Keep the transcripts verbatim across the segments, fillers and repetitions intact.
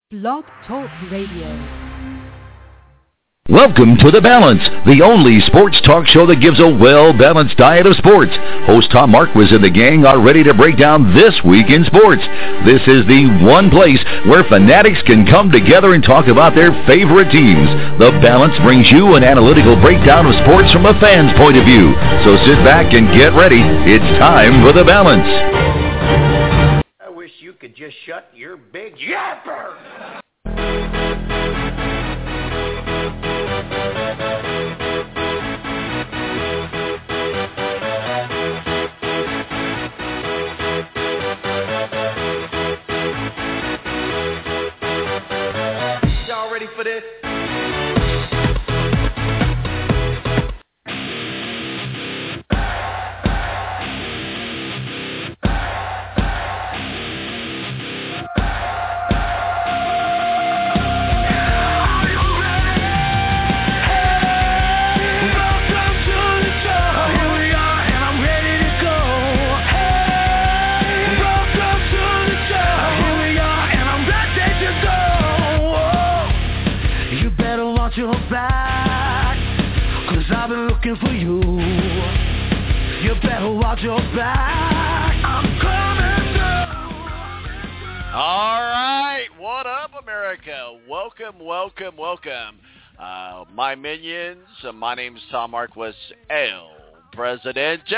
Blog Talk Radio. Welcome to The Balance, the only sports talk show that gives a well-balanced diet of sports. Host Tom Marquis and the gang are ready to break down this week in sports. This is the one place where fanatics can come together and talk about their favorite teams. The Balance brings you an analytical breakdown of sports from a fan's point of view. So sit back and get ready. It's time for The Balance. I wish you could just shut your big yapper. For this. Your back, cause I've been looking for you. You better watch your back. I'm coming through. All right, what up, America? Welcome, welcome, welcome. Uh, my minions, uh, my name is Tom Marquis, El Presidente.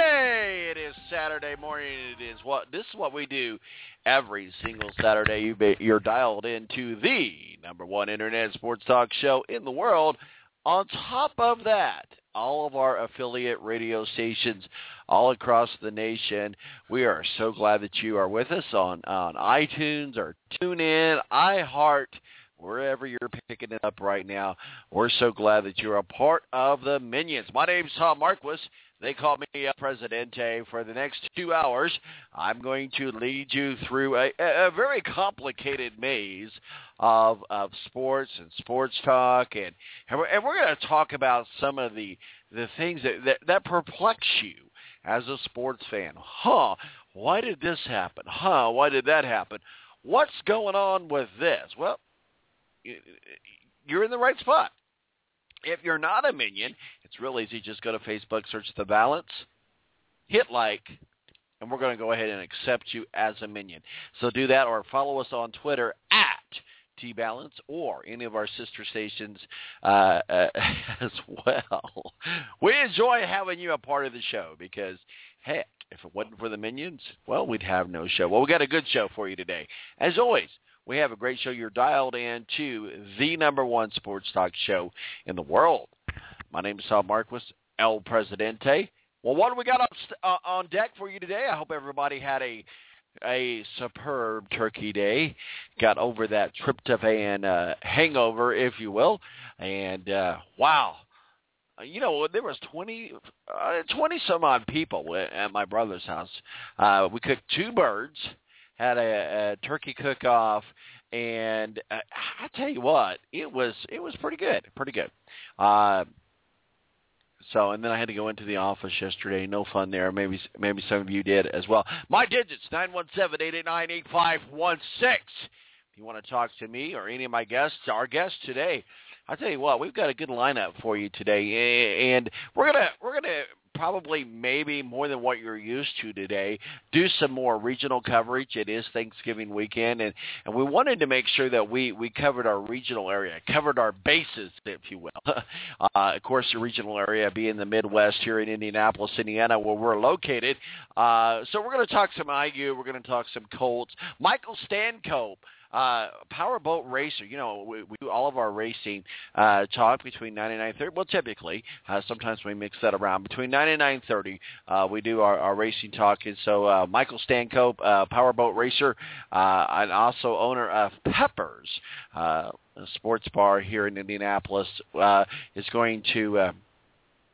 It is Saturday morning. It is what this is what we do every single Saturday. You be, you're dialed into the number one internet sports talk show in the world. On top of that, all of our affiliate radio stations all across the nation. We are so glad that you are with us on, on iTunes or TuneIn, iHeart, wherever you're picking it up right now. We're so glad that you're a part of the Minions. My name's Tom Marquis. They call me uh, Presidente. For the next two hours, I'm going to lead you through a, a very complicated maze of, of sports and sports talk, and and we're, and we're going to talk about some of the the things that, that, that perplex you as a sports fan. Huh, why did this happen? Huh, why did that happen? What's going on with this? Well, you're in the right spot. If you're not a minion, it's real easy. Just go to Facebook, search The Balance, hit like, and we're going to go ahead and accept you as a minion. So do that, or follow us on Twitter at T-Balance, or any of our sister stations uh, uh, as well. We enjoy having you a part of the show because, heck, if it wasn't for the minions, well, we'd have no show. Well, we got a good show for you today. As always, we have a great show. You're dialed in to the number one sports talk show in the world. My name is Tom Marquis, El Presidente. Well, what do we got up uh, on deck for you today? I hope everybody had a a superb turkey day, got over that tryptophan uh, hangover, if you will. And, uh, wow, you know, there was twenty, uh, twenty-some-odd people at my brother's house. Uh, we cooked two birds, had a, a turkey cook-off, and uh, I tell you what, it was it was pretty good, pretty good. Uh, so, and then I had to go into the office yesterday. No fun there. Maybe maybe some of you did as well. My digits, nine one seven, eight eight nine, eight five one six. If you want to talk to me or any of my guests, our guests today, I'll tell you what, we've got a good lineup for you today, and we're gonna we're gonna probably maybe more than what you're used to today, do some more regional coverage. It is Thanksgiving weekend, and, and we wanted to make sure that we, we covered our regional area, covered our bases, if you will. uh, of course, the regional area being the Midwest here in Indianapolis, Indiana, where we're located. Uh, so we're going to talk some I U. We're going to talk some Colts. Michael Stancope, Uh, Powerboat Racer, you know, we, we do all of our racing uh, talk between nine and nine thirty. Well, typically, uh, sometimes we mix that around. Between nine and nine thirty, uh, we do our, our racing talk. And so uh, Michael Stancope, uh, Powerboat Racer, uh, and also owner of Peppers, uh, a sports bar here in Indianapolis, uh, is going to uh,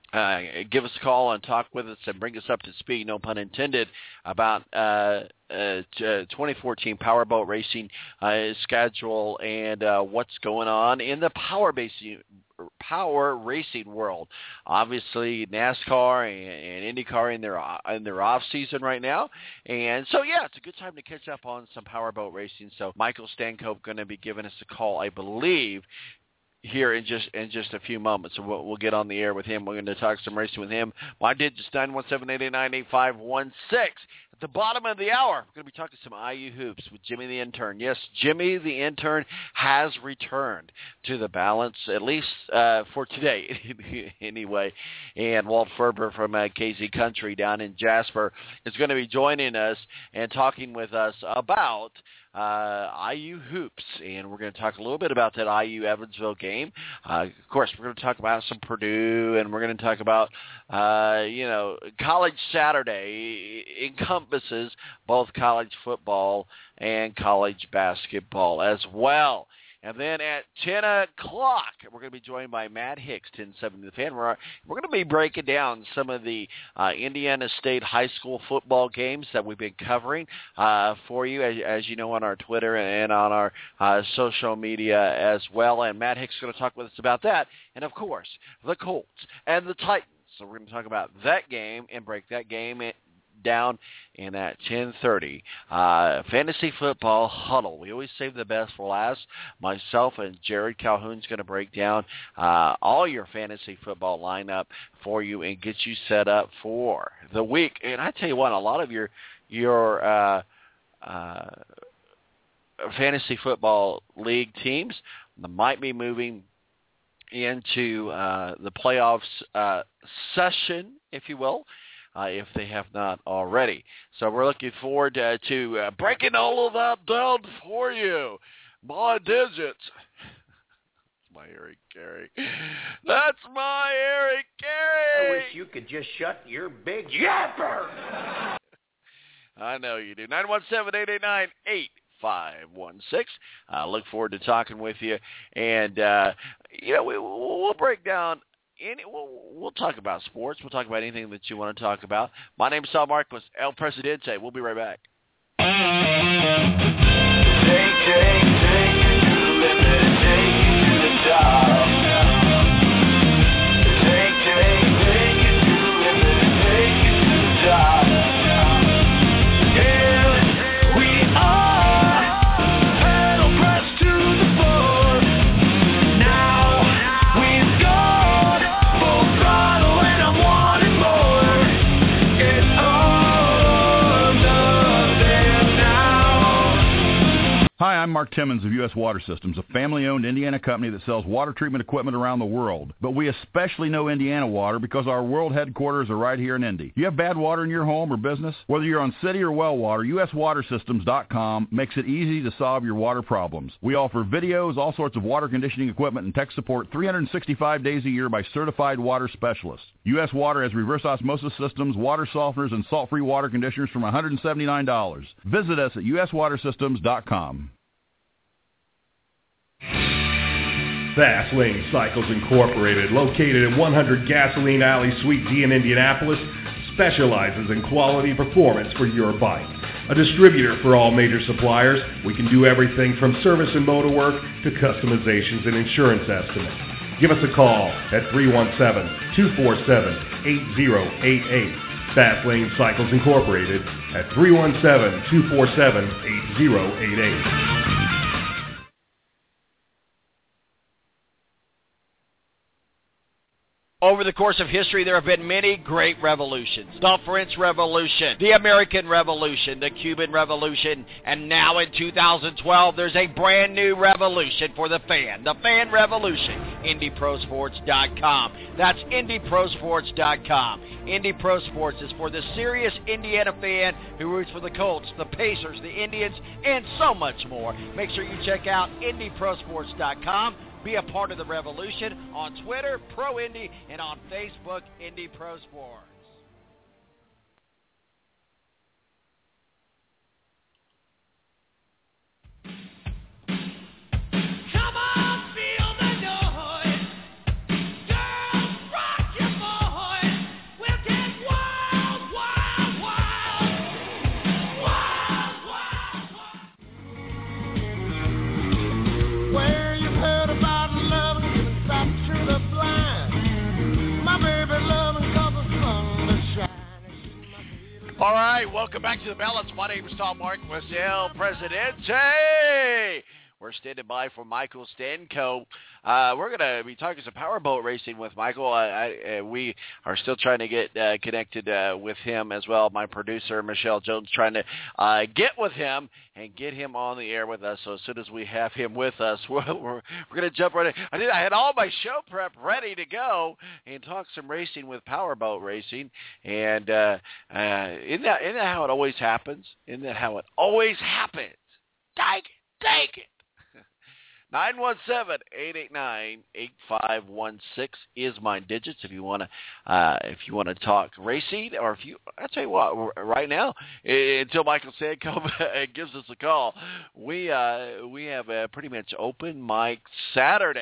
Uh, give us a call and talk with us and bring us up to speed, no pun intended, about uh, uh, twenty fourteen Powerboat Racing uh, schedule and uh, what's going on in the power racing, power racing world. Obviously, NASCAR and, and IndyCar in their in their off season right now, and so yeah, it's a good time to catch up on some powerboat racing. So Michael Stancope going to be giving us a call, I believe, here in just in just a few moments. So we'll, we'll get on the air with him. We're going to talk some racing with him. My digits, nine one seven, eight eight nine, eight five one six. At the bottom of the hour, we're going to be talking some I U hoops with Jimmy the Intern. Yes, Jimmy the Intern has returned to the balance, at least uh, for today anyway. And Walt Ferber from uh, K Z Country down in Jasper is going to be joining us and talking with us about Uh, I U hoops, and we're going to talk a little bit about that I U Evansville game. Uh, of course, we're going to talk about some Purdue, and we're going to talk about, uh, you know, College Saturday encompasses both college football and college basketball as well. And then at ten o'clock, we're going to be joined by Matt Hicks, ten seventy The Fan. We're, we're going to be breaking down some of the uh, Indiana State high school football games that we've been covering uh, for you, as, as you know, on our Twitter and on our uh, social media as well. And Matt Hicks is going to talk with us about that. And, of course, the Colts and the Titans. So we're going to talk about that game and break that game down in at ten thirty. Uh, fantasy football huddle. We always save the best for last. Myself and Jared Calhoun's going to break down uh, all your fantasy football lineup for you and get you set up for the week. And I tell you what, a lot of your your uh, uh, fantasy football league teams might be moving into uh, the playoffs uh, session, if you will. Uh, if they have not already. So we're looking forward uh, to uh, breaking all of that down for you. My digits. That's my Eric Carey. That's my Eric Carey. I wish you could just shut your big yapper. I know you do. nine one seven, eight eight nine, eight five one six. I uh, look forward to talking with you. And, uh, you know, we, we'll break down Any, we'll, we'll talk about sports. We'll talk about anything that you want to talk about. My name is Sal Marquez, El Presidente. We'll be right back. Take, take, take you to the limit, take you to the top. Take, take, take you to the limit, take you to the top. Yeah, we are pedal press to the floor. Now we've gone full throttle and I'm wanting more. It's under them now. Hi, I'm Mark Timmons of U S Water Systems, a family-owned Indiana company that sells water treatment equipment around the world. But we especially know Indiana water because our world headquarters are right here in Indy. You have bad water in your home or business? Whether you're on city or well water, U S water systems dot com makes it easy to solve your water problems. We offer videos, all sorts of water conditioning equipment, and tech support three hundred sixty-five days a year by certified water specialists. U S Water has reverse osmosis systems, water softeners, and salt-free water conditioners from one hundred seventy-nine dollars. Visit us at U S water systems dot com. Fast Lane Cycles Incorporated, located at one hundred Gasoline Alley, Suite D in Indianapolis, specializes in quality performance for your bike. A distributor for all major suppliers, we can do everything from service and motor work to customizations and insurance estimates. Give us a call at three one seven, two four seven, eight zero eight eight. Fast Lane Cycles Incorporated at three one seven, two four seven, eight zero eight eight. Over the course of history, there have been many great revolutions. The French Revolution, the American Revolution, the Cuban Revolution, and now in two thousand twelve, there's a brand new revolution for the fan. The Fan Revolution. Indy Pro Sports dot com. That's Indy Pro Sports dot com. Indy Pro Sports is for the serious Indiana fan who roots for the Colts, the Pacers, the Indians, and so much more. Make sure you check out Indy Pro Sports dot com. Be a part of the revolution on Twitter, Pro Indy, and on Facebook, Indy Pro Sports. Come on, feel the noise. Girls, rock your boys. Where you've heard about love and giving sight to the blind. My baby loving cause the sun to shine. All right, welcome back to the Balance. My name is Tom Marquis, El Presidente. We're standing by for Michael Stanko. Uh, we're going to be talking some powerboat racing with Michael. I, I, uh, we are still trying to get uh, connected uh, with him as well. My producer, Michelle Jones, trying to uh, get with him and get him on the air with us. So as soon as we have him with us, we're, we're, we're going to jump right in. I, did, I had all my show prep ready to go and talk some racing with powerboat racing. And uh, uh, isn't, that, isn't that how it always happens? Isn't that how it always happens? Dang it, dang it. nine one seven, eight eight nine, eight five one six is my digits if you want to uh, if you want to talk racing, or if you, I'll tell you what, right now, until Michael Stanko gives us a call, we uh, we have a pretty much open mic Saturday.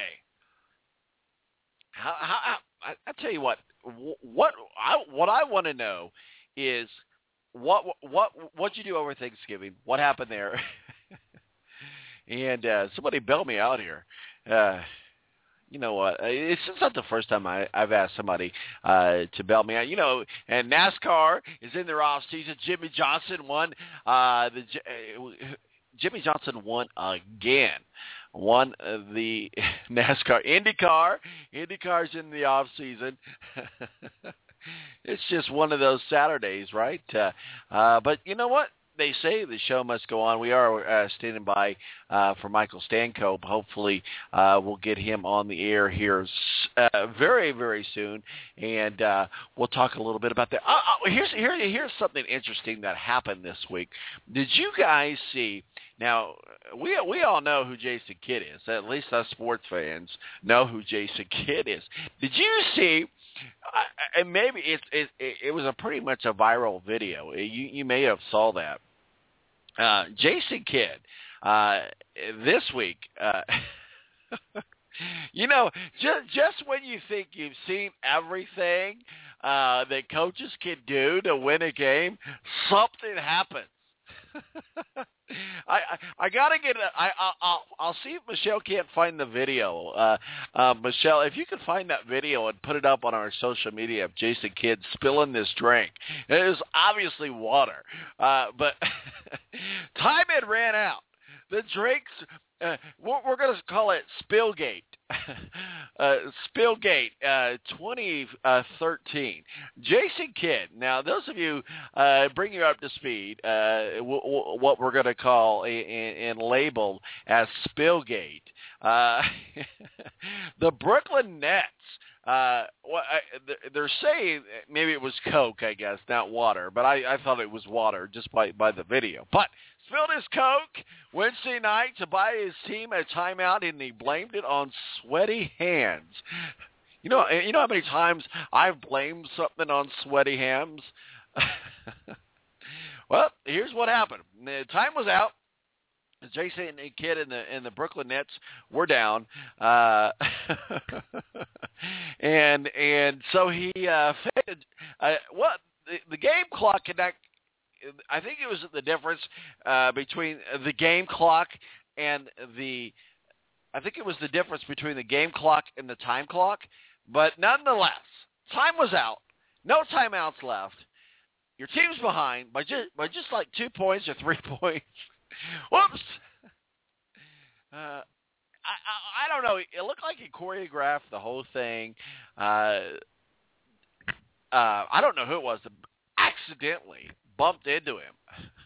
How, how, I, I tell you what, what I what I want to know is what what what you do over Thanksgiving? What happened there? And uh, somebody bailed me out here. Uh, you know what? It's, it's not the first time I, I've asked somebody uh, to bail me out. You know, and NASCAR is in their off season. Jimmy Johnson won. Uh, the uh, Jimmy Johnson won again. Won uh, the NASCAR IndyCar. IndyCar's in the off season. It's just one of those Saturdays, right? Uh, uh, but you know what? They say the show must go on. We are uh, standing by uh, for Michael Stanko. Hopefully, uh, we'll get him on the air here uh, very, very soon, and uh, we'll talk a little bit about that. Uh, uh, here's here, here's something interesting that happened this week. Did you guys see? Now, we we all know who Jason Kidd is. At least us sports fans know who Jason Kidd is. Did you see? Uh, and maybe it, it it was a pretty much a viral video. You you may have saw that. Uh, Jason Kidd uh, this week. Uh, you know, just just when you think you've seen everything uh, that coaches can do to win a game, something happens. I, I I gotta get a, I I'll I'll see if Michelle can't find the video. Uh, uh, Michelle, if you can find that video and put it up on our social media of Jason Kidd spilling this drink. It is obviously water, uh, but time had ran out. The drinks, uh, we're, we're going to call it Spillgate. uh, Spillgate uh, twenty thirteen. Jason Kidd. Now, those of you, uh, bring you up to speed, uh, w- w- what we're going to call and label as Spillgate. Uh, the Brooklyn Nets. Uh, well, I, they're saying maybe it was Coke, I guess, not water, but I, I thought it was water just by, by the video. But spilled his Coke Wednesday night to buy his team a timeout, and he blamed it on sweaty hands. You know, you know how many times I've blamed something on sweaty hands? Well, here's what happened. The time was out. Jason and Kidd and the and the Brooklyn Nets were down, uh, and and so he uh, faded. Uh, what the, the game clock connect? I think it was the difference uh, between the game clock and the. I think it was the difference between the game clock and the time clock. But nonetheless, time was out. No timeouts left. Your team's behind by just by just like two points or three points. Whoops. Uh, I, I I don't know. It looked like he choreographed the whole thing. Uh, uh, I don't know who it was that accidentally bumped into him.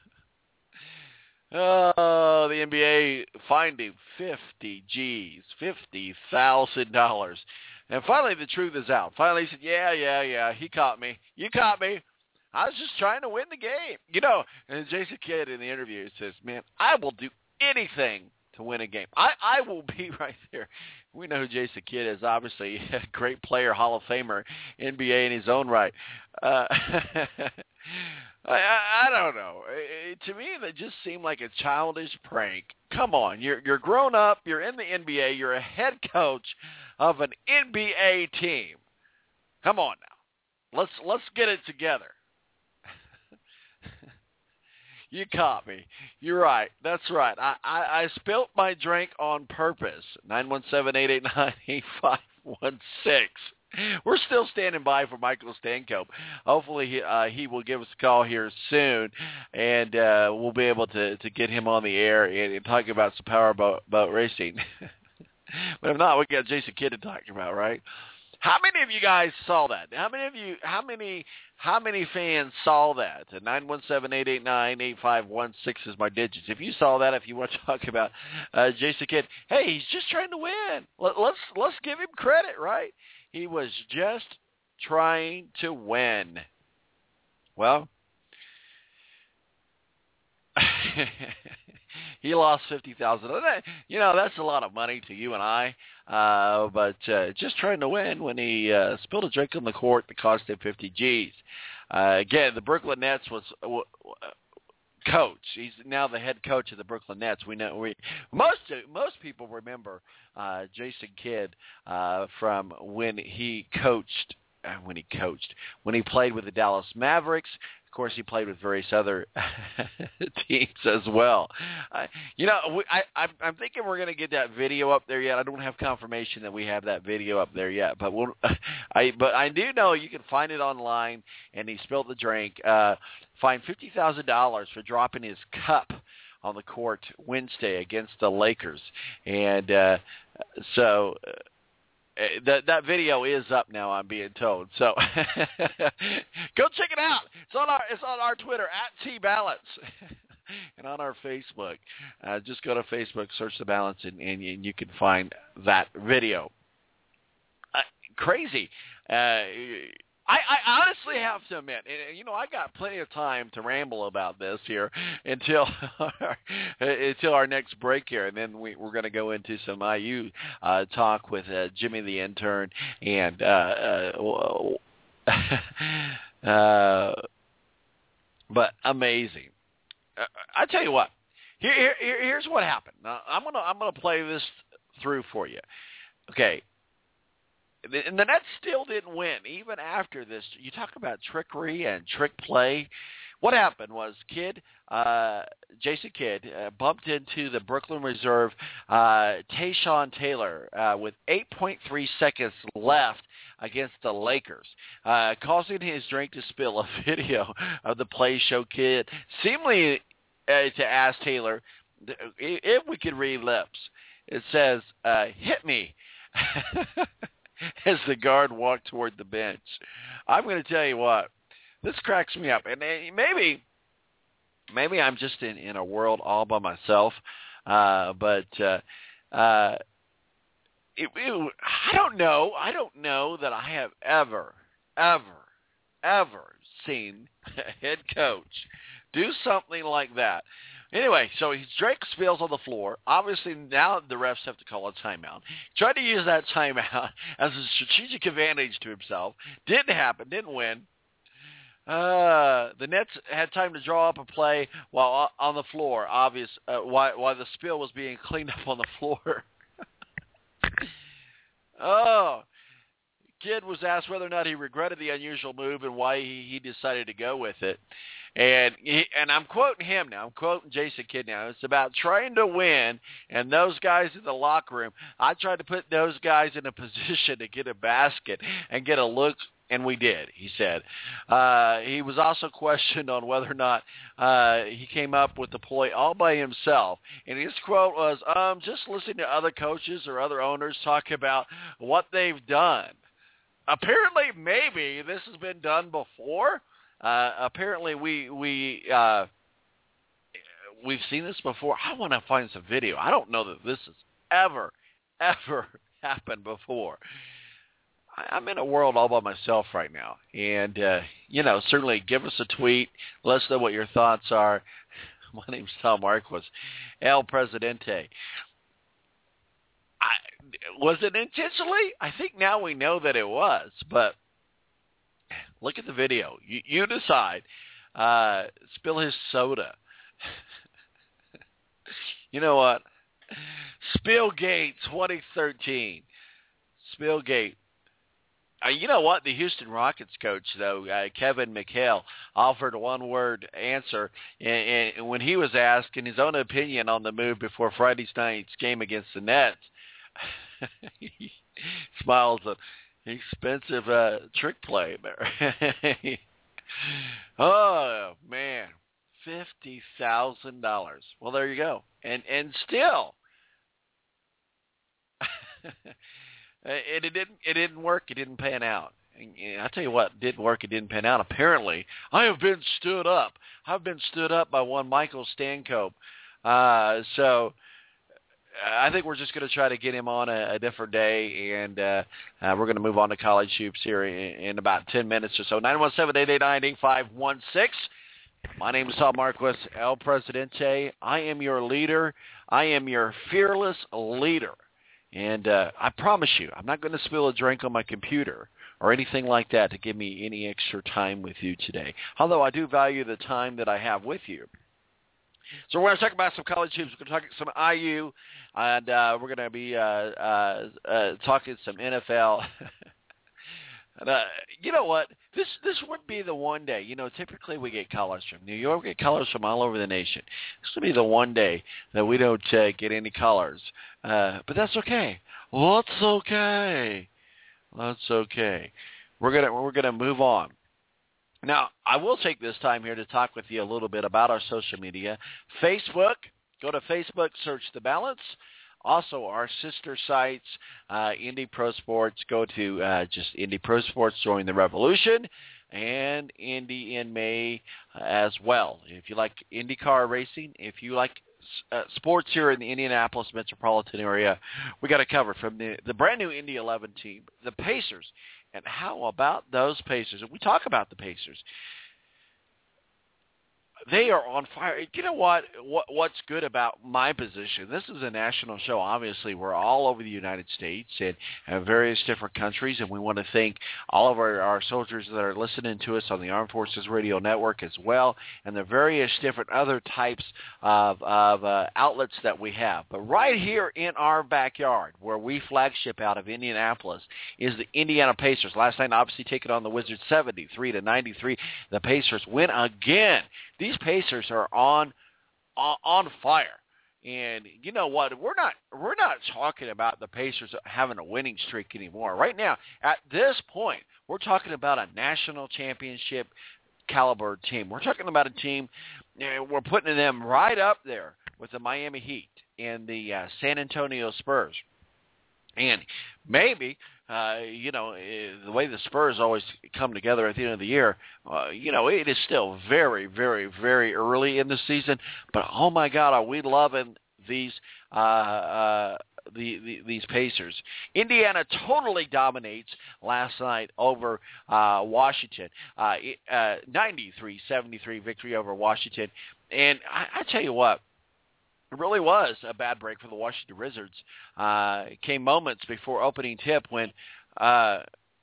Oh, the N B A fined him fifty G's, fifty thousand dollars. And finally the truth is out. Finally he said, yeah, yeah, yeah, he caught me. You caught me. I was just trying to win the game. You know, and Jason Kidd in the interview says, man, I will do anything to win a game. I, I will be right there. We know who Jason Kidd is, obviously a great player, Hall of Famer, N B A in his own right. Uh, I, I, I don't know. It, to me, that just seemed like a childish prank. Come on, you're you're grown up. You're in the N B A. You're a head coach of an N B A team. Come on now, let's let's get it together. You caught me. You're right. That's right. I, I, I spilt my drink on purpose. nine one seven, eight eight nine, eight five one six. We're still standing by for Michael Stancope. Hopefully he, uh, he will give us a call here soon, and uh, we'll be able to, to get him on the air and, and talk about some powerboat boat racing. But if not, we got Jason Kidd to talk about, right? How many of you guys saw that? How many of you? How many? How many fans saw that? nine one seven, eight eight nine, eight five one six is my digits. If you saw that, if you want to talk about uh, Jason Kidd, hey, he's just trying to win. Let, let's let's give him credit, right? He was just trying to win. Well, he lost fifty thousand dollars. You know, that's a lot of money to you and I. Uh, but uh, just trying to win when he uh, spilled a drink on the court that cost him fifty G's. Uh, again, the Brooklyn Nets was uh, coach. He's now the head coach of the Brooklyn Nets. We know we most most people remember uh, Jason Kidd uh, from when he coached. Uh, when he coached, when he played with the Dallas Mavericks. Of course, he played with various other teams as well. Uh, you know, we, I, I'm, I'm thinking we're going to get that video up there yet. I don't have confirmation that we have that video up there yet, but we'll, I but I do know you can find it online. And he spilled the drink. Uh, fined fifty thousand dollars for dropping his cup on the court Wednesday against the Lakers, and uh, so. Uh, That that video is up now, I'm being told. So go check it out. It's on our it's on our Twitter at T Balance, and on our Facebook. Uh, just go to Facebook, search The Balance, and, and, and you can find that video. Uh, crazy. Uh, I, I honestly have to admit, and, you know, I got plenty of time to ramble about this here until our, until our next break here, and then we, we're going to go into some I U uh, talk with uh, Jimmy the intern, and uh, uh, uh, but amazing. Uh, I tell you what, here, here here's what happened. Now, I'm gonna I'm gonna play this through for you. Okay. And the Nets still didn't win, even after this. You talk about trickery and trick play. What happened was Kidd, uh, Jason Kidd, uh, bumped into the Brooklyn reserve, uh, Tayshaun Taylor, uh, with eight point three seconds left against the Lakers, uh, causing his drink to spill. A video of the play show Kidd seemingly uh, to ask Taylor if we could read lips. It says, uh, hit me. As the guard walked toward the bench. I'm going to tell you what, this cracks me up. And maybe maybe I'm just in, in a world all by myself, uh, but uh, uh, it, it, I don't know. I don't know that I have ever, ever, ever seen a head coach do something like that. Anyway, so his drink spills on the floor. Obviously, now the refs have to call a timeout. He tried to use that timeout as a strategic advantage to himself. Didn't happen. Didn't win. Uh, the Nets had time to draw up a play while on the floor, obvious, uh, while, while the spill was being cleaned up on the floor. Oh. Kidd was asked whether or not he regretted the unusual move and why he, he decided to go with it. And he, and I'm quoting him now. I'm quoting Jason Kidd now. It's about trying to win, and those guys in the locker room, I tried to put those guys in a position to get a basket and get a look, and we did, he said. Uh, he was also questioned on whether or not uh, he came up with the ploy all by himself. And his quote was, um, just listening to other coaches or other owners talk about what they've done. Apparently, maybe this has been done before. Uh, apparently, we we uh, we've seen this before. I want to find some video. I don't know that this has ever, ever happened before. I, I'm in a world all by myself right now, and uh, you know, certainly give us a tweet. Let us know what your thoughts are. My name's Tom Marquis, El Presidente. I, was it intentionally? I think now we know that it was, but look at the video. You, you decide. Uh, spill his soda. You know what? Spillgate twenty thirteen. Spillgate. Uh, you know what? The Houston Rockets coach, though, uh, Kevin McHale, offered a one-word answer and, and when he was asked in his own opinion on the move before Friday night's game against the Nets. He smiles at expensive uh, trick play there. Oh, man, fifty thousand dollars. Well, there you go. And, and still, It, it didn't. It didn't work. It didn't pan out. And I tell you what, it didn't work. It didn't pan out. Apparently, I have been stood up. I've been stood up by one Michael Stancope. Uh, so I think we're just going to try to get him on a, a different day, and uh, uh, we're going to move on to college hoops here in, in about ten minutes or so. nine one seven, eight eight nine, eight five one six. My name is Tom Marquis, El Presidente. I am your leader. I am your fearless leader. And uh, I promise you, I'm not going to spill a drink on my computer or anything like that to give me any extra time with you today, although I do value the time that I have with you. So we're going to talk about some college hoops. We're going to talk some I U, and uh, we're going to be uh, uh, uh, talking some N F L. And, uh, you know what? This this would be the one day. You know, typically we get callers from New York, we get callers from all over the nation. This would be the one day that we don't uh, get any callers. Uh, but that's okay. Well, that's okay. That's okay. We're gonna we're gonna move on. Now, I will take this time here to talk with you a little bit about our social media. Facebook. Go to Facebook, search The Balance. Also, our sister sites, uh, Indy Pro Sports, go to uh, just Indy Pro Sports, Join the Revolution, and Indy in May uh, as well. If you like IndyCar racing, if you like uh, sports here in the Indianapolis metropolitan area, we got it covered from the, the brand new Indy eleven team, the Pacers. And how about those Pacers? And we talk about the Pacers. They are on fire. You know what, what? What's good about my position? This is a national show. Obviously, we're all over the United States and, and various different countries, and we want to thank all of our, our soldiers that are listening to us on the Armed Forces Radio Network as well, and the various different other types of, of uh, outlets that we have. But right here in our backyard, where we flagship out of Indianapolis, is the Indiana Pacers. Last night, obviously, taking on the Wizards seventy-three to ninety-three. The Pacers win again. These Pacers are on, on on fire, and you know what? We're not we're not talking about the Pacers having a winning streak anymore. Right now, at this point, we're talking about a national championship caliber team. We're talking about a team. We're putting them right up there with the Miami Heat and the uh, San Antonio Spurs, and maybe. Uh, you know, the way the Spurs always come together at the end of the year, uh, you know, it is still very, very, very early in the season. But, oh, my God, are we loving these uh, uh, the, the, these Pacers. Indiana totally dominates last night over uh, Washington. Uh, uh, ninety-three seventy-three victory over Washington. And I, I tell you what, it really was a bad break for the Washington Wizards. Uh, it came moments before opening tip when uh,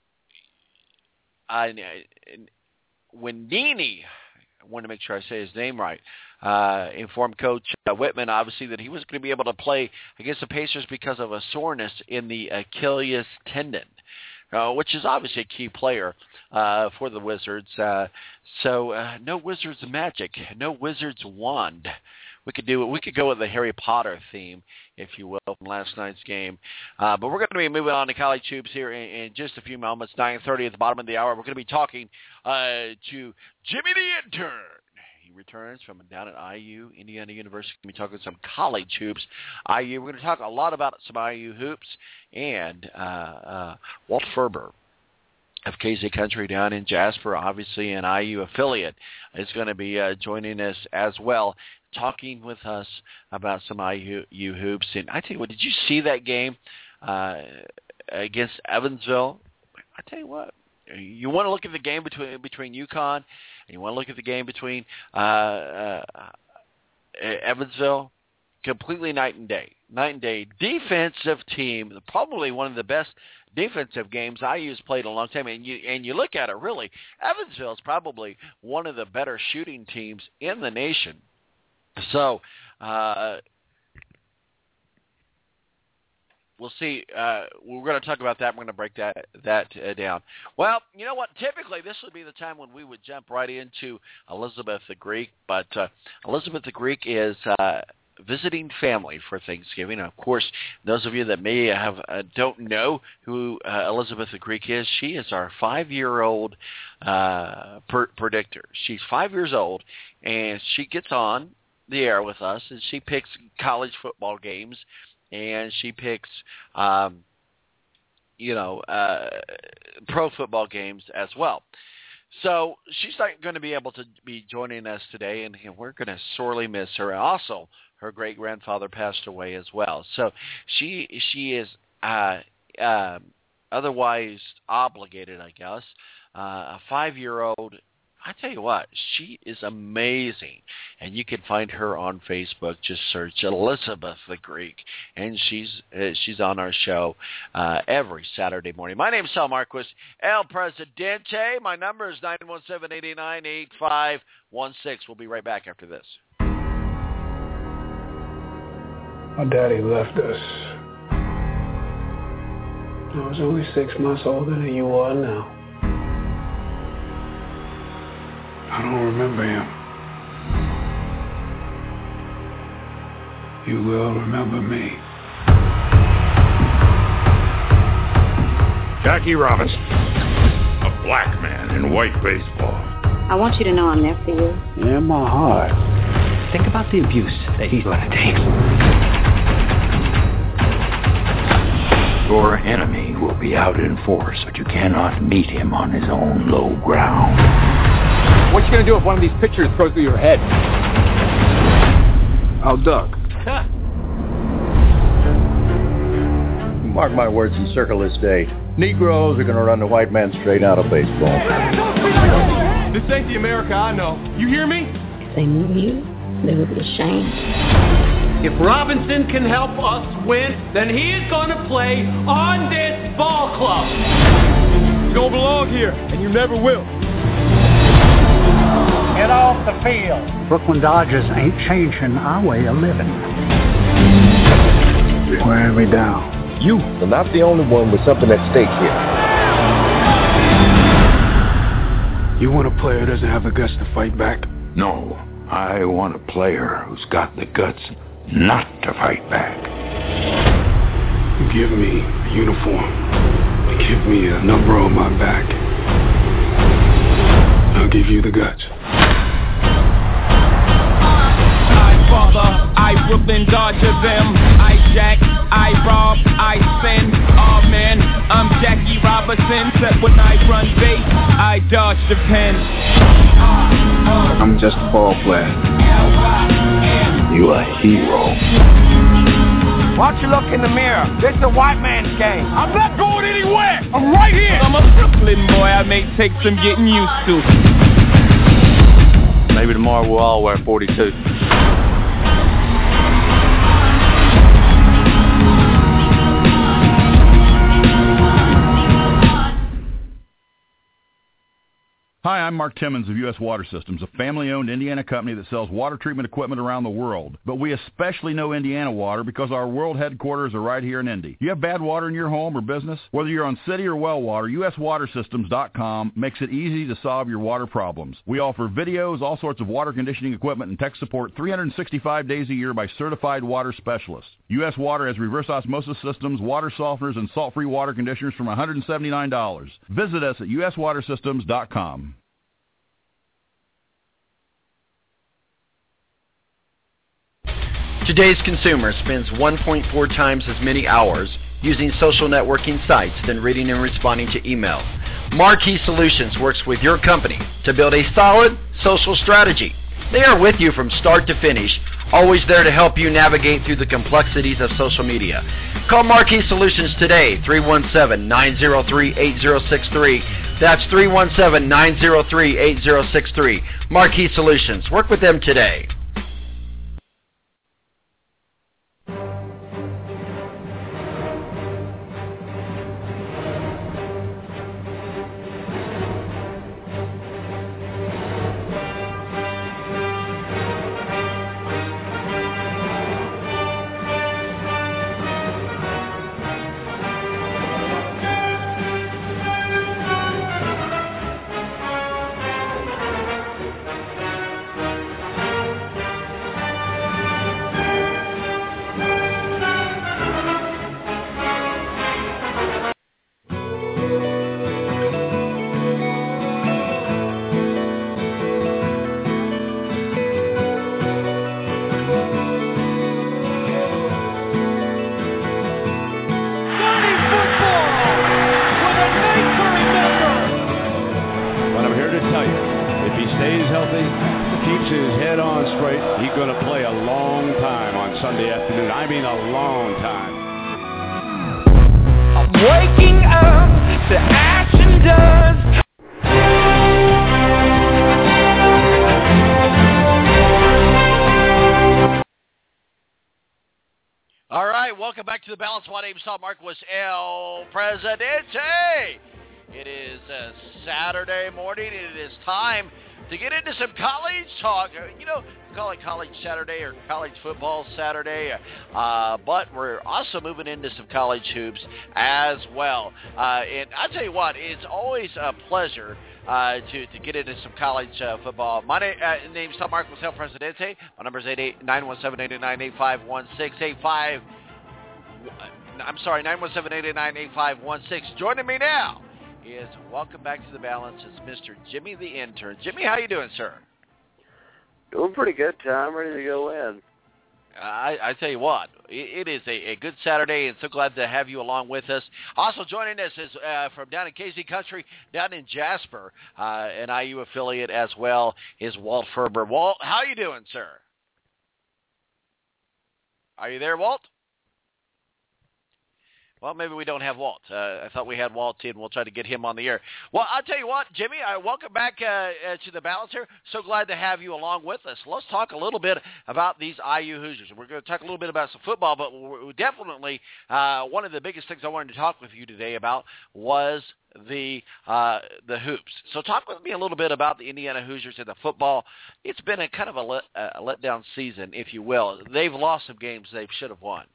I, when Nini, I want to make sure I say his name right, uh, informed Coach uh, Whitman, obviously, that he was going to be able to play against the Pacers because of a soreness in the Achilles tendon, uh, which is obviously a key player uh, for the Wizards. Uh, so uh, no Wizards magic, no Wizards wand. We could do it. We could go with the Harry Potter theme, if you will, from last night's game. Uh, but we're going to be moving on to college hoops here in, in just a few moments. nine thirty at the bottom of the hour. We're going to be talking uh, to Jimmy the Intern. He returns from down at I U, Indiana University. We're going to be talking some college hoops. I U. We're going to talk a lot about some I U hoops and uh, uh, Walt Ferber of K Z Country down in Jasper, obviously an I U affiliate, is going to be uh, joining us as well, talking with us about some I U hoops. And I tell you what, did you see that game uh, against Evansville? I tell you what, you want to look at the game between between UConn, and you want to look at the game between uh, uh, Evansville. Completely night and day. Night and day. Defensive team, probably one of the best defensive games I U's played in a long time. And you and you look at it, really, Evansville is probably one of the better shooting teams in the nation. So, uh, we'll see. Uh, we're going to talk about that. We're going to break that that uh, down. Well, you know what? Typically, this would be the time when we would jump right into Elizabeth the Greek. But uh, Elizabeth the Greek is uh, visiting family for Thanksgiving. Of course, those of you that may have uh, don't know who uh, Elizabeth the Greek is, she is our five-year-old uh, per- predictor. She's five years old, and she gets on the air with us, and she picks college football games, and she picks, um, you know, uh, pro football games as well. So she's not going to be able to be joining us today, and we're going to sorely miss her. Also, her great-grandfather passed away as well. So she she is uh, uh, otherwise obligated, I guess. Uh, a five-year-old, I tell you what, she is amazing. And you can find her on Facebook. Just search Elizabeth the Greek, and she's uh, she's on our show uh, every Saturday morning. My name is Sal Marquis, El Presidente. My number is nine one seven, eight nine, eight five one six. We'll be right back after this. My daddy left us. I was only six months older than you are now. I don't remember him. You will remember me. Jackie Robinson, a black man in white baseball. I want you to know I'm there for you. In my heart. Think about the abuse that he's going to take. Your enemy will be out in force, but you cannot meet him on his own low ground. What you going to do if one of these pictures throws through your head? I'll duck. Mark my words and circle this day. Negroes are going to run the white man straight out of baseball. This ain't the America I know. You hear me? If they knew you, they would be ashamed. If Robinson can help us win, then he is going to play on this ball club. You don't belong here, and you never will. Get off the field. Brooklyn Dodgers ain't changing our way of living. Wearing me down. You are not the only one with something at stake here. You want a player who doesn't have the guts to fight back? No, I want a player who's got the guts not to fight back. Give me a uniform. Give me a number on my back. I'll give you the guts. I father, I Brooklyn Dodger them. I jack, I rob, I sin. Oh man, I'm Jackie Robinson. Except when I run base, I dodge the pen. I'm just a ball player. You a hero. Why don't you look in the mirror? This is a white man's game. I'm not going anywhere. I'm right here. I'm a Brooklyn boy. I may take some getting used to. Maybe tomorrow we'll all wear forty-two. Hi, I'm Mark Timmons of U S Water Systems, a family-owned Indiana company that sells water treatment equipment around the world. But we especially know Indiana water because our world headquarters are right here in Indy. You have bad water in your home or business? Whether you're on city or well water, U S water systems dot com makes it easy to solve your water problems. We offer videos, all sorts of water conditioning equipment, and tech support three hundred sixty-five days a year by certified water specialists. U S Water has reverse osmosis systems, water softeners, and salt-free water conditioners from one hundred seventy-nine dollars. Visit us at U S water systems dot com. Today's consumer spends one point four times as many hours using social networking sites than reading and responding to email. Marquee Solutions works with your company to build a solid social strategy. They are with you from start to finish, always there to help you navigate through the complexities of social media. Call Marquee Solutions today, three one seven, nine zero three, eight zero six three. That's three one seven, nine zero three, eight zero six three. Marquee Solutions. Work with them today. his head on straight, he's going to play a long time on Sunday afternoon. I mean a long time. I'm waking up to action dust. All right, welcome back to the Balance. My name is Tom Marquis, El Presidente. It is a Saturday morning, and it is time to get into some college talk. You know, we call it College Saturday or College Football Saturday, uh, but we're also moving into some college hoops as well. Uh, and I tell you what, it's always a pleasure uh, to, to get into some college uh, football. My name, uh, name is Tom Marquis, El Presidente. My number is eight eight nine one seven, eight nine eight five one six eight five. I'm sorry, nine one seven, eight eight nine, eight five one six. Joining me now is, welcome back to the Balance, is Mister Jimmy the Intern. Jimmy, how you doing, sir? Doing pretty good, Tom. Ready to go in. I, I tell you what, it, it is a, a good Saturday, and so glad to have you along with us. Also joining us is uh, from down in K Z Country, down in Jasper, uh, an I U affiliate as well, is Walt Ferber. Walt, how you doing, sir? Are you there, Walt? Well, maybe we don't have Walt. Uh, I thought we had Walt, and we'll try to get him on the air. Well, I'll tell you what, Jimmy, uh, welcome back uh, uh, to the Balance here. So glad to have you along with us. Let's talk a little bit about these I U Hoosiers. We're going to talk a little bit about some football, but we're definitely uh, one of the biggest things I wanted to talk with you today about was the uh, the hoops. So talk with me a little bit about the Indiana Hoosiers and the football. It's been a kind of a, let, a letdown season, if you will. They've lost some games they should have won.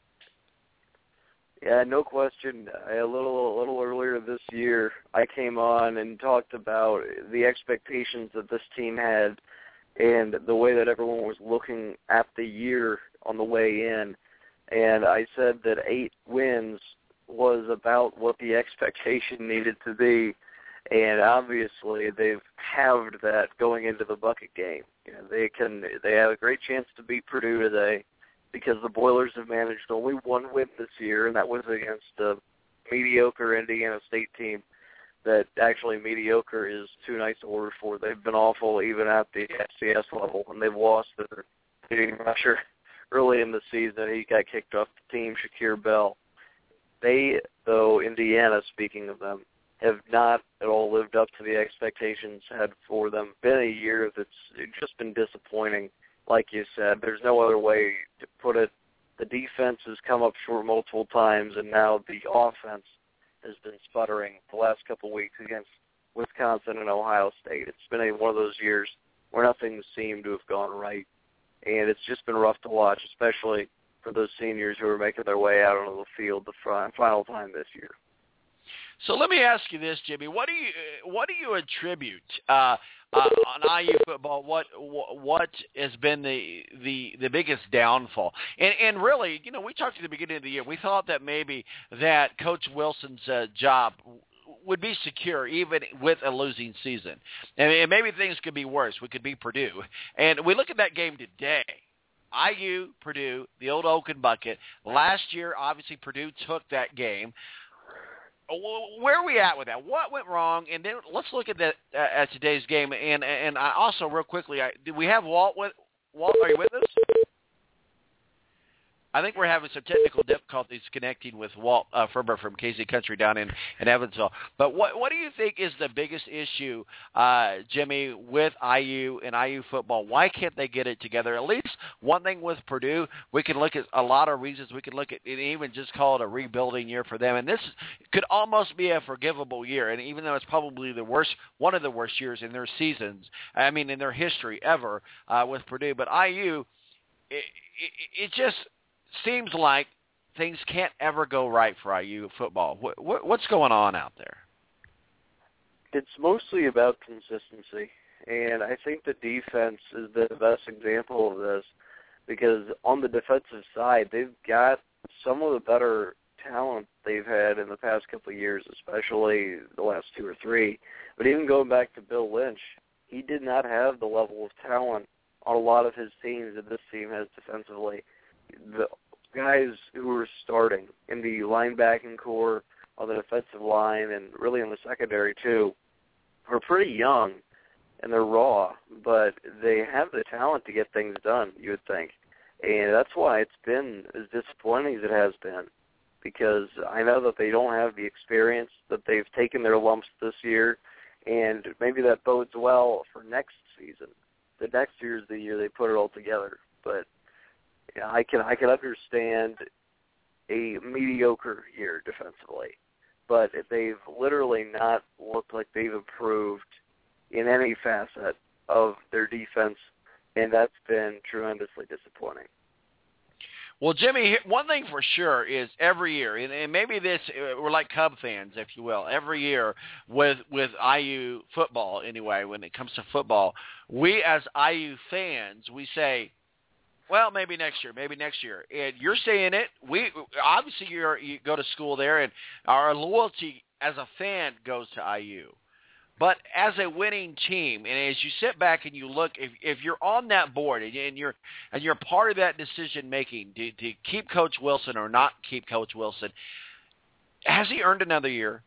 Yeah, no question. A little, a little earlier this year, I came on and talked about the expectations that this team had and the way that everyone was looking at the year on the way in. And I said that eight wins was about what the expectation needed to be. And obviously, they've halved that going into the bucket game. You know, they can, they have a great chance to beat Purdue today, because the Boilers have managed only one win this year, and that was against a mediocre Indiana State team that actually mediocre is too nice a word for. They've been awful even at the F C S level, and they've lost their leading rusher early in the season. He got kicked off the team, Shakir Bell. They, though, Indiana, speaking of them, have not at all lived up to the expectations had for them. Been a year that's just been disappointing. Like you said, there's no other way to put it. The defense has come up short multiple times, and now the offense has been sputtering the last couple of weeks against Wisconsin and Ohio State. It's been a, one of those years where nothing seemed to have gone right, and it's just been rough to watch, especially for those seniors who are making their way out onto the field the final time this year. So let me ask you this, Jimmy. What do you what do you attribute uh, uh, on I U football? What what has been the the, the biggest downfall? And, and really, you know, we talked at the beginning of the year. We thought that maybe that Coach Wilson's uh, job would be secure even with a losing season, and, and maybe things could be worse. We could be Purdue, and we look at that game today. I U, Purdue, the old Oaken Bucket. Last year, obviously, Purdue took that game. Where are we at with that? What went wrong? And then let's look at that uh, at today's game. And and I also, real quickly, I, do we have Walt with Walt? Are you with us? I think we're having some technical difficulties connecting with Walt uh, Ferber from K Z Country down in, in Evansville. But what what do you think is the biggest issue, uh, Jimmy, with I U and I U football? Why can't they get it together? At least one thing with Purdue, we can look at a lot of reasons. We can look at and even just call it a rebuilding year for them. And this could almost be a forgivable year. And even though it's probably the worst, one of the worst years in their seasons, I mean, in their history ever uh, with Purdue. But I U, it, it, it just seems like things can't ever go right for I U football. What, what, what's going on out there? It's mostly about consistency, and I think the defense is the best example of this because on the defensive side, they've got some of the better talent they've had in the past couple of years, especially the last two or three. But even going back to Bill Lynch, he did not have the level of talent on a lot of his teams that this team has defensively. The guys who were starting in the linebacking core, on the defensive line, and really in the secondary too, are pretty young. and they're raw, but they have the talent to get things done, you would think. And that's why it's been as disappointing as it has been, because I know that they don't have the experience, that they've taken their lumps this year, and maybe that bodes well for next season. The next year is the year they put it all together. But yeah, I can I can understand a mediocre year defensively, but they've literally not looked like they've improved in any facet of their defense, and that's been tremendously disappointing. Well, Jimmy, one thing for sure is every year, and, and maybe this, we're like Cub fans, if you will, every year with, with I U football anyway, when it comes to football, we as I U fans, we say, well, maybe next year, maybe next year. And you're saying it. We obviously you're, you go to school there, and our loyalty as a fan goes to I U. But as a winning team, and as you sit back and you look, if if you're on that board and you're and you're part of that decision making to, to keep Coach Wilson or not keep Coach Wilson, has he earned another year?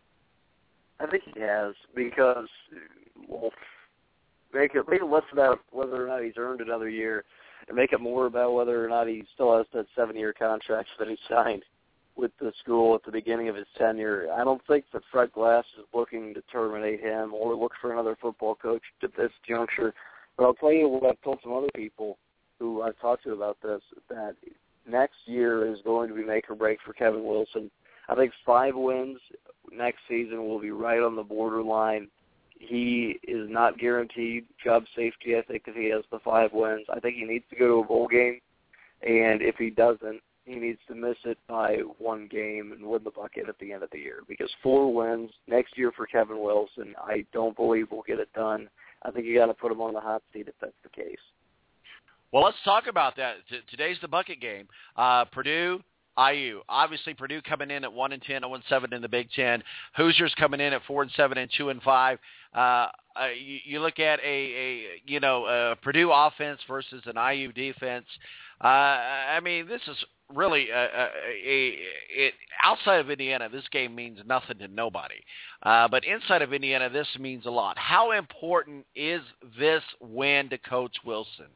I think he has, because well, make it make it less about whether or not he's earned another year, and make it more about whether or not he still has that seven-year contract that he signed with the school at the beginning of his tenure. I don't think that Fred Glass is looking to terminate him or look for another football coach at this juncture. But I'll tell you what I've told some other people who I've talked to about this, that next year is going to be make or break for Kevin Wilson. I think five wins next season will be right on the borderline. He is not guaranteed job safety, I think, if he has the five wins. I think he needs to go to a bowl game, and if he doesn't, he needs to miss it by one game and win the bucket at the end of the year, because four wins next year for Kevin Wilson, I don't believe we'll get it done. I think you got to put him on the hot seat if that's the case. Well, let's talk about that. T- today's the bucket game. Uh, Purdue, I U. Obviously, Purdue coming in at one and ten, zero and seven in the Big Ten. Hoosiers coming in at four and seven and two and five. Uh, uh, you, you look at a, a you know a Purdue offense versus an I U defense. Uh, I mean, this is really a, a, a, it, outside of Indiana, this game means nothing to nobody. Uh, but inside of Indiana, this means a lot. How important is this win to Coach Wilson?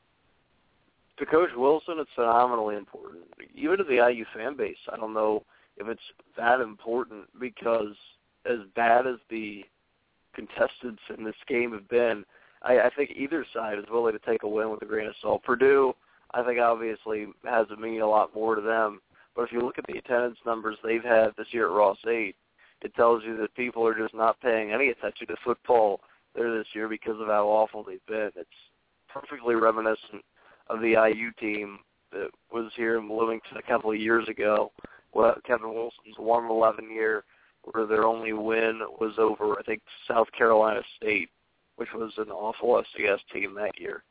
To Coach Wilson, it's phenomenally important. Even to the I U fan base, I don't know if it's that important, because as bad as the contestants in this game have been, I, I think either side is willing to take a win with a grain of salt. Purdue, I think, obviously has to mean a lot more to them. But if you look at the attendance numbers they've had this year at Ross eight, it tells you that people are just not paying any attention to football there this year because of how awful they've been. It's perfectly reminiscent of the I U team that was here in Bloomington a couple of years ago, well, Kevin Wilson's one and eleven year, where their only win was over, I think, South Carolina State, which was an awful S C S team that year.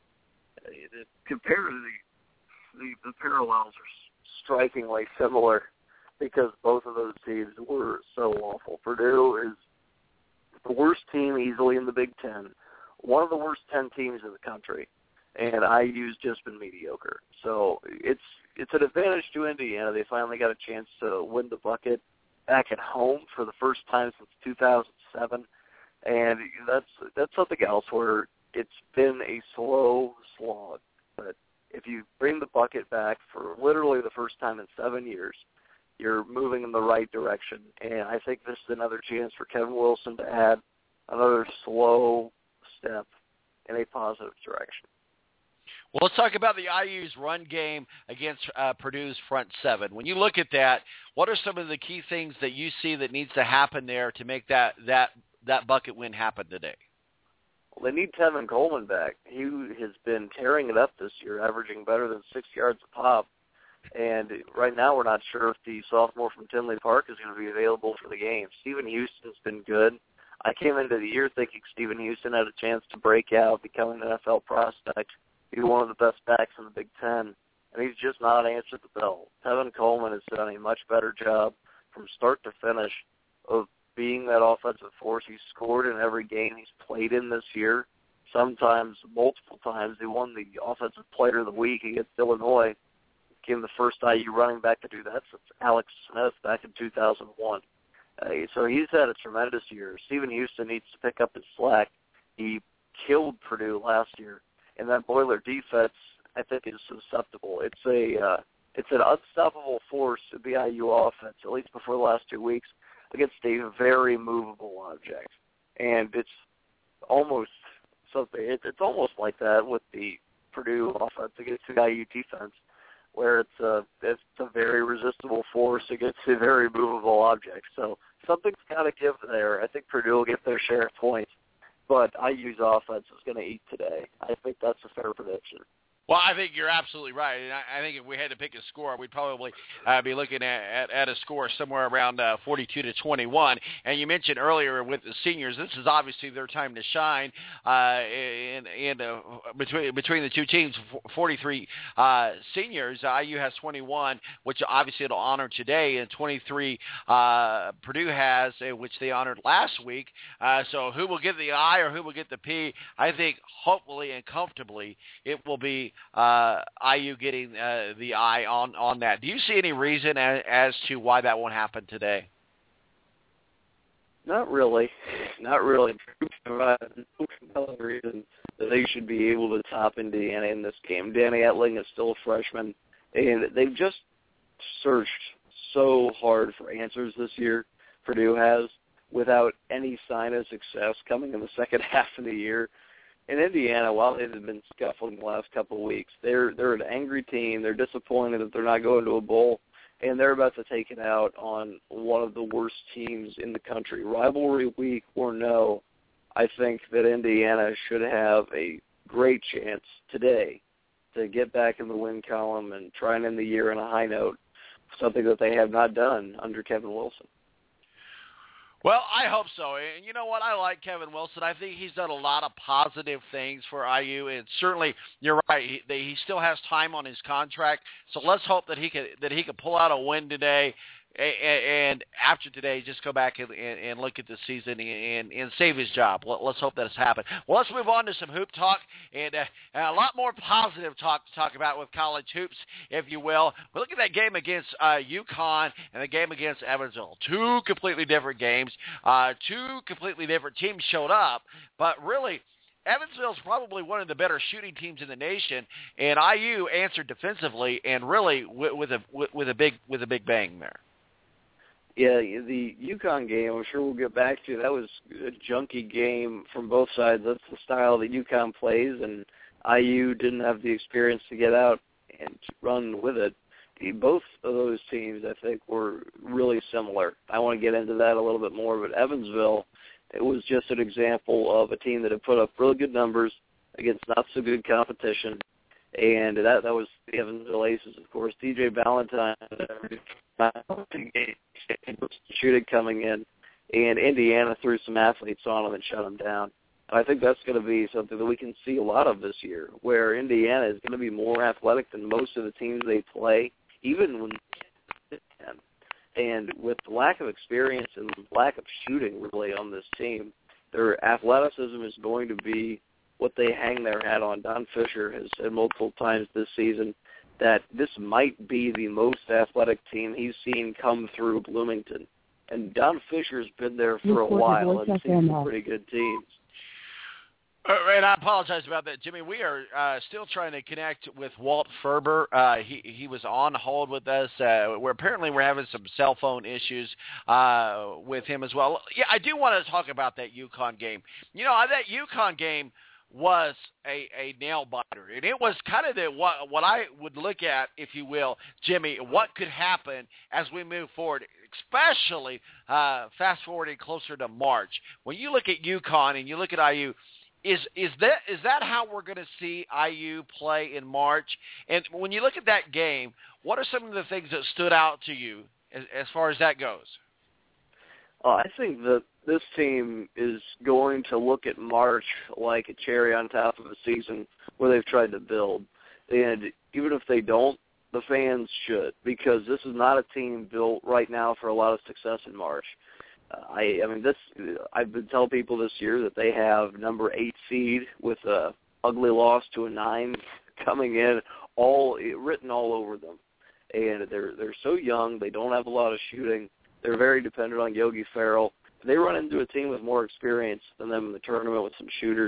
Compared to the, the, the parallels are strikingly similar, because both of those teams were so awful. Purdue is the worst team easily in the Big Ten, one of the worst ten teams in the country, and I U's just been mediocre. So it's it's an advantage to Indiana. They finally got a chance to win the bucket back at home for the first time since two thousand seven, and that's that's something else where it's been a slow slog. But if you bring the bucket back for literally the first time in seven years, you're moving in the right direction. And I think this is another chance for Kevin Wilson to add another slow step in a positive direction. Well, let's talk about the I U's run game against uh, Purdue's front seven. When you look at that, what are some of the key things that you see that needs to happen there to make that that, that bucket win happen today? Well, they need Tevin Coleman back. He has been tearing it up this year, averaging better than six yards a pop. And right now we're not sure if the sophomore from Tinley Park is going to be available for the game. Stephen Houston's been good. I came into the year thinking Stephen Houston had a chance to break out, becoming an N F L prospect, be one of the best backs in the Big Ten, and he's just not answered the bell. Tevin Coleman has done a much better job from start to finish of being that offensive force. He's scored in every game he's played in this year, sometimes multiple times. He won the Offensive Player of the Week against Illinois. Became the first I U running back to do that since Alex Smith back in two thousand one. Uh, so he's had a tremendous year. Stephen Houston needs to pick up his slack. He killed Purdue last year, and that Boiler defense, I think, is susceptible. It's a uh, it's an unstoppable force of the I U offense, at least before the last two weeks, against a very movable object, and it's almost something. It, it's almost like that with the Purdue offense against the I U defense, where it's a it's a very resistible force against a very movable object. So something's got to give there. I think Purdue will get their share of points, but I U's offense is going to eat today. I think that's a fair prediction. Well, I think you're absolutely right, and I, I think if we had to pick a score, we'd probably uh, be looking at, at, at a score somewhere around uh, forty-two to twenty-one. And you mentioned earlier with the seniors, this is obviously their time to shine. Uh, in, in uh, between between the two teams, forty-three uh, seniors. I U has twenty-one, which obviously it'll honor today, and twenty-three uh, Purdue has, uh, which they honored last week. Uh, so who will get the I or who will get the P? I think hopefully and comfortably it will be Uh, I U getting uh, the eye on, on that. Do you see any reason as, as to why that won't happen today? Not really. Not really. No compelling reason that they should be able to top Indiana in this game. Danny Etling is still a freshman, and they've just searched so hard for answers this year, Purdue has, without any sign of success coming in the second half of the year. In Indiana, while they've been scuffling the last couple of weeks, they're they're an angry team. They're disappointed that they're not going to a bowl, and they're about to take it out on one of the worst teams in the country. Rivalry week or no, I think that Indiana should have a great chance today to get back in the win column and try and end the year on a high note, something that they have not done under Kevin Wilson. Well, I hope so. And you know what? I like Kevin Wilson. I think he's done a lot of positive things for I U, and certainly you're right. He, they, he still has time on his contract, so let's hope that he can that he can pull out a win today. And after today, just go back and, and look at the season and, and save his job. Let's hope that has happened. Well, let's move on to some hoop talk and, uh, and a lot more positive talk to talk about with college hoops, if you will. We look at that game against uh, UConn and the game against Evansville. Two completely different games. Uh, two completely different teams showed up, but really Evansville's probably one of the better shooting teams in the nation, and I U answered defensively and really with, with a with, with a big with a big bang there. Yeah, the UConn game, I'm sure we'll get back to. That was a junky game from both sides. That's the style that UConn plays, and I U didn't have the experience to get out and run with it. Both of those teams, I think, were really similar. I want to get into that a little bit more, but Evansville, it was just an example of a team that had put up really good numbers against not-so-good competition, and that that was the Evansville Aces, of course. D J Valentine, shooting coming in, and Indiana threw some athletes on them and shut them down. And I think that's going to be something that we can see a lot of this year, where Indiana is going to be more athletic than most of the teams they play, even when and with the lack of experience and lack of shooting really on this team, their athleticism is going to be what they hang their hat on. Don Fisher has said multiple times this season that this might be the most athletic team he's seen come through Bloomington. And Don Fisher's been there for a while and seen some pretty good teams. Uh, and I apologize about that, Jimmy. We are uh, still trying to connect with Walt Ferber. Uh, he he was on hold with us. Uh, we're apparently we're having some cell phone issues uh, with him as well. Yeah, I do want to talk about that UConn game. You know, that UConn game was a, a nail biter, and it was kind of the what what I would look at, if you will, Jimmy, what could happen as we move forward, especially uh, fast forwarding closer to March. When you look at UConn and you look at I U. Is is that is that how we're going to see I U play in March? And when you look at that game, what are some of the things that stood out to you as, as far as that goes? Oh, I think that this team is going to look at March like a cherry on top of a season where they've tried to build. And even if they don't, the fans should, because this is not a team built right now for a lot of success in March. I, I mean, this. I've been telling people this year that they have number eight seed with a ugly loss to a nine coming in, all written all over them. And they're they're so young. They don't have a lot of shooting. They're very dependent on Yogi Ferrell. They run into a team with more experience than them in the tournament with some shooters.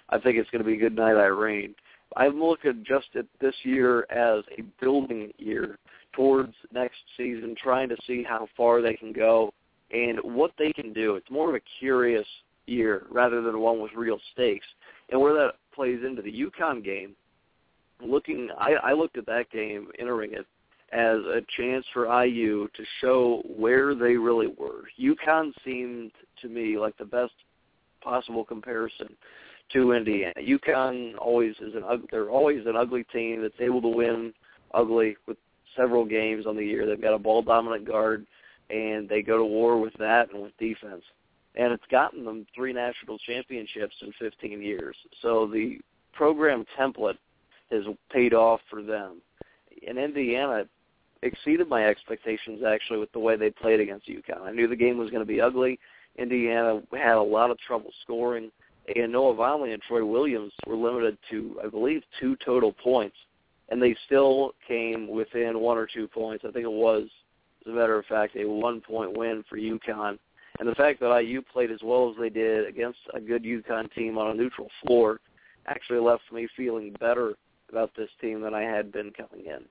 I think it's going to be good night, Irene. I'm looking just at this year as a building year towards next season, trying to see how far they can go and what they can do. It's more of a curious year rather than one with real stakes. And where that plays into the UConn game, looking, I, I looked at that game, entering it, as a chance for I U to show where they really were. UConn seemed to me like the best possible comparison to Indiana. UConn always is an they're always an ugly team that's able to win ugly with several games on the year. They've got a ball dominant guard, and they go to war with that and with defense. And it's gotten them three national championships in fifteen years. So the program template has paid off for them. And Indiana exceeded my expectations, actually, with the way they played against UConn. I knew the game was going to be ugly. Indiana had a lot of trouble scoring, and Noah Vonleh and Troy Williams were limited to, I believe, two total points, and they still came within one or two points. I think it was, as a matter of fact, a one-point win for UConn. And the fact that I U played as well as they did against a good UConn team on a neutral floor actually left me feeling better about this team than I had been coming in.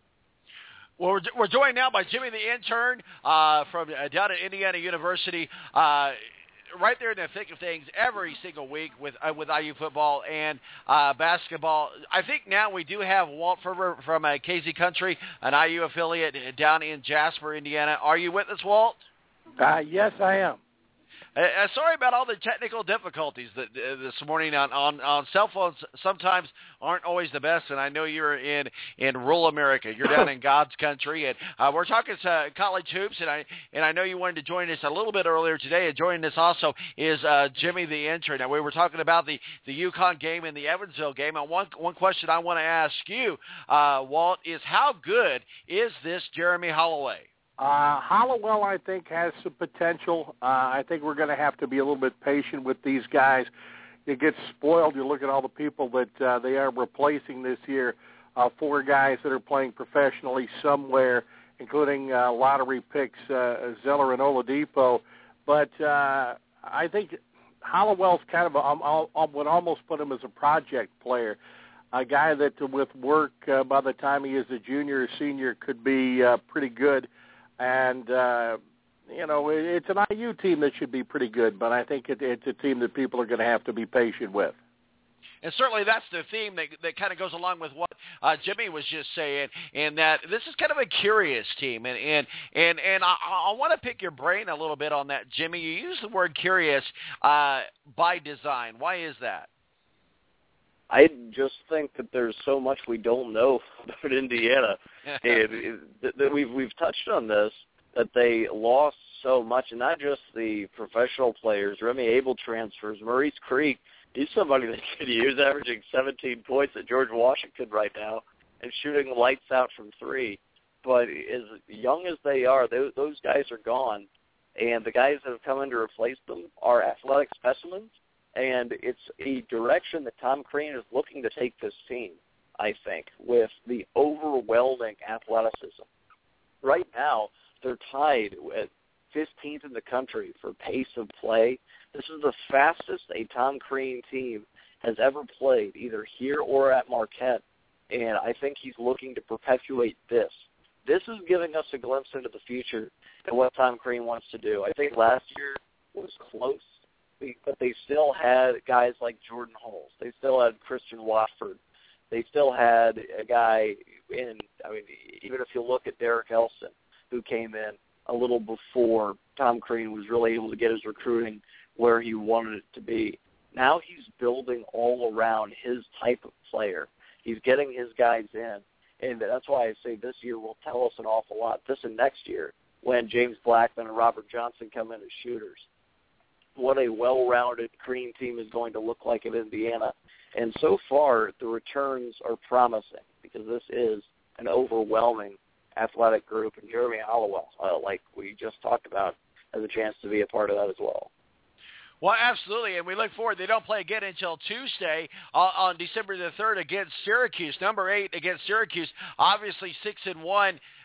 Well, we're, we're joined now by Jimmy the intern uh, from uh, down at Indiana University, uh, right there in the thick of things every single week with uh, with I U football and uh, basketball. I think now we do have Walt Ferber from uh, K Z Country, an I U affiliate down in Jasper, Indiana. Are you with us, Walt? Uh, yes, I am. Uh, sorry about all the technical difficulties that uh, this morning on, on, on cell phones sometimes aren't always the best, and I know you're in, in rural America. You're down in God's country, and uh, we're talking uh, college hoops, and I and I know you wanted to join us a little bit earlier today, and joining us also is uh, Jimmy the intern. Now, we were talking about the, the UConn game and the Evansville game, and one, one question I want to ask you, uh, Walt, is how good is this Jeremy Holloway? Uh, Hollowell, I think, has some potential. Uh, I think we're going to have to be a little bit patient with these guys. You get spoiled. You look at all the people that uh, they are replacing this year, uh, four guys that are playing professionally somewhere, including uh, lottery picks, uh, Zeller and Oladipo. But uh, I think Hollowell's kind of, a, I would almost put him as a project player, a guy that with work uh, by the time he is a junior or senior could be uh, pretty good. And, uh, you know, it, it's an I U team that should be pretty good, but I think it, it's a team that people are going to have to be patient with. And certainly that's the theme that, that kind of goes along with what uh, Jimmy was just saying, and that this is kind of a curious team. And and, and, and I, I want to pick your brain a little bit on that, Jimmy. You use the word curious uh, by design. Why is that? I just think that there's so much we don't know about Indiana. and that we've we've touched on this, that they lost so much, and not just the professional players. Remy Abel transfers. Maurice Creek, he's somebody that could use, averaging seventeen points at George Washington right now and shooting lights out from three. But as young as they are, those, those guys are gone, and the guys that have come in to replace them are athletic specimens. And it's a direction that Tom Crean is looking to take this team, I think, with the overwhelming athleticism. Right now, they're tied at fifteenth in the country for pace of play. This is the fastest a Tom Crean team has ever played, either here or at Marquette, and I think he's looking to perpetuate this. This is giving us a glimpse into the future and what Tom Crean wants to do. I think last year was close, but they still had guys like Jordan Hulse. They still had Christian Watford. They still had a guy in, I mean, even if you look at Derek Elson, who came in a little before Tom Crean was really able to get his recruiting where he wanted it to be. Now he's building all around his type of player. He's getting his guys in, and that's why I say this year will tell us an awful lot. This and next year, when James Blackman and Robert Johnson come in as shooters. What a well-rounded Crean team is going to look like in Indiana. And so far, the returns are promising because this is an overwhelming athletic group. And Jeremy Hollowell, uh, like we just talked about, has a chance to be a part of that as well. Well, absolutely, and we look forward. They don't play again until Tuesday uh, on December the third against Syracuse, number eight against Syracuse. Obviously, six and one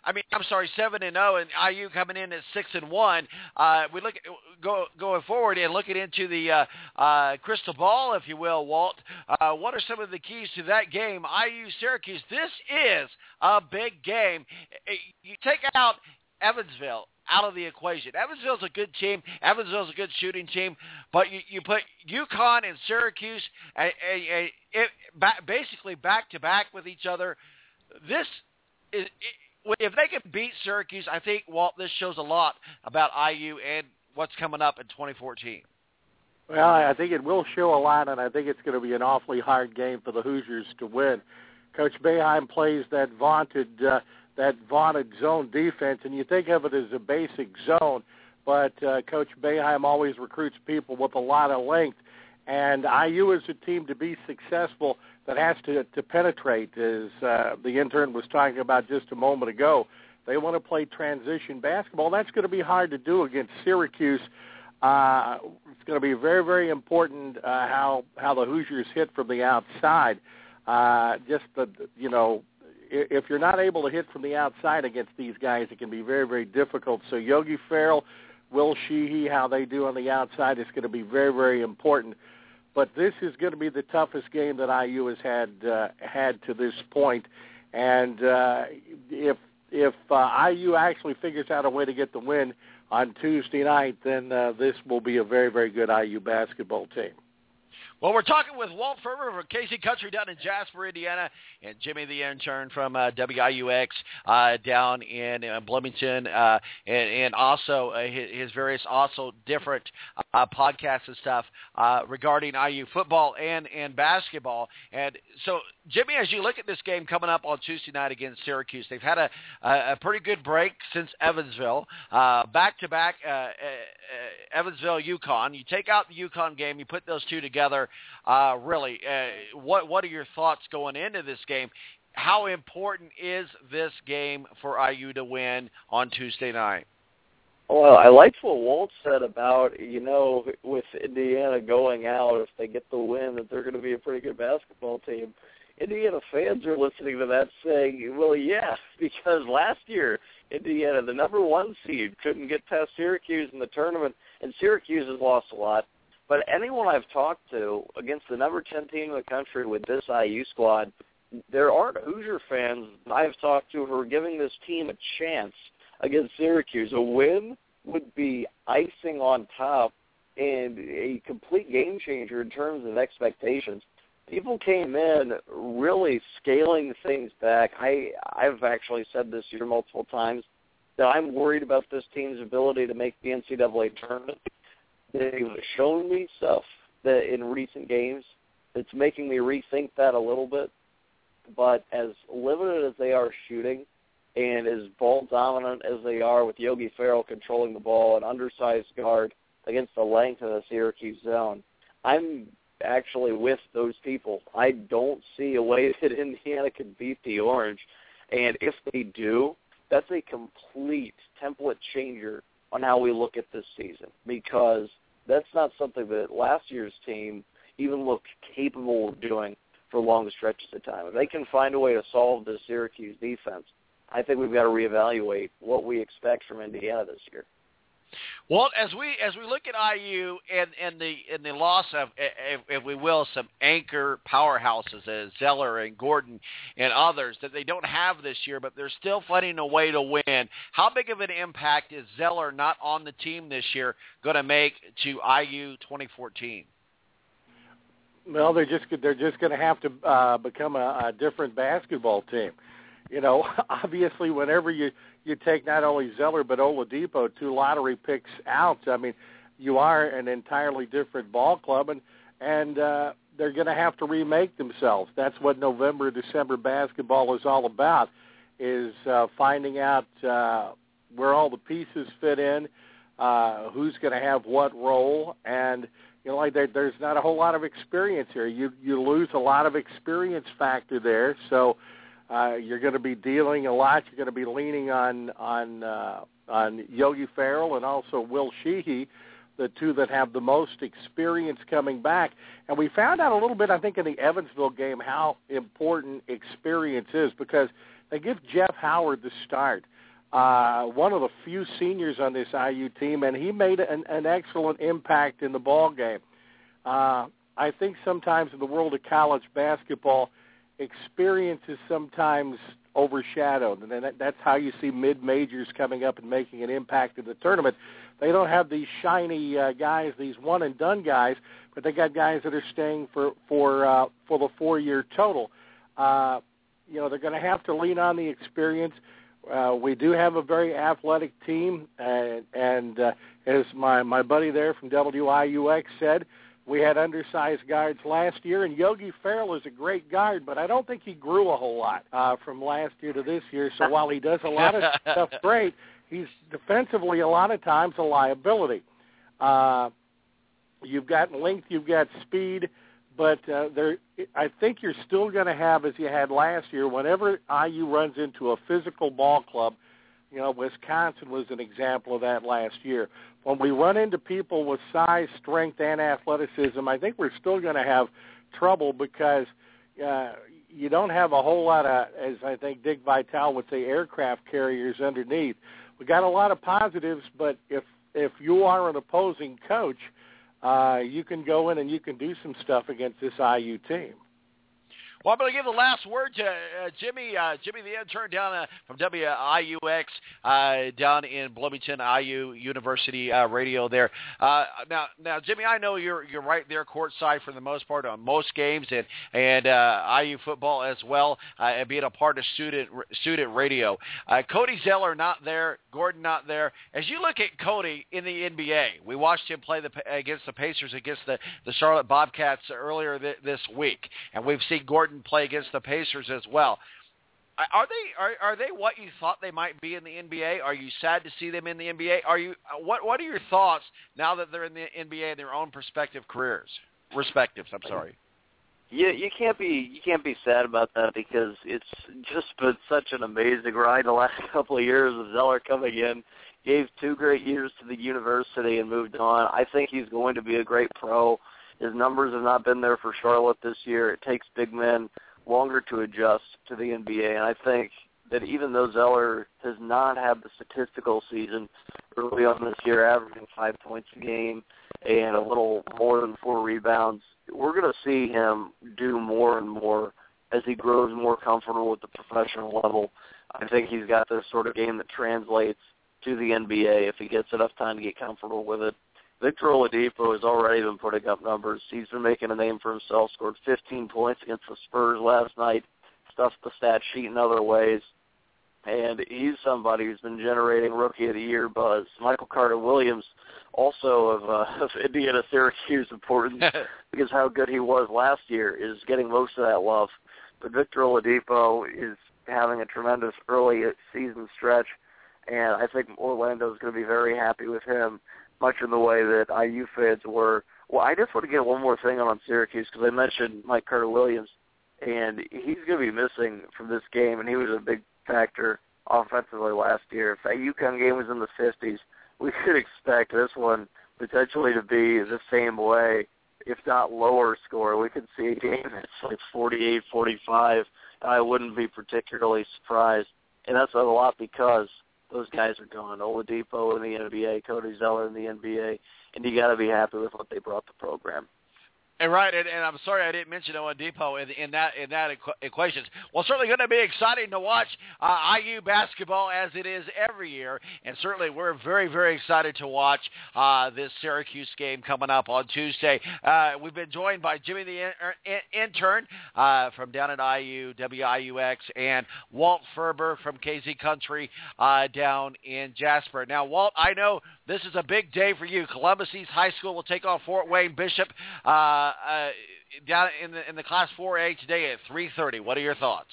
I mean, I'm sorry, seven and zero, and I U coming in at six and one. Uh, we look at, go going forward and looking into the uh, uh, crystal ball, if you will, Walt. Uh, what are some of the keys to that game? I U Syracuse. This is a big game. You take out Evansville out of the equation. Evansville's a good team. Evansville's a good shooting team, but you, you put UConn and Syracuse a, a, a, it, ba- basically back to back with each other. This is it, if they can beat Syracuse, I think, Walt, this shows a lot about I U and what's coming up in twenty fourteen. Well, I think it will show a lot, and I think it's going to be an awfully hard game for the Hoosiers to win. Coach Boeheim plays that vaunted uh, that vaunted zone defense, and you think of it as a basic zone, but uh, Coach Boeheim always recruits people with a lot of length, and I U is a team to be successful that has to, to penetrate, as uh, the intern was talking about just a moment ago. They want to play transition basketball. That's going to be hard to do against Syracuse. Uh, it's going to be very, very important uh, how how the Hoosiers hit from the outside. Uh, just the, you know, if you're not able to hit from the outside against these guys, it can be very, very difficult. So Yogi Ferrell, Will Sheehy, how they do on the outside is going to be very, very important. But this is going to be the toughest game that I U has had uh, had to this point. And uh, if if uh, I U actually figures out a way to get the win on Tuesday night, then uh, this will be a very, very good I U basketball team. Well, we're talking with Walt Ferber from Casey Country down in Jasper, Indiana, and Jimmy the intern from uh, W I U X uh, down in uh, Bloomington, uh, and, and also uh, his, his various also different uh, podcasts and stuff uh, regarding I U football and, and basketball. And so, Jimmy, as you look at this game coming up on Tuesday night against Syracuse, they've had a, a, a pretty good break since Evansville, uh, back-to-back uh, uh, Evansville, UConn. You take out the UConn game, you put those two together. Uh, really, uh, what what are your thoughts going into this game? How important is this game for I U to win on Tuesday night? Well, I liked what Walt said about, you know, with Indiana going out, if they get the win, that they're going to be a pretty good basketball team. Indiana fans are listening to that saying, well, yeah, because last year Indiana, the number one seed, couldn't get past Syracuse in the tournament, and Syracuse has lost a lot. But anyone I've talked to against the number ten team in the country with this I U squad, there aren't Hoosier fans I've talked to who are giving this team a chance against Syracuse. A win would be icing on top and a complete game changer in terms of expectations. People came in really scaling things back. I, I've actually said this year multiple times that I'm worried about this team's ability to make the N C double A tournament. They've shown me stuff that in recent games that's making me rethink that a little bit. But as limited as they are shooting and as ball dominant as they are with Yogi Ferrell controlling the ball, an undersized guard against the length of the Syracuse zone, I'm actually with those people. I don't see a way that Indiana can beat the Orange. And if they do, that's a complete template changer on how we look at this season, because that's not something that last year's team even looked capable of doing for long stretches of time. If they can find a way to solve the Syracuse defense, I think we've got to reevaluate what we expect from Indiana this year. Well, as we as we look at I U and, and the and the loss of, if, if we will, some anchor powerhouses as Zeller and Gordon and others that they don't have this year, but they're still finding a way to win. How big of an impact is Zeller not on the team this year going to make to I U twenty fourteen? Well, they're just they're just going to have to uh, become a, a different basketball team. You know, obviously, whenever you, you take not only Zeller but Oladipo, two lottery picks out, I mean, you are an entirely different ball club, and and uh, they're going to have to remake themselves. That's what November, December basketball is all about, is uh, finding out uh, where all the pieces fit in, uh, who's going to have what role, and you know, like there, there's not a whole lot of experience here. You you lose a lot of experience factor there, so. Uh, you're going to be dealing a lot. You're going to be leaning on on uh, on Yogi Ferrell and also Will Sheehy, the two that have the most experience coming back. And we found out a little bit, I think, in the Evansville game how important experience is, because they give Jeff Howard the start. uh, one of the few seniors on this I U team, and he made an, an excellent impact in the ball game. Uh, I think sometimes in the world of college basketball, experience is sometimes overshadowed, and that, that's how you see mid-majors coming up and making an impact in the tournament. They don't have these shiny uh, guys, these one-and-done guys, but they got guys that are staying for for uh, for the four-year total. Uh, you know, they're going to have to lean on the experience. Uh, we do have a very athletic team, and, and uh, as my, my buddy there from W I U X said, we had undersized guards last year, and Yogi Ferrell is a great guard, but I don't think he grew a whole lot uh, from last year to this year. So while he does a lot of stuff great, he's defensively a lot of times a liability. Uh, you've got length, you've got speed, but uh, there, I think you're still going to have, as you had last year, whenever I U runs into a physical ball club, you know, Wisconsin was an example of that last year. When we run into people with size, strength, and athleticism, I think we're still going to have trouble because uh, you don't have a whole lot of, as I think Dick Vitale would say, aircraft carriers underneath. We got a lot of positives, but if if you are an opposing coach, uh, you can go in and you can do some stuff against this I U team. Well, I'm going to give the last word to uh, Jimmy, uh, Jimmy the intern down uh, from W I U X uh, down in Bloomington, I U University uh, Radio there. Uh, now, now, Jimmy, I know you're you're right there courtside for the most part on most games, and and uh, I U football as well, uh, and being a part of student student radio. Uh, Cody Zeller not there, Gordon not there. As you look at Cody in the N B A, we watched him play the, against the Pacers against the, the Charlotte Bobcats earlier th- this week, and we've seen Gordon play against the Pacers as well. Are they are, are they what you thought they might be in the N B A? Are you sad to see them in the N B A? Are you what what are your thoughts now that they're in the N B A in their own prospective careers? Respectives, I'm sorry. Yeah, you can't be you can't be sad about that because it's just been such an amazing ride the last couple of years of Zeller coming in. Gave two great years to the university and moved on. I think he's going to be a great pro. His numbers have not been there for Charlotte this year. It takes big men longer to adjust to the N B A, and I think that even though Zeller has not had the statistical season early on this year, averaging five points a game and a little more than four rebounds, we're going to see him do more and more as he grows more comfortable with the professional level. I think he's got this sort of game that translates to the N B A if he gets enough time to get comfortable with it. Victor Oladipo has already been putting up numbers. He's been making a name for himself, scored fifteen points against the Spurs last night, stuffed the stat sheet in other ways, and he's somebody who's been generating Rookie of the Year buzz. Michael Carter-Williams, also of, uh, of Indiana-Syracuse importance, because how good he was last year, is getting most of that love. But Victor Oladipo is having a tremendous early season stretch, and I think Orlando's going to be very happy with him, much in the way that I U fans were. Well, I just want to get one more thing on, on Syracuse because I mentioned Mike Carter-Williams, and he's going to be missing from this game, and he was a big factor offensively last year. If that UConn game was in the fifties, we could expect this one potentially to be the same way, if not lower score. We could see a game that's like forty-eight forty-five, and I wouldn't be particularly surprised. And that's a lot because those guys are gone. Oladipo in the N B A, Cody Zeller in the N B A, and you got to be happy with what they brought the program. And right, and, and I'm sorry I didn't mention Oladipo in, in that in that equ- equations. Well, certainly going to be exciting to watch uh, I U basketball as it is every year, and certainly we're very, very excited to watch uh, this Syracuse game coming up on Tuesday. Uh, we've been joined by Jimmy the in, in, intern uh, from down at I U, W I U X, and Walt Ferber from K Z Country uh, down in Jasper. Now, Walt, I know this is a big day for you. Columbus East High School will take on Fort Wayne Bishop uh, uh, down in the in the Class four A today at three thirty. What are your thoughts?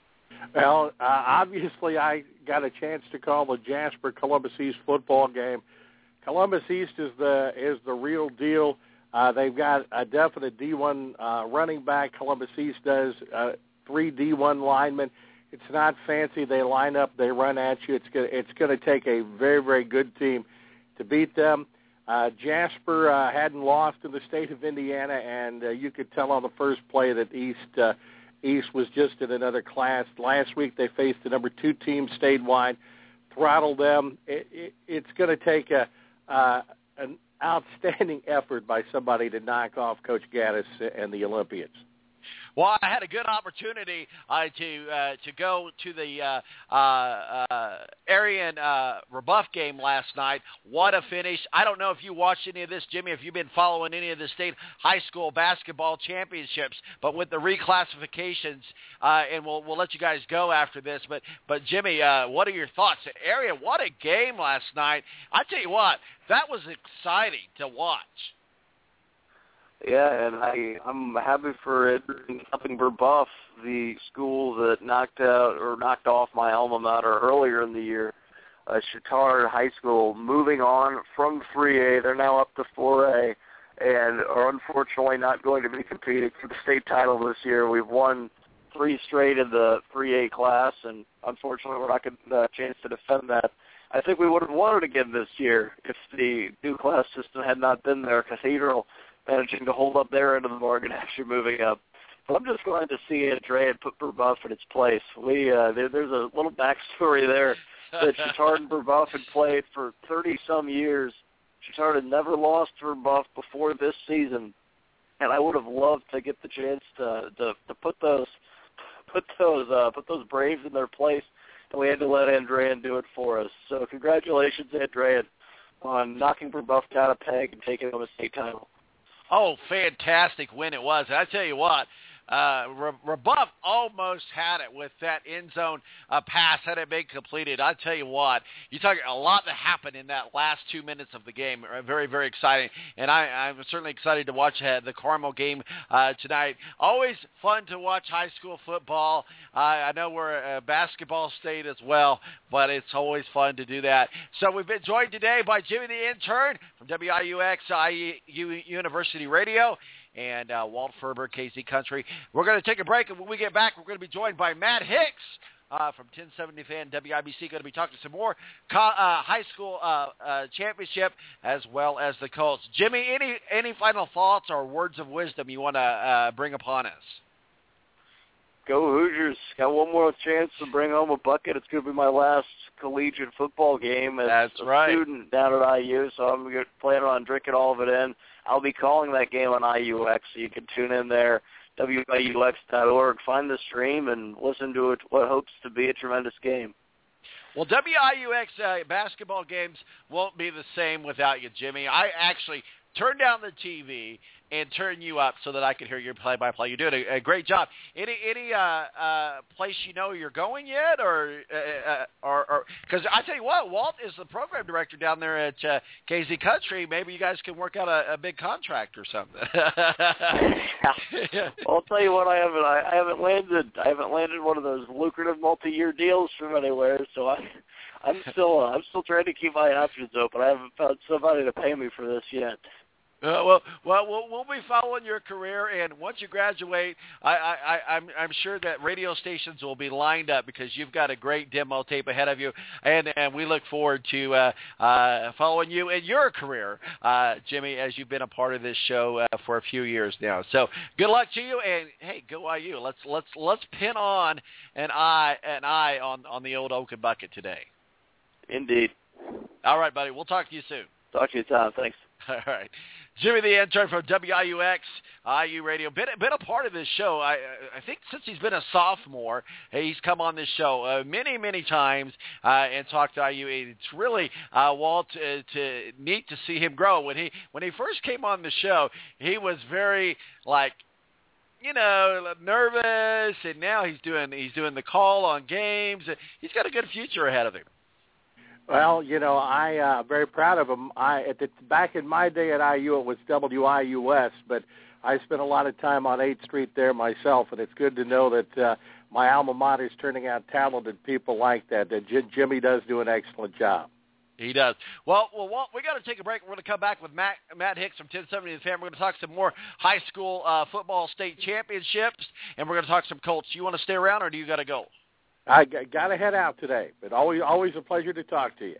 Well, uh, obviously I got a chance to call the Jasper Columbus East football game. Columbus East is the is the real deal. Uh, they've got a definite D one uh, running back. Columbus East does uh, three D one linemen. It's not fancy. They line up, they run at you. It's gonna, it's going to take a very, very good team to beat them. Uh, Jasper uh, hadn't lost in the state of Indiana, and uh, you could tell on the first play that East uh, East was just in another class. Last week they faced the number two team statewide, throttle them. It, it, it's going to take a uh, an outstanding effort by somebody to knock off Coach Gaddis and the Olympians. Well, I had a good opportunity uh, to uh, to go to the uh, uh, uh, Arian uh, Rebuff game last night. What a finish. I don't know if you watched any of this, Jimmy, if you've been following any of the state high school basketball championships, but with the reclassifications, uh, and we'll we'll let you guys go after this, but, but Jimmy, uh, what are your thoughts? Arian, what a game last night. I tell you what, that was exciting to watch. Yeah, and I, I'm happy for it helping Brebeuf, the school that knocked out or knocked off my alma mater earlier in the year, uh, Chittard High School, moving on from three A. They're now up to four A and are unfortunately not going to be competing for the state title this year. We've won three straight in the three A class, and unfortunately we're not getting a chance to defend that. I think we would have won it again this year if the new class system had not been there. Cathedral managing to hold up their end of the bargain, actually moving up. But I'm just glad to see Andrea put Brebeuf in its place. We uh, there, there's a little backstory there that Chittard and Brebeuf had played for thirty-some years. Chittard had never lost to Brebeuf before this season, and I would have loved to get the chance to to, to put those put those uh, put those Braves in their place, and we had to let Andrean do it for us. So congratulations, Andrean, on knocking Brebeuf down a peg and taking home a state title. Oh, fantastic win it was. And I tell you what, uh, Rebuff almost had it with that end zone uh, pass had it been completed. I tell you what, you talk a lot that happened in that last two minutes of the game. Very, very exciting. And I, I'm certainly excited to watch uh, the Carmel game uh, tonight. Always fun to watch high school football. Uh, I know we're a basketball state as well, but it's always fun to do that. So we've been joined today by Jimmy the Intern from W I U X I U University Radio, and uh, Walt Ferber, K Z Country. We're going to take a break, and when we get back, we're going to be joined by Matt Hicks uh, from ten seventy Fan W I B C. Going to be talking some more co- uh, high school uh, uh, championship as well as the Colts. Jimmy, any any final thoughts or words of wisdom you want to uh, bring upon us? Go Hoosiers. Got one more chance to bring home a bucket. It's going to be my last collegiate football game as That's a right. student down at I U, so I'm planning on drinking all of it in. I'll be calling that game on I U X, so you can tune in there, W I U X dot org. Find the stream and listen to it, what hopes to be a tremendous game. Well, W I U X uh, basketball games won't be the same without you, Jimmy. I actually turned down the T V and turn you up so that I could hear your play-by-play. You're doing a, a great job. Any any uh, uh, place you know you're going yet, or uh, or because I tell you what, Walt is the program director down there at uh, K Z Country. Maybe you guys can work out a, a big contract or something. Well, I'll tell you what, I haven't I, I haven't landed I haven't landed one of those lucrative multi-year deals from anywhere, so I I'm still uh, I'm still trying to keep my options open. I haven't found somebody to pay me for this yet. Uh, well, well, well, we'll be following your career, and once you graduate, I, I, I'm, I'm sure that radio stations will be lined up because you've got a great demo tape ahead of you, and, and we look forward to uh, uh, following you in your career, uh, Jimmy, as you've been a part of this show uh, for a few years now. So, good luck to you, and hey, go I U. Let's let's let's pin on an eye an eye on on the old Oaken Bucket today. Indeed. All right, buddy. We'll talk to you soon. Talk to you, Tom. Thanks. All right. Jimmy the Intern from W I U X I U Radio. Been, been a part of this show. I I think since he's been a sophomore, he's come on this show uh, many, many times uh, and talked to I U. It's really, uh, Walt, uh, to, neat to see him grow. When he when he first came on the show, he was very, like, you know, nervous, and now he's doing he's doing the call on games. He's got a good future ahead of him. Well, you know, I uh very proud of him. I at the back in my day at I U, it was W I U S, but I spent a lot of time on eighth Street there myself, and it's good to know that uh, my alma mater is turning out talented people like that. That J- Jimmy does do an excellent job. He does. Well, well, Walt, we got to take a break. We're going to come back with Matt, Matt Hicks from ten seventy The Fan. We're going to talk some more high school uh, football state championships, and we're going to talk some Colts. You want to stay around, or do you got to go? I got to head out today, but always always a pleasure to talk to you.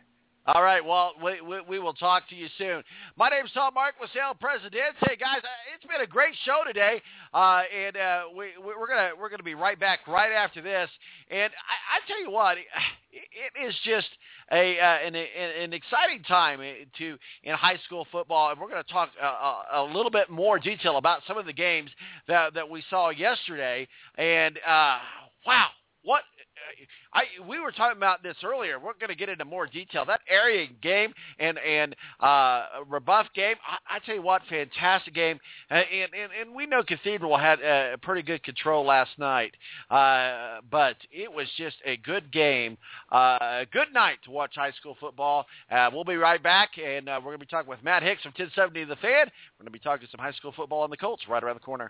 All right, well, we, we, we will talk to you soon. My name's Tom Marquis, El Presidente. Guys, it's been a great show today, uh, and uh, we, we're gonna we're gonna be right back right after this. And I, I tell you what, it, it is just a uh, an, an exciting time to in high school football, and we're going to talk a, a little bit more detail about some of the games that that we saw yesterday. And uh, wow, what. I we were talking about this earlier. We're going to get into more detail. That area game and and uh, rebuff game. I, I tell you what, fantastic game. And, and and we know Cathedral had a pretty good control last night, uh, but it was just a good game. Uh, a good night to watch high school football. Uh, we'll be right back, and uh, we're going to be talking with Matt Hicks from ten seventy The Fan. We're going to be talking some high school football on the Colts right around the corner.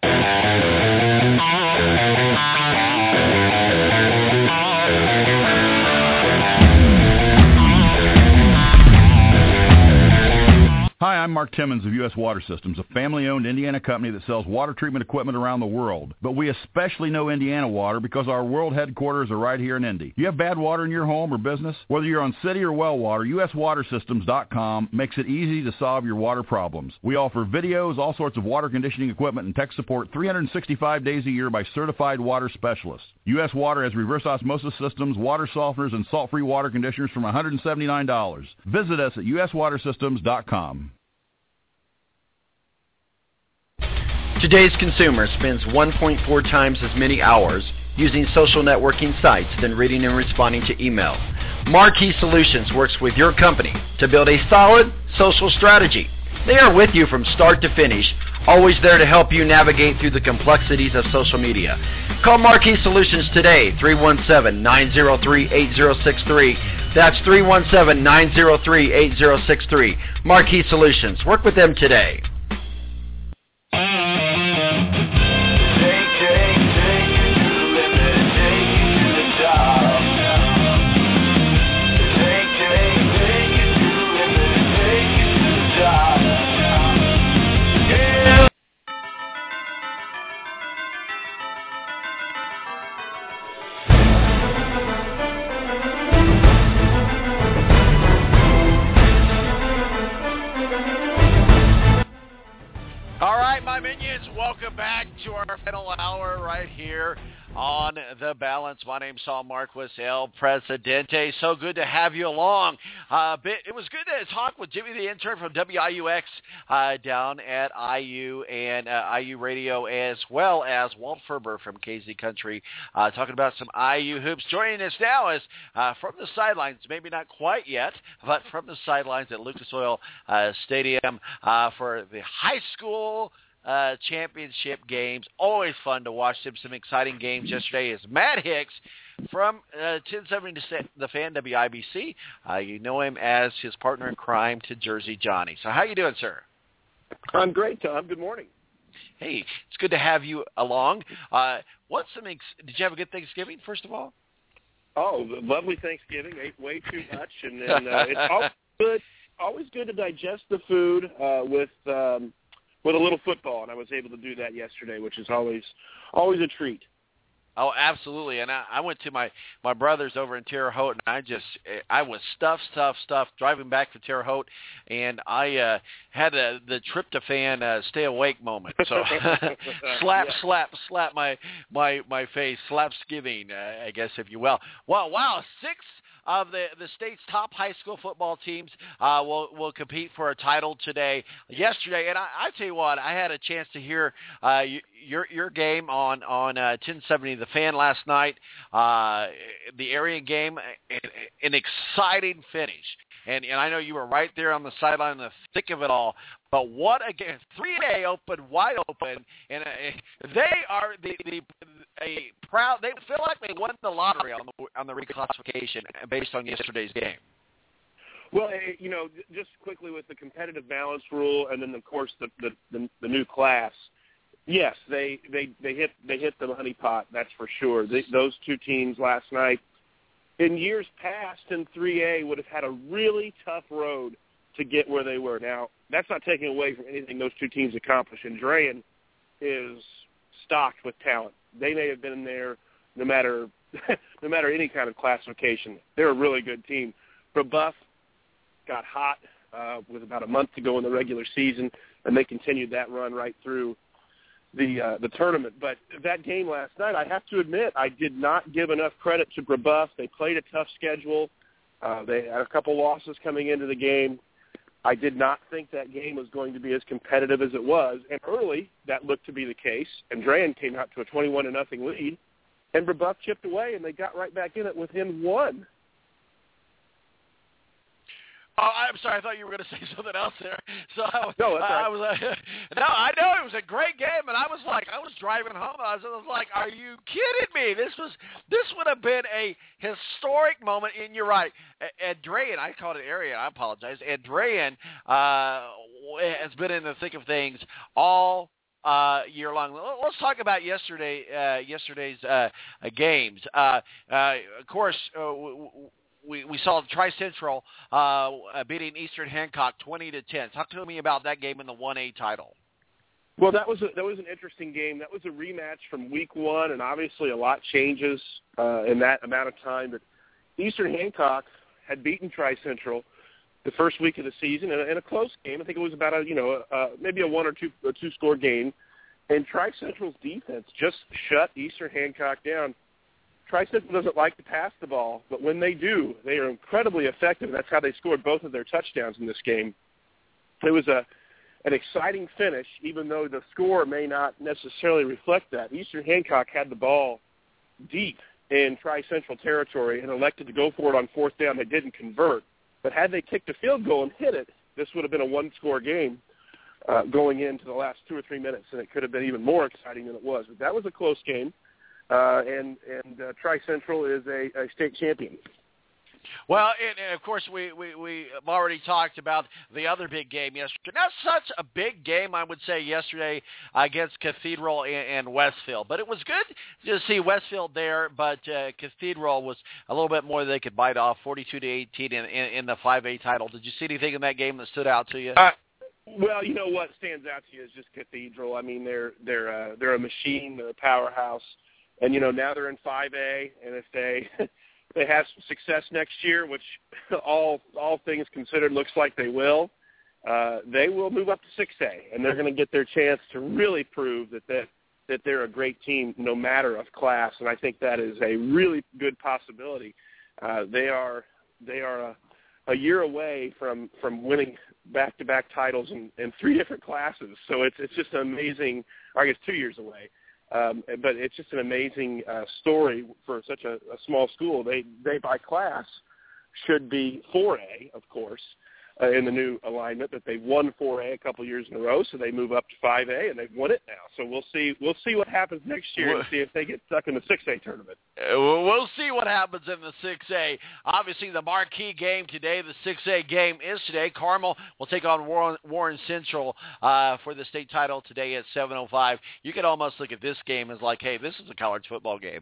Hi, I'm Mark Timmons of U S Water Systems, a family-owned Indiana company that sells water treatment equipment around the world. But we especially know Indiana water because our world headquarters are right here in Indy. You have bad water in your home or business? Whether you're on city or well water, U S water systems dot com makes it easy to solve your water problems. We offer videos, all sorts of water conditioning equipment, and tech support three hundred sixty-five days a year by certified water specialists. U S Water has reverse osmosis systems, water softeners, and salt-free water conditioners from one hundred seventy-nine dollars. Visit us at U S water systems dot com. Today's consumer spends one point four times as many hours using social networking sites than reading and responding to email. Marquee Solutions works with your company to build a solid social strategy. They are with you from start to finish, always there to help you navigate through the complexities of social media. Call Marquee Solutions today, three one seven, nine zero three, eight zero six three. That's three one seven, nine zero three, eight zero six three. Marquee Solutions. Work with them today. Welcome back to our final hour right here on The Balance. My name's Saul Marquis, El Presidente. So good to have you along. Uh, it was good to talk with Jimmy the intern from W I U X uh, down at I U and uh, I U Radio, as well as Walt Ferber from K Z Country, uh, talking about some I U hoops. Joining us now is uh, from the sidelines, maybe not quite yet, but from the sidelines at Lucas Oil uh, Stadium uh, for the high school Uh, championship games. Always fun to watch them. Some exciting games yesterday is Matt Hicks from uh, ten seventy The Fan, W I B C. Uh, you know him as his partner in crime to Jersey Johnny. So how you doing, sir? I'm great, Tom. Good morning. Hey, it's good to have you along. Uh, what's some? Ex- Did you have a good Thanksgiving, first of all? Oh, lovely Thanksgiving. Ate way too much, and then uh, it's always good. Always good to digest the food uh, with. Um, with a little football, and I was able to do that yesterday, which is always always a treat. Oh, absolutely. And I, I went to my, my brother's over in Terre Haute, and I just, I was stuffed, stuffed, stuffed, driving back from Terre Haute, and I uh, had a, the tryptophan uh, stay awake moment. So slap, yeah. slap, slap my, my, my face, slapsgiving, uh, I guess, if you will. Wow, wow, six of the, the state's top high school football teams uh, will will compete for a title today. Yesterday, and I, I tell you what, I had a chance to hear uh, your your game on on uh, ten seventy The Fan last night. Uh, the area game, an, an exciting finish, and and I know you were right there on the sideline in the thick of it all. But what a game! three A open, wide open, and uh, they are the the a proud. They feel like they won the lottery on the on the reclassification based on yesterday's game. Well, you know, just quickly with the competitive balance rule, and then of course the the, the, the new class. Yes, they, they, they hit they hit the honey pot. That's for sure. They, those two teams last night, in years past in three A, would have had a really tough road to get where they were. Now, that's not taking away from anything those two teams accomplished. And Drayen is stocked with talent. They may have been there no matter no matter any kind of classification. They're a really good team. Rebuff, got hot uh, with about a month to go in the regular season, and they continued that run right through the uh, the tournament. But that game last night, I have to admit, I did not give enough credit to Brebeuf. They played a tough schedule. Uh, they had a couple losses coming into the game. I did not think that game was going to be as competitive as it was, and early that looked to be the case. Andrean came out to a twenty-one to nothing lead, and Brebeuf chipped away, and they got right back in it within one. Oh, I'm sorry. I thought you were going to say something else there. So I, no, that's right. I was uh, no, I know it was a great game, and I was like, I was driving home. I was, I was like, are you kidding me? This was this would have been a historic moment. And you're right, Andrean. I called it Arian. I apologize. Andrean uh, has been in the thick of things all Uh, year long. Let's talk about yesterday. Uh, yesterday's uh, games. Uh, uh, of course, uh, we we saw Tri Central uh, beating Eastern Hancock twenty to ten. Talk to me about that game in the one A title. Well, that was a, that was an interesting game. That was a rematch from week one, and obviously a lot changes uh, in that amount of time. But Eastern Hancock had beaten Tri Central the first week of the season in a, in a close game. I think it was about a you know uh, maybe a one or two a two score game, and Tri Central's defense just shut Eastern Hancock down. Tri Central doesn't like to pass the ball, but when they do, they are incredibly effective. That's how they scored both of their touchdowns in this game. It was a an exciting finish, even though the score may not necessarily reflect that. Eastern Hancock had the ball deep in Tri Central territory and elected to go for it on fourth down. They didn't convert. But had they kicked a field goal and hit it, this would have been a one-score game uh, going into the last two or three minutes, and it could have been even more exciting than it was. But that was a close game, uh, and, and uh, Tri Central is a, a state champion. Well, and, and of course, we, we, we have already talked about the other big game yesterday. Not such a big game, I would say, yesterday against Cathedral and, and Westfield. But it was good to see Westfield there, but uh, Cathedral was a little bit more than they could bite off, forty-two to eighteen in, in, in the five A title. Did you see anything in that game that stood out to you? Uh, well, you know what stands out to you is just Cathedral. I mean, they're they're uh, they're a machine, they're a powerhouse, and you know now they're in five A, and if they they have some success next year, which all all things considered looks like they will, uh, they will move up to six A, and they're going to get their chance to really prove that, that that they're a great team no matter of class, and I think that is a really good possibility. Uh, they are they are a, a year away from, from winning back-to-back titles in, in three different classes, so it's it's just amazing. Or I guess two years away. Um, but it's just an amazing uh, story for such a, a small school. They, they by class, should be four A, of course, uh, in the new alignment. But they've won four A a couple years in a row, so they move up to five A, and they've won it now. So we'll see. We'll see what happens next year and see if they get stuck in the six A tournament. Uh, we'll see what happens in the six A. Obviously, the marquee game today, the six A game, is today. Carmel will take on Warren, Warren Central uh, for the state title today at seven oh five. You could almost look at this game as like, hey, this is a college football game.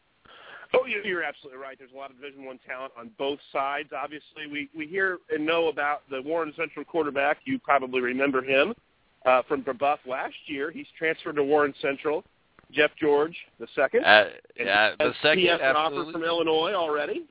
Oh, you're absolutely right. There's a lot of Division One talent on both sides. Obviously, we, we hear and know about the Warren Central quarterback. You probably remember him uh, from Brebeuf last year. He's transferred to Warren Central. Jeff George, the second. Uh, yeah, the second. He has an absolutely. offer from Illinois already.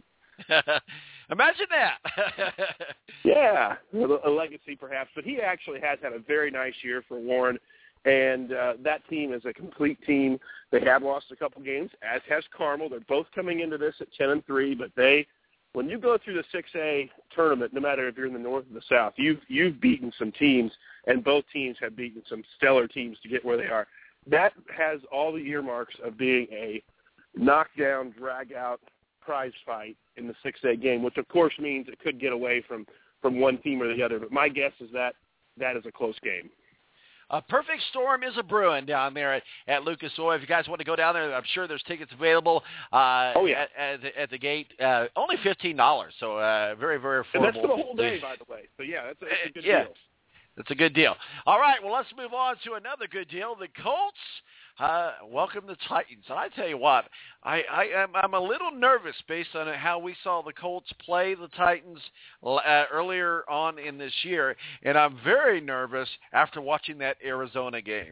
Imagine that. Yeah, a legacy perhaps. But he actually has had a very nice year for Warren. And uh, that team is a complete team. They have lost a couple games, as has Carmel. They're both coming into this at ten and three. But they, when you go through the six A tournament, no matter if you're in the north or the south, you've you've beaten some teams, and both teams have beaten some stellar teams to get where they are. That has all the earmarks of being a knockdown, drag-out prize fight in the six A game, which of course means it could get away from, from one team or the other. But my guess is that that is a close game. A perfect storm is a brewing down there at, at Lucas Oil. If you guys want to go down there, I'm sure there's tickets available uh, oh, yeah. at, at, the, at the gate. Uh, only fifteen dollars, so uh, very, very affordable. And that's for the whole day, by the way. So, yeah, that's a, that's a good yeah, deal. That's a good deal. All right, well, let's move on to another good deal. The Colts uh, welcome the Titans. And I tell you what, I, I am I'm a little nervous based on how we saw the Colts play the Titans uh, earlier on in this year, and I'm very nervous after watching that Arizona game.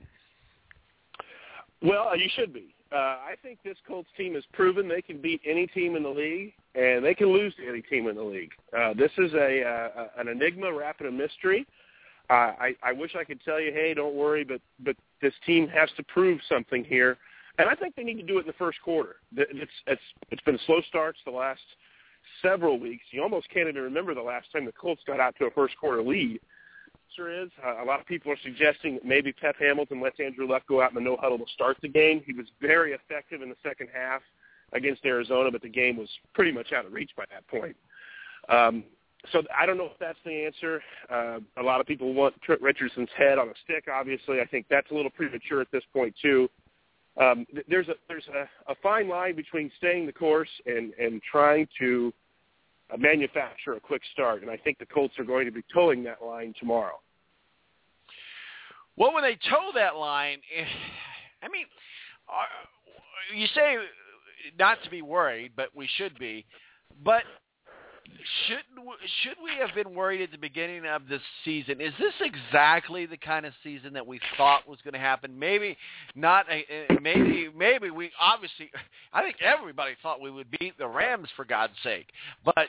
Well, you should be. Uh, I think this Colts team has proven they can beat any team in the league. and they can lose to any team in the league. Uh, this is a uh, an enigma wrapped in a mystery. Uh, I, I wish I could tell you, hey, don't worry, but but this team has to prove something here, and I think they need to do it in the first quarter. It's it's it's been slow starts the last several weeks. You almost can't even remember the last time the Colts got out to a first quarter lead. There is uh, a lot of people are suggesting that maybe Pep Hamilton lets Andrew Luck go out in the no huddle to start the game. He was very effective in the second half against Arizona, but the game was pretty much out of reach by that point. Um, so I don't know if that's the answer. Uh, a lot of people want Trent Richardson's head on a stick. Obviously, I think that's a little premature at this point too. Um, there's a there's a, a fine line between staying the course and and trying to uh, manufacture a quick start, and I think the Colts are going to be towing that line tomorrow. Well, when they toe that line, I mean, uh, you say not to be worried, but we should be. But should should we have been worried at the beginning of this season? Is this exactly the kind of season that we thought was going to happen? Maybe not. Maybe maybe we obviously. I think everybody thought we would beat the Rams, for God's sake. But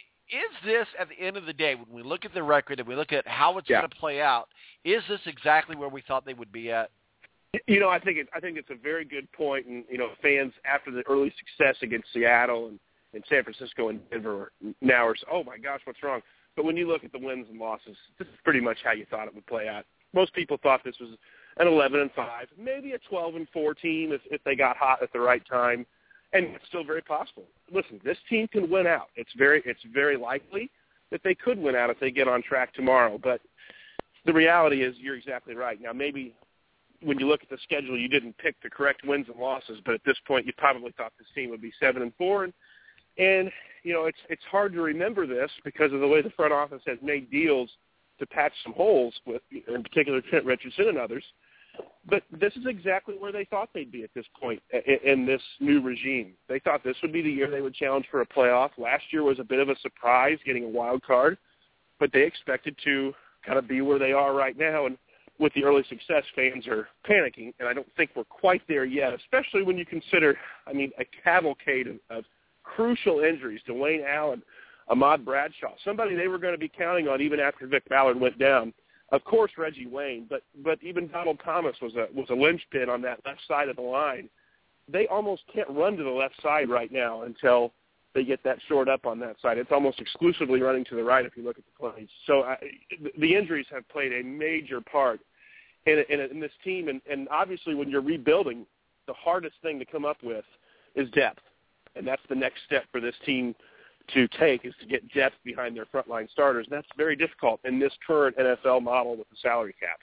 is this, at the end of the day, when we look at the record and we look at how it's yeah. going to play out, is this exactly where we thought they would be at? You know, I think it, I think it's a very good point, and you know, fans after the early success against Seattle and, and San Francisco and Denver now are, oh my gosh, what's wrong? But when you look at the wins and losses, this is pretty much how you thought it would play out. Most people thought this was an eleven and five, maybe a twelve and four team if, if they got hot at the right time, and it's still very possible. Listen, this team can win out. It's very it's very likely that they could win out if they get on track tomorrow. But the reality is, you're exactly right. Now, maybe when you look at the schedule, you didn't pick the correct wins and losses, but at this point, you probably thought this team would be seven and four. And, and you know, it's it's hard to remember this because of the way the front office has made deals to patch some holes with, in particular, Trent Richardson and others. But this is exactly where they thought they'd be at this point in, in this new regime. They thought this would be the year they would challenge for a playoff. Last year was a bit of a surprise, getting a wild card, but they expected to kind of be where they are right now. And with the early success, fans are panicking, and I don't think we're quite there yet, especially when you consider, I mean, a cavalcade of, of crucial injuries to Dwayne Allen, Ahmad Bradshaw, somebody they were going to be counting on even after Vic Ballard went down. Of course, Reggie Wayne, but but even Donald Thomas was a was a linchpin on that left side of the line. They almost can't run to the left side right now until they get that shored up on that side. It's almost exclusively running to the right if you look at the plays. So I, the injuries have played a major part in, in, in this team, and, and obviously when you're rebuilding, the hardest thing to come up with is depth, and that's the next step for this team to take, is to get depth behind their frontline starters. And that's very difficult in this current N F L model with the salary cap.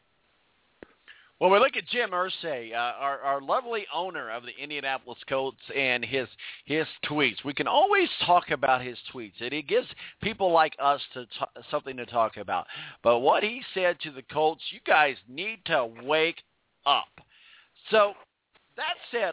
Well, we look at Jim Irsay, uh, our, our lovely owner of the Indianapolis Colts, and his his tweets. We can always talk about his tweets, and it gives people like us to t- something to talk about. But what he said to the Colts, you guys need to wake up. So that said,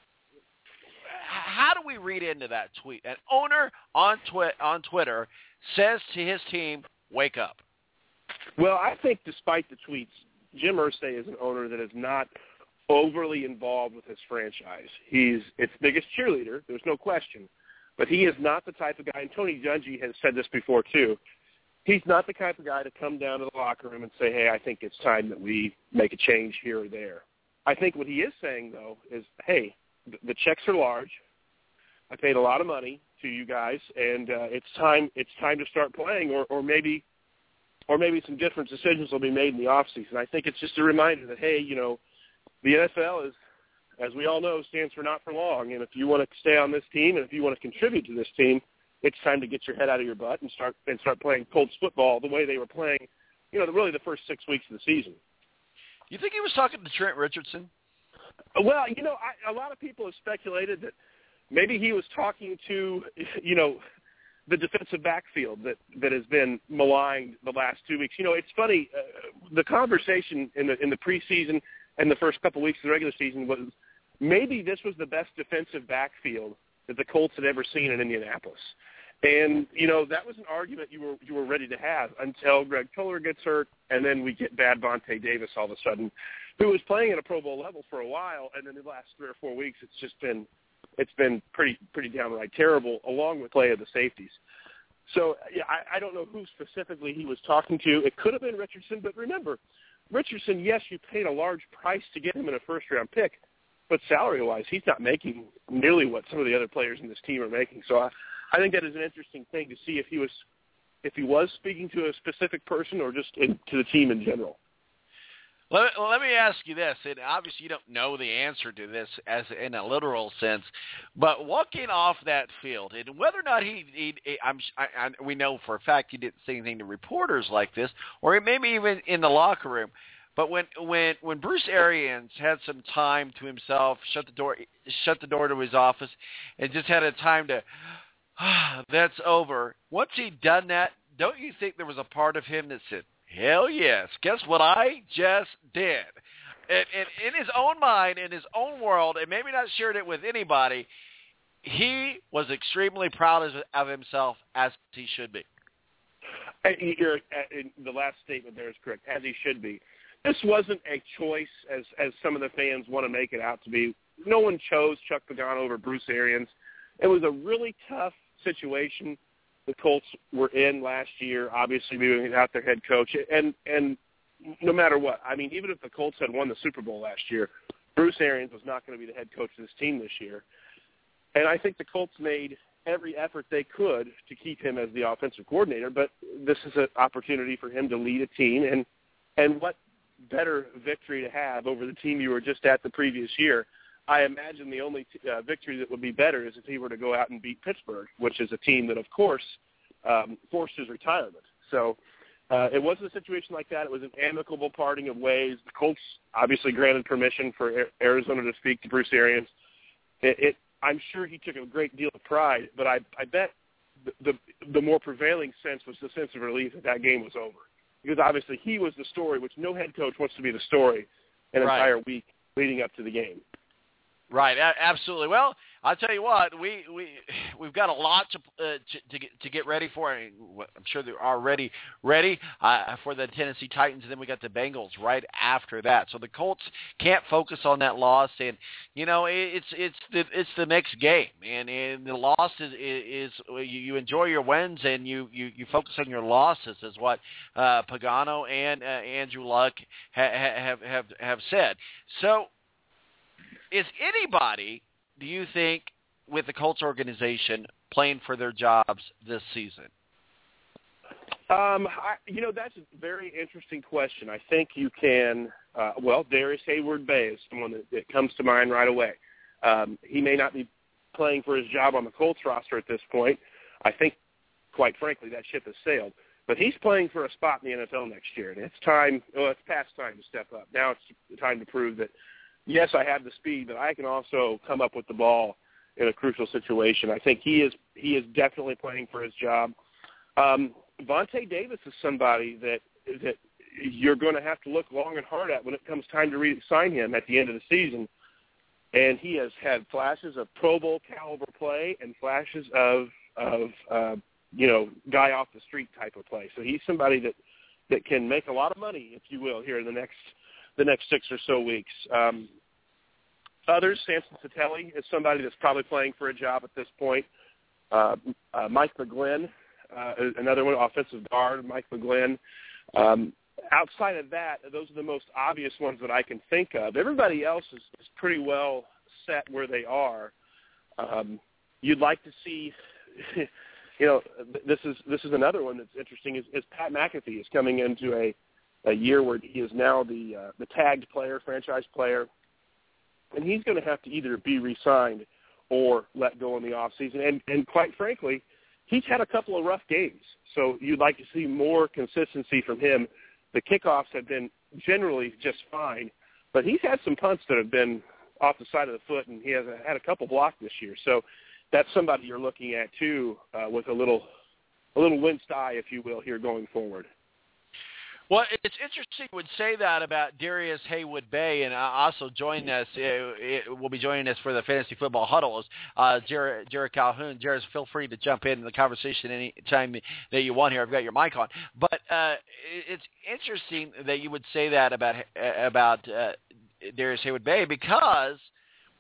how do we read into that tweet? An owner on twi- on Twitter says to his team, wake up. Well, I think despite the tweets, Jim Irsay is an owner that is not overly involved with his franchise. He's its biggest cheerleader, there's no question. But he is not the type of guy, and Tony Dungy has said this before too, he's not the type of guy to come down to the locker room and say, hey, I think it's time that we make a change here or there. I think what he is saying, though, is, hey, the checks are large. I paid a lot of money to you guys, and uh, it's time it's time to start playing, or, or maybe or maybe some different decisions will be made in the offseason. I think it's just a reminder that, hey, you know, the N F L is, as we all know, stands for not for long, and if you want to stay on this team and if you want to contribute to this team, it's time to get your head out of your butt and start and start playing Colts football the way they were playing, you know, really the first six weeks of the season. You think he was talking to Trent Richardson? Well, you know, I, a lot of people have speculated that maybe he was talking to, you know, the defensive backfield that, that has been maligned the last two weeks. You know, it's funny, uh, the conversation in the in the preseason and the first couple weeks of the regular season was maybe this was the best defensive backfield that the Colts had ever seen in Indianapolis. And, you know, that was an argument you were you were ready to have until Greg Toller gets hurt, and then we get bad Vontae Davis all of a sudden, who was playing at a Pro Bowl level for a while, and then the last three or four weeks it's just been it's been pretty pretty downright terrible, along with play of the safeties. So yeah, I, I don't know who specifically he was talking to. It could have been Richardson, but remember, Richardson, yes, you paid a large price to get him in a first-round pick, but salary-wise, he's not making nearly what some of the other players in this team are making. So I, I think that is an interesting thing to see if he was if he was speaking to a specific person or just in, to the team in general. Let, let me ask you this, and obviously you don't know the answer to this as in a literal sense, but walking off that field, and whether or not he, he, he I'm, I, I, we know for a fact he didn't say anything to reporters like this, or maybe even in the locker room, but when when when Bruce Arians had some time to himself, shut the door, shut the door to his office, and just had a time to, ah, that's over. Once he'd done that, don't you think there was a part of him that said, hell yes, guess what I just did? And, and in his own mind, in his own world, and maybe not shared it with anybody, he was extremely proud of, of himself, as he should be. You're, the last statement there is correct, as he should be. This wasn't a choice, as as some of the fans want to make it out to be. No one chose Chuck Pagano over Bruce Arians. It was a really tough situation the Colts were in last year, obviously being without their head coach. And and no matter what, I mean, even if the Colts had won the Super Bowl last year, Bruce Arians was not going to be the head coach of this team this year. And I think the Colts made every effort they could to keep him as the offensive coordinator, but this is an opportunity for him to lead a team. And, and what better victory to have over the team you were just at the previous year. I imagine the only t- uh, victory that would be better is if he were to go out and beat Pittsburgh, which is a team that, of course, um, forced his retirement. So uh, it wasn't a situation like that. It was an amicable parting of ways. The Colts obviously granted permission for a- Arizona to speak to Bruce Arians. It, it, I'm sure he took a great deal of pride, but I, I bet the, the the more prevailing sense was the sense of relief that that game was over. Because obviously he was the story, which no head coach wants to be the story an right. entire week leading up to the game. Right, a- absolutely. Well, I'll tell you what, we we we've got a lot to uh, to, to get to get ready for. I mean, I'm sure they're already ready uh, for the Tennessee Titans, and then we got the Bengals right after that. So the Colts can't focus on that loss, and you know it's it's the it's the next game, and, and the loss is is, is you, you enjoy your wins and you, you, you focus on your losses, is what uh, Pagano and uh, Andrew Luck ha- have have have said. So. Is anybody, do you think, with the Colts organization playing for their jobs this season? Um, I, you know, that's a very interesting question. I think you can, uh, well, Darius Hayward-Bay is someone that, that comes to mind right away. Um, he may not be playing for his job on the Colts roster at this point. I think, quite frankly, that ship has sailed. But he's playing for a spot in the N F L next year, and it's time, well, it's past time to step up. Now it's time to prove that, yes, I have the speed, but I can also come up with the ball in a crucial situation. I think he is he is definitely playing for his job. Um, Vontae Davis is somebody that that you're going to have to look long and hard at when it comes time to re-sign him at the end of the season. And he has had flashes of Pro Bowl caliber play and flashes of of uh, you know guy off the street type of play. So he's somebody that that can make a lot of money, if you will, here in the next. the next six or so weeks. Um, others, Samson Satelli is somebody that's probably playing for a job at this point. Uh, uh, Mike McGlynn, uh, another one, offensive guard, Mike McGlynn. Um, outside of that, those are the most obvious ones that I can think of. Everybody else is, is pretty well set where they are. Um, you'd like to see, you know, this is this is another one that's interesting, is, is Pat McAfee is coming into a a year where he is now the uh, the tagged player, franchise player, and he's going to have to either be re-signed or let go in the offseason. And, and quite frankly, he's had a couple of rough games, so you'd like to see more consistency from him. The kickoffs have been generally just fine, but he's had some punts that have been off the side of the foot, and he has had a couple blocked this year. So that's somebody you're looking at, too, uh, with a little a little winced eye, if you will, here going forward. Well, it's interesting you would say that about Darius Haywood-Bay, and also join us. Uh, will be joining us for the Fantasy Football Huddles. Uh, Jared, Jared Calhoun. Jared, feel free to jump in the conversation any time that you want here. I've got your mic on. But uh, it's interesting that you would say that about about uh, Darius Haywood-Bay, because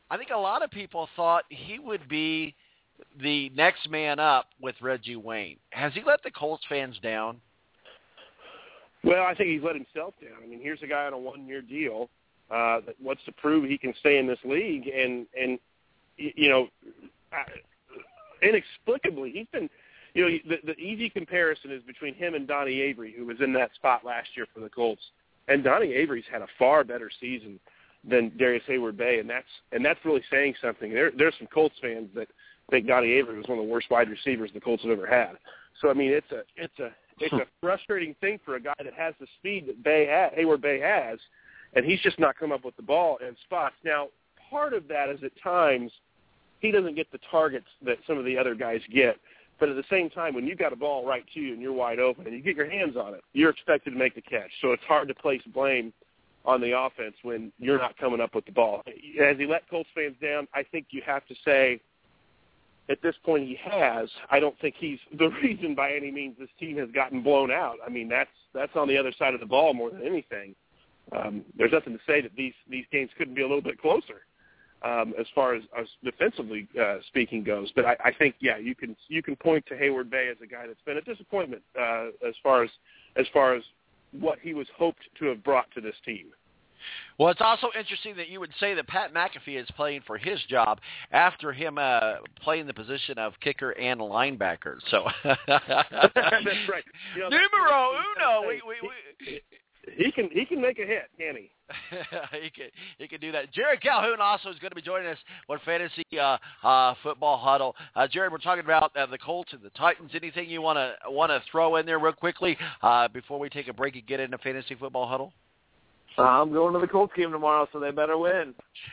I think a lot of people thought he would be the next man up with Reggie Wayne. Has he let the Colts fans down? Well, I think he's let himself down. I mean, here's a guy on a one-year deal uh, that wants to prove he can stay in this league, and, and you know, inexplicably, he's been, you know, the, the easy comparison is between him and Donnie Avery, who was in that spot last year for the Colts. And Donnie Avery's had a far better season than Darius Hayward-Bay, and that's and that's really saying something. There, there's some Colts fans that think Donnie Avery was one of the worst wide receivers the Colts have ever had. So I mean, it's a it's a it's a frustrating thing for a guy that has the speed that Bay ha- Hayward-Bay has, and he's just not come up with the ball in spots. Now, part of that is at times he doesn't get the targets that some of the other guys get. But at the same time, when you've got a ball right to you and you're wide open and you get your hands on it, you're expected to make the catch. So it's hard to place blame on the offense when you're not coming up with the ball. Has he let Colts fans down? I think you have to say at this point he has. I don't think he's the reason by any means this team has gotten blown out. I mean, that's that's on the other side of the ball more than anything. Um, there's nothing to say that these, these games couldn't be a little bit closer. Um, as far as, as defensively uh, speaking goes, but I, I think yeah, you can you can point to Hayward-Bay as a guy that's been a disappointment uh, as far as as far as what he was hoped to have brought to this team. Well, it's also interesting that you would say that Pat McAfee is playing for his job after him uh, playing the position of kicker and linebacker. So that's right. You know, Numero uno. We, we, we, He can he can make a hit, can he? he can he can do that. Jared Calhoun also is going to be joining us on Fantasy uh, uh, Football Huddle. Uh, Jared, we're talking about uh, the Colts and the Titans. Anything you want to want to throw in there real quickly uh, before we take a break and get into Fantasy Football Huddle? Uh, I'm going to the Colts game tomorrow, so they better win.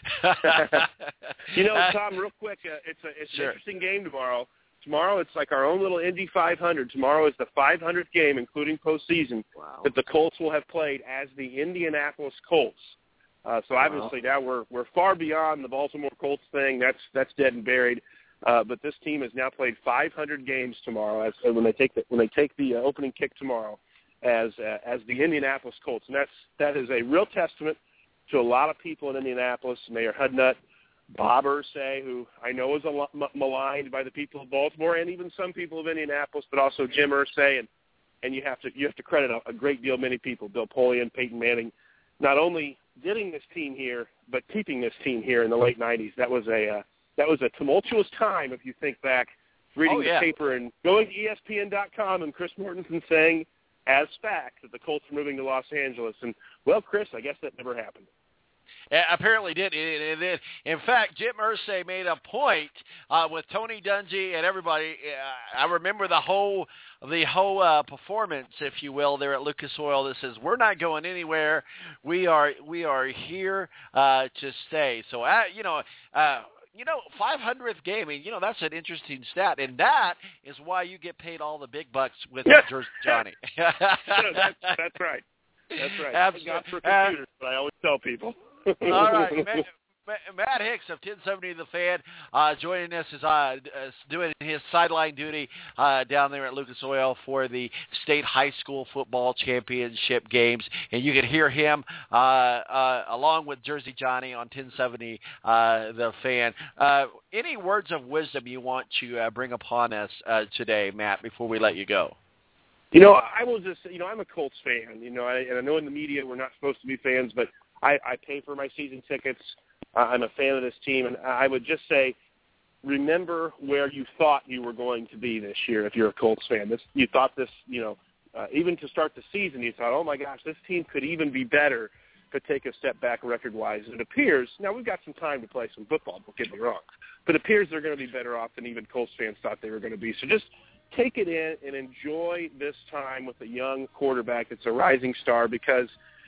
You know, Tom, real quick, uh, it's a it's sure. an interesting game tomorrow. Tomorrow, it's like our own little Indy five hundred. Tomorrow is the five hundredth game, including postseason, wow. that the Colts will have played as the Indianapolis Colts. Uh, so obviously wow. now we're we're far beyond the Baltimore Colts thing. That's that's dead and buried. Uh, but this team has now played five hundred games tomorrow as uh, when they take the when they take the uh, opening kick tomorrow as uh, as the Indianapolis Colts, and that's that is a real testament to a lot of people in Indianapolis. Mayor Hudnut, Bob Irsay, who I know is a lot maligned by the people of Baltimore and even some people of Indianapolis, but also Jim Irsay, and and you have to you have to credit a, a great deal many people, Bill Polian, Peyton Manning, not only getting this team here but keeping this team here in the late nineties. That was a uh, that was a tumultuous time if you think back, reading oh, yeah. the paper and going to E S P N dot com and Chris Mortensen saying as fact that the Colts are moving to Los Angeles. And well, Chris, I guess that never happened. It apparently did. It, it, it, in fact, Jim Irsay made a point uh, with Tony Dungy and everybody. Uh, I remember the whole the whole uh, performance, if you will, there at Lucas Oil that says we're not going anywhere. We are we are here uh, to stay. So uh, you know. Uh, You know, five hundredth game, I mean, you know, that's an interesting stat, and that is why you get paid all the big bucks with Jersey Johnny. no, that's, that's right. That's right. Absolutely. I got for computers, uh, but I always tell people. All right. Matt, Matt Hicks of ten seventy The Fan uh, joining us is uh, doing his sideline duty uh, down there at Lucas Oil for the state high school football championship games. And you can hear him uh, uh, along with Jersey Johnny on ten seventy uh, The Fan. Uh, any words of wisdom you want to uh, bring upon us uh, today, Matt, before we let you go? You know, I will just, you know, I'm a Colts fan, you know, I, and I know in the media we're not supposed to be fans, but I, I pay for my season tickets. Uh, I'm a fan of this team, and I would just say, remember where you thought you were going to be this year if you're a Colts fan. This, you thought this, you know, uh, even to start the season, you thought, oh, my gosh, this team could even be better, could take a step back record-wise. And it appears, now we've got some time to play some football, don't get me wrong, but it appears they're going to be better off than even Colts fans thought they were going to be. So just take it in and enjoy this time with a young quarterback that's a rising star, because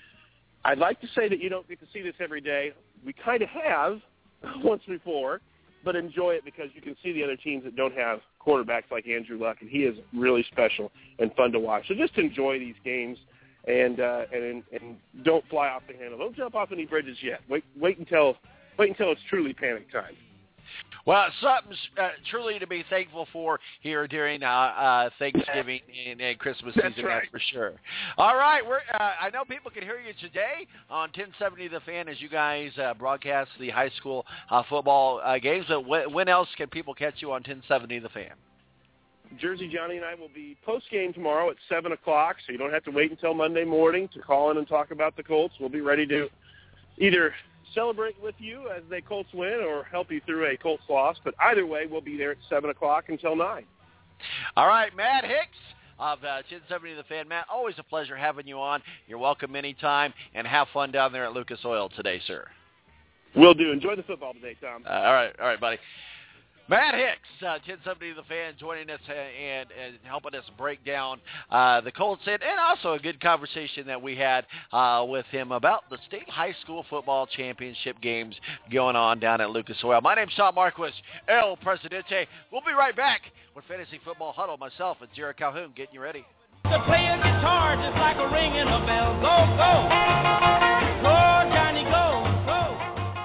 I'd like to say that you don't get to see this every day. We kind of have once before, but enjoy it because you can see the other teams that don't have quarterbacks like Andrew Luck, and he is really special and fun to watch. So just enjoy these games and uh, and and don't fly off the handle. Don't jump off any bridges yet. Wait wait until wait until it's truly panic time. Well, something uh, truly to be thankful for here during uh, uh, Thanksgiving and, and Christmas season, that's, right. that's for sure. All right, we're. Uh, I know people can hear you today on ten seventy The Fan as you guys uh, broadcast the high school uh, football uh, games. But when, when else can people catch you on ten seventy The Fan? Jersey Johnny and I will be post-game tomorrow at seven o'clock, so you don't have to wait until Monday morning to call in and talk about the Colts. We'll be ready to either celebrate with you as they Colts win or help you through a Colts loss. But either way, we'll be there at seven o'clock until nine. All right, Matt Hicks of uh, ten seventy The Fan. Matt, always a pleasure having you on. You're welcome anytime, and have fun down there at Lucas Oil today, sir. Will do. Enjoy the football today, Tom. Uh, all right, all right, buddy. Matt Hicks, uh, ten seventy The Fan, joining us and, and helping us break down uh, the Colts, and, and also a good conversation that we had uh, with him about the state high school football championship games going on down at Lucas Oil. My name's Sean Marquis, El Presidente. We'll be right back with Fantasy Football Huddle. Myself and Jared Calhoun getting you ready. To play a guitar just like a ringing a bell. Go, go. Go, Johnny, go, go.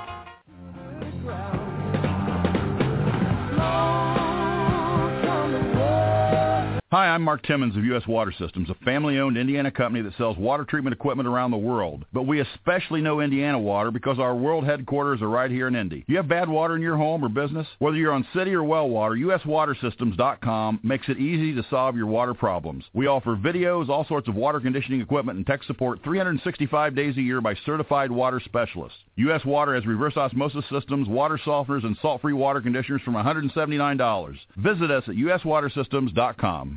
Hi, I'm Mark Timmons of U S Water Systems, a family-owned Indiana company that sells water treatment equipment around the world. But we especially know Indiana water because our world headquarters are right here in Indy. You have bad water in your home or business? Whether you're on city or well water, U S water systems dot com makes it easy to solve your water problems. We offer videos, all sorts of water conditioning equipment, and tech support three hundred sixty-five days a year by certified water specialists. U S Water has reverse osmosis systems, water softeners, and salt-free water conditioners from one hundred seventy-nine dollars. Visit us at U S water systems dot com.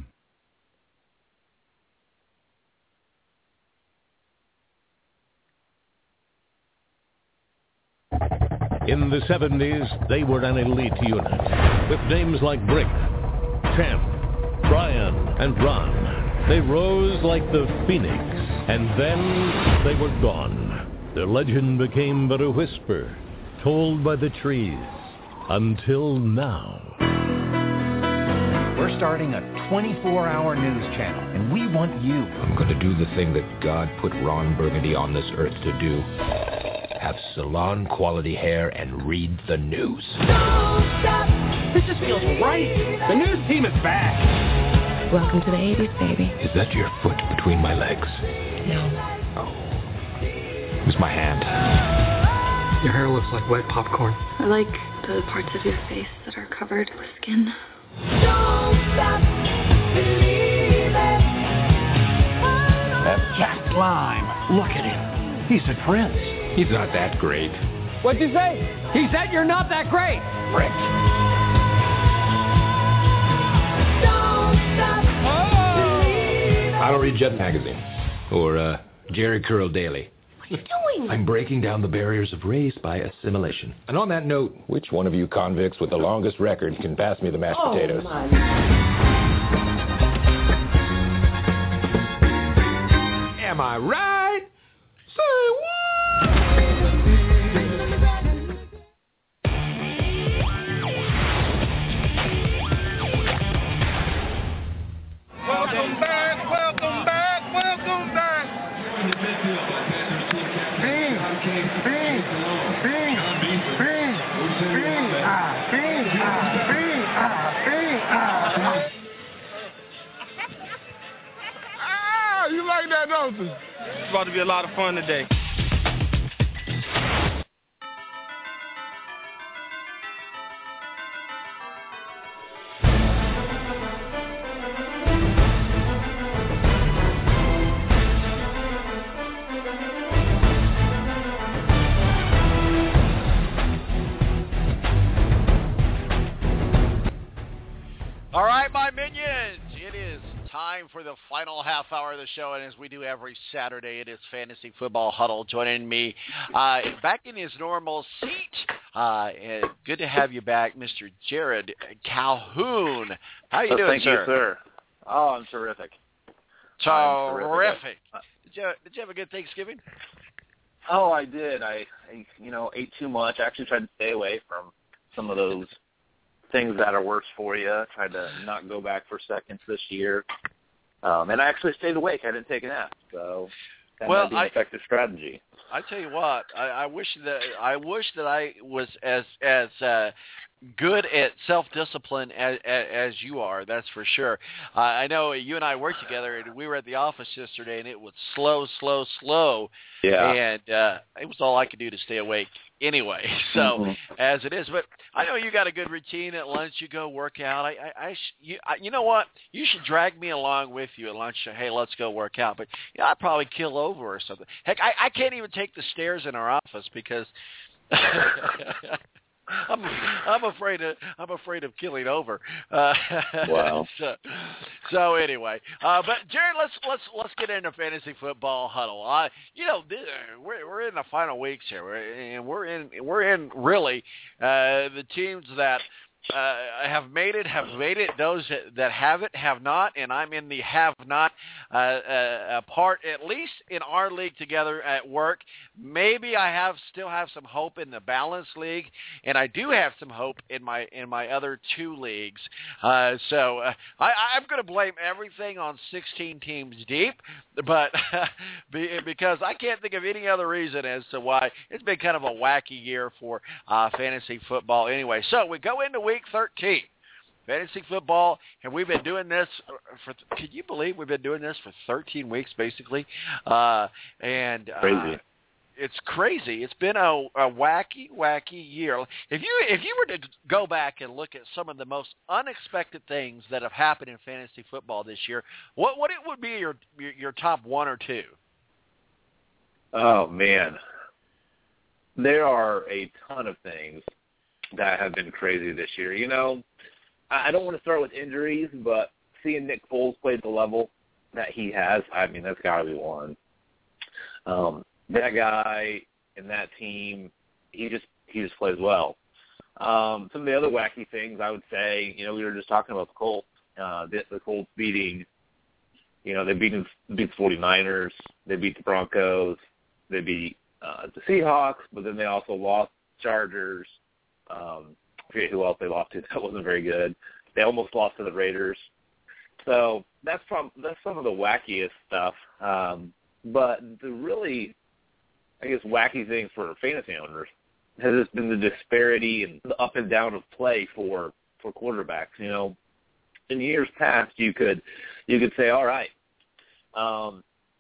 In the seventies, they were an elite unit, with names like Brick, Champ, Brian, and Ron. They rose like the phoenix, and then they were gone. Their legend became but a whisper, told by the trees, until now. We're starting a twenty-four hour news channel, and we want you. I'm going to do the thing that God put Ron Burgundy on this earth to do. Have salon-quality hair and read the news. This just feels right. The news team is back. Welcome to the eighties, baby. Is that your foot between my legs? No. Oh. It was my hand. Your hair looks like wet popcorn. I like the parts of your face that are covered with skin. Don't stop believing. That's Jack Lime. Look at him. He's a prince. He's not that great. What'd you say? He said you're not that great. Frick. Don't stop believing. I don't read Jet Magazine. Or, uh, Jerry Curl Daily. What are you doing? I'm breaking down the barriers of race by assimilation. And on that note, which one of you convicts with the longest record can pass me the mashed oh, potatoes? My. Am I right? Say what? Welcome back, welcome back, welcome back. Bing, bing, bing, bing, bing, ah, bing, ah, bing, ah, bing, ah. Ah, you like that, don't you? It's about to be a lot of fun today. All right, my minions, it is time for the final half hour of the show, and as we do every Saturday, it is Fantasy Football Huddle. Joining me uh, back in his normal seat, uh, and good to have you back, Mister Jared Calhoun. How you oh, doing, thank sir? Thank you, sir. Oh, I'm terrific. Terrific. I'm terrific. Did you, did you have a good Thanksgiving? Oh, I did. I, I, you know, ate too much. I actually tried to stay away from some of those things that are worse for you. Tried to not go back for seconds this year. Um, and I actually stayed awake. I didn't take a nap. So that well, might be an I, effective strategy. I tell you what, I, I wish that I wish that I was as as uh, good at self-discipline as, as you are, that's for sure. Uh, I know you and I worked together, and we were at the office yesterday, and it was slow, slow, slow. Yeah. And uh, it was all I could do to stay awake anyway, so mm-hmm. as it is. But I know you got a good routine. At lunch you go work out. I, I, I, sh- you, I, you know what? You should drag me along with you at lunch. Hey, let's go work out. But you know, I'd probably kill over or something. Heck, I, I can't even take the stairs in our office because – I'm I'm afraid of I'm afraid of killing over. Uh, wow. So, so anyway, uh, but Jared, let's let's let's get into fantasy football huddle. Uh, you know, this, we're we're in the final weeks here, and we're in we're in really uh, the teams that uh, have made it have made it. Those that haven't have not, and I'm in the have not uh, uh, part, at least in our league together at work. Maybe I have still have some hope in the Balance League, and I do have some hope in my in my other two leagues. Uh, so uh, I, I'm going to blame everything on sixteen teams deep, but because I can't think of any other reason as to why it's been kind of a wacky year for uh, fantasy football. Anyway, so we go into week thirteen. Fantasy football, and we've been doing this for, can you believe we've been doing this for thirteen weeks, basically? Uh, and uh, Crazy. It's crazy. It's been a, a wacky, wacky year. If you if you were to go back and look at some of the most unexpected things that have happened in fantasy football this year, what what it would be your your, your top one or two? Oh, man. There are a ton of things that have been crazy this year. You know, I don't want to start with injuries, but seeing Nick Foles play at the level that he has, I mean, that's got to be one. Um, that guy and that team, he just he just plays well. Um, some of the other wacky things I would say, you know, we were just talking about the Colts. Uh, the, the Colts beating, you know, they beat, beat the 49ers. They beat the Broncos. They beat uh, the Seahawks, but then they also lost Chargers. Um, I forget who else they lost to. That wasn't very good. They almost lost to the Raiders. So that's from, that's some of the wackiest stuff. Um, but the really, I guess, wacky thing for fantasy owners has just been the disparity and the up and down of play for, for quarterbacks. You know, in years past, you could you could say, all right, um,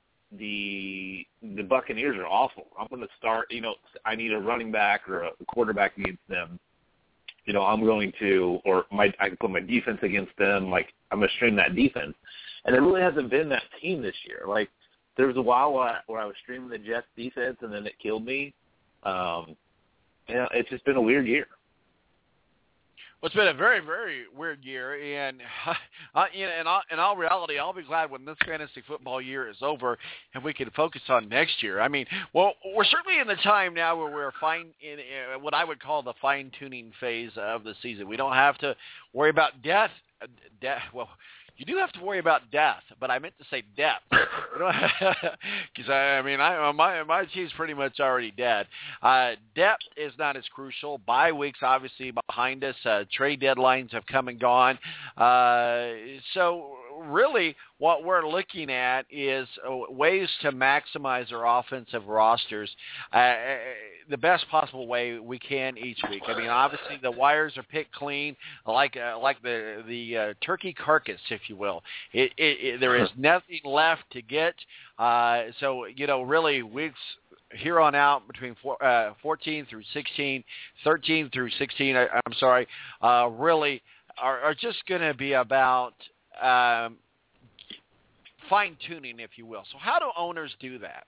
the the Buccaneers are awful. I'm going to start. You know, I need a running back or a quarterback against them. You know, I'm going to, or my I can put my defense against them. Like, I'm going to stream that defense. And it really hasn't been that team this year. Like, there was a while where I, where I was streaming the Jets defense, and then it killed me. Um, you know, it's just been a weird year. Well, it's been a very, very weird year, and uh, you know, in all, in all reality, I'll be glad when this fantasy football year is over and we can focus on next year. I mean, well, we're certainly in the time now where we're fine in uh, what I would call the fine-tuning phase of the season. We don't have to worry about death. Uh, death. Well, you do have to worry about death, but I meant to say depth. Because, I, I mean, I, my my team's pretty much already dead. Uh, depth is not as crucial. Bye weeks, obviously, behind us. Uh, trade deadlines have come and gone. Uh, so, really, what we're looking at is ways to maximize our offensive rosters uh, the best possible way we can each week. I mean, obviously, the wires are picked clean, like uh, like the the uh, turkey carcass, if you will. It, it, it, there is nothing left to get. Uh, so, you know, really, weeks here on out between four, uh, fourteen through sixteen, thirteen through sixteen, I, I'm sorry, uh, really are, are just going to be about um, fine-tuning, if you will. So how do owners do that?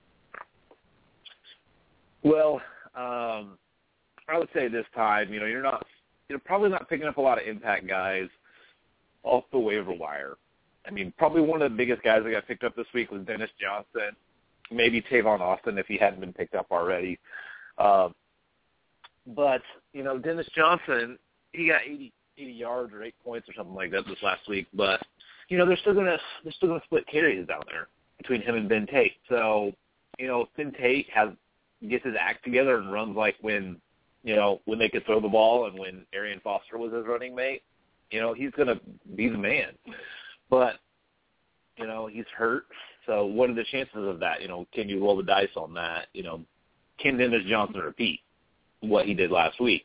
Well, um, I would say this time, you know, you're not, you're probably not picking up a lot of impact guys off the waiver wire. I mean, probably one of the biggest guys that got picked up this week was Dennis Johnson, maybe Tavon Austin if he hadn't been picked up already. Uh, but, you know, Dennis Johnson, he got eighty, eighty yards or eight points or something like that this last week. But, you know, they're still gonna they're still gonna split carries down there between him and Ben Tate. So, you know, Ben Tate has gets his act together and runs like when, you know, when they could throw the ball and when Arian Foster was his running mate. You know, he's gonna be the man. But, you know, he's hurt. So what are the chances of that? You know, can you roll the dice on that? You know, can Dennis Johnson repeat what he did last week?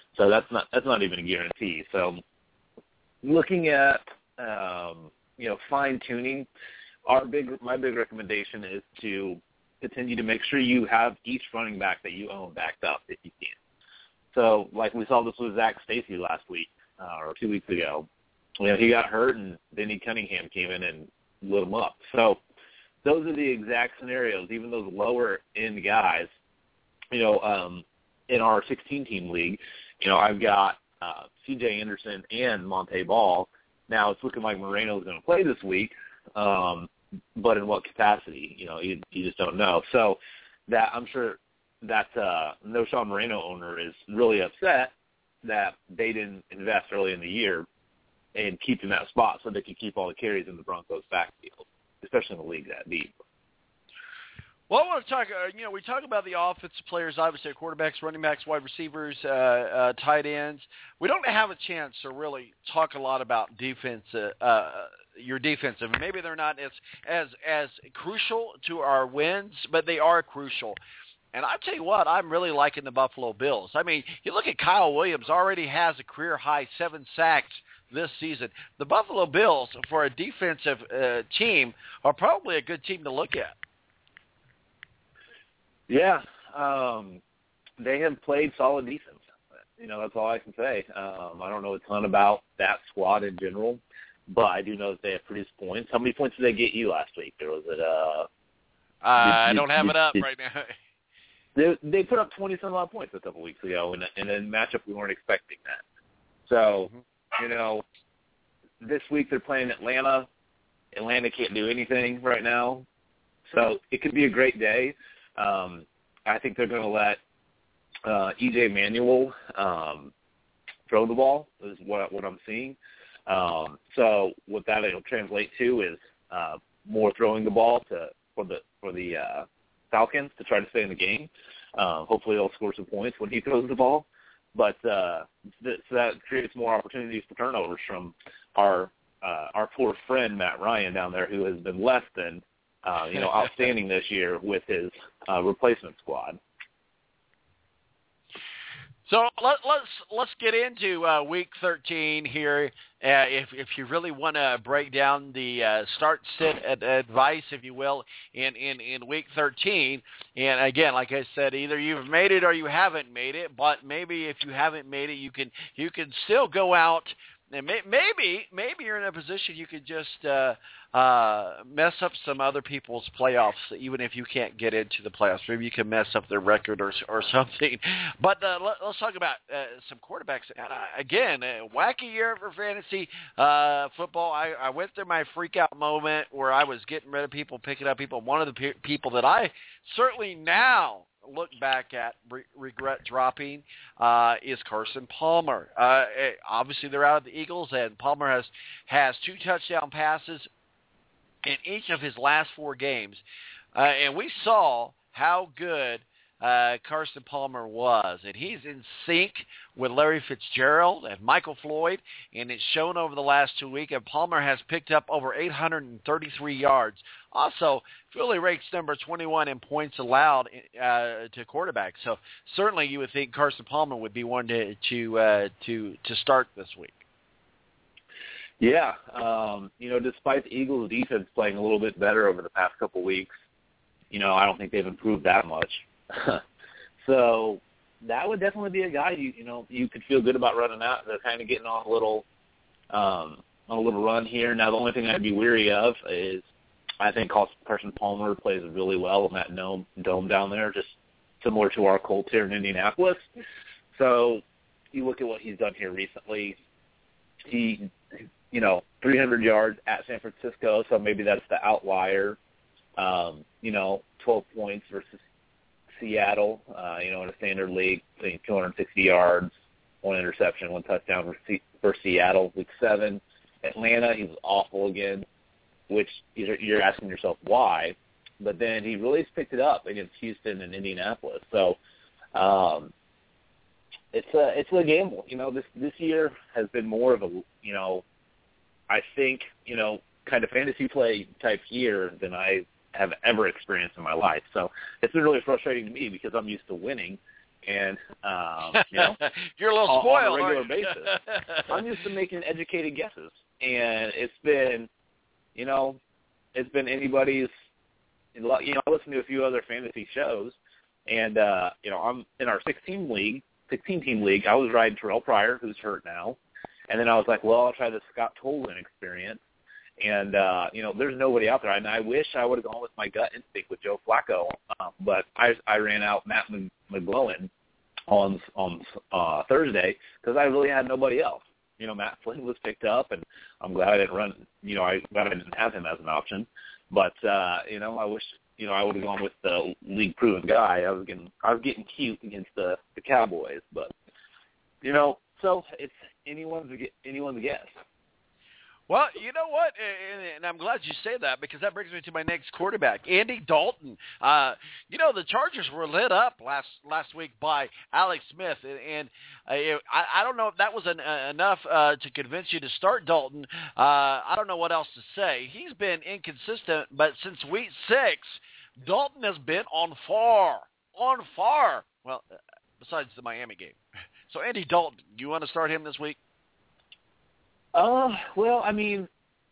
So that's not that's not even a guarantee. So looking at um, you know fine tuning, our big my big recommendation is to continue to make sure you have each running back that you own backed up if you can. So like we saw this with Zach Stacy last week uh, or two weeks ago. You know, he got hurt and Denny Cunningham came in and lit him up. So those are the exact scenarios, even those lower end guys. You know, um, in our sixteen-team league, you know, I've got uh, C J Anderson and Monte Ball. Now it's looking like Moreno's going to play this week, um, but in what capacity? You know, you, you just don't know. So that I'm sure that uh, no Sean Moreno owner is really upset that they didn't invest early in the year and keep in that spot so they could keep all the carries in the Broncos' backfield, especially in the league that deep. Well, I want to talk, uh, you know, we talk about the offensive players, obviously, quarterbacks, running backs, wide receivers, uh, uh, tight ends. We don't have a chance to really talk a lot about defense, uh, uh, your defensive. Maybe they're not as, as, as crucial to our wins, but they are crucial. And I tell you what, I'm really liking the Buffalo Bills. I mean, you look at Kyle Williams, already has a career-high seven sacks this season. The Buffalo Bills, for a defensive uh, team, are probably a good team to look at. Yeah, um, they have played solid defense. You know, that's all I can say. Um, I don't know a ton about that squad in general, but I do know that they have produced points. How many points did they get you last week? Or was it? Uh, uh, I did, don't have did, it up did, right now. They they put up twenty-some odd points a couple weeks ago in a, in a matchup we weren't expecting that. So, mm-hmm. you know, this week they're playing Atlanta. Atlanta can't do anything right now. So it could be a great day. Um, I think they're going to let uh, E J Manuel um, throw the ball is what, what I'm seeing. Um, so what that will translate to is uh, more throwing the ball to for the for the uh, Falcons to try to stay in the game. Uh, hopefully they'll score some points when he throws the ball. But uh, th- so that creates more opportunities for turnovers from our uh, our poor friend Matt Ryan down there, who has been less than uh, you know outstanding this year with his uh, replacement squad. So let, let's let's get into uh, week thirteen here. Uh, if if you really want to break down the uh, start sit ad- advice, if you will, in, in, in week thirteen, and again, like I said, either you've made it or you haven't made it. But maybe if you haven't made it, you can you can still go out. And may, maybe maybe you're in a position you could just uh, uh, mess up some other people's playoffs, even if you can't get into the playoffs. Maybe you can mess up their record or or something. But uh, let, let's talk about uh, some quarterbacks. Uh, again, a wacky year for fantasy uh, football. I, I went through my freak out moment where I was getting rid of people, picking up people. One of the pe- people that I certainly now look back at, re- regret dropping, uh, is Carson Palmer. Uh, obviously, they're out of the Eagles, and Palmer has, has two touchdown passes in each of his last four games. Uh, and we saw how good uh, Carson Palmer was. And he's in sync with Larry Fitzgerald and Michael Floyd, and it's shown over the last two weeks. And Palmer has picked up over eight hundred thirty-three yards. Also, Philly ranks number twenty-one in points allowed uh, to quarterbacks. So certainly you would think Carson Palmer would be one to to uh, to, to start this week. Yeah, um, you know, despite the Eagles' defense playing a little bit better over the past couple weeks, you know, I don't think they've improved that much. So that would definitely be a guy you you know you could feel good about running out. They're kind of getting on a little um, on a little run here. Now the only thing I'd be weary of is I think Carson Palmer plays really well in that dome, dome down there, just similar to our Colts here in Indianapolis. So you look at what he's done here recently. He, you know, three hundred yards at San Francisco, so maybe that's the outlier. Um, you know, twelve points versus Seattle, uh, you know, in a standard league, two hundred sixty yards, one interception, one touchdown for Seattle, week seven. Atlanta, he was awful again, which you're asking yourself why. But then he really picked it up against Houston and Indianapolis. So um, it's a it's a gamble. You know, this this year has been more of a, you know, I think, you know, kind of fantasy play type year than I have ever experienced in my life. So it's been really frustrating to me because I'm used to winning, and um, you know, you're a little on, spoiled on a regular aren't you? basis. I'm used to making educated guesses, and it's been, you know, it's been anybody's. You know, I listen to a few other fantasy shows, and uh, you know, I'm in our sixteen league, sixteen team league. I was riding Terrell Pryor, who's hurt now, and then I was like, well, I'll try the Scott Tolan experience. And, uh, you know, there's nobody out there. And I wish I would have gone with my gut instinct with Joe Flacco, um, but I, I ran out Matt McGloin on on uh, Thursday because I really had nobody else. You know, Matt Flynn was picked up, and I'm glad I didn't run. You know, I'm glad I didn't have him as an option. But uh, you know, I wish you know I would have gone with the league proven guy. I was getting I was getting cute against the the Cowboys, but you know, so it's anyone's anyone's guess. Well, you know what, and I'm glad you say that because that brings me to my next quarterback, Andy Dalton. Uh, you know, the Chargers were lit up last last week by Alex Smith, and, and uh, I, I don't know if that was an, uh, enough uh, to convince you to start Dalton. Uh, I don't know what else to say. He's been inconsistent, but since week six, Dalton has been on fire, on fire. Well, besides the Miami game. So, Andy Dalton, do you want to start him this week? Uh, well, I mean,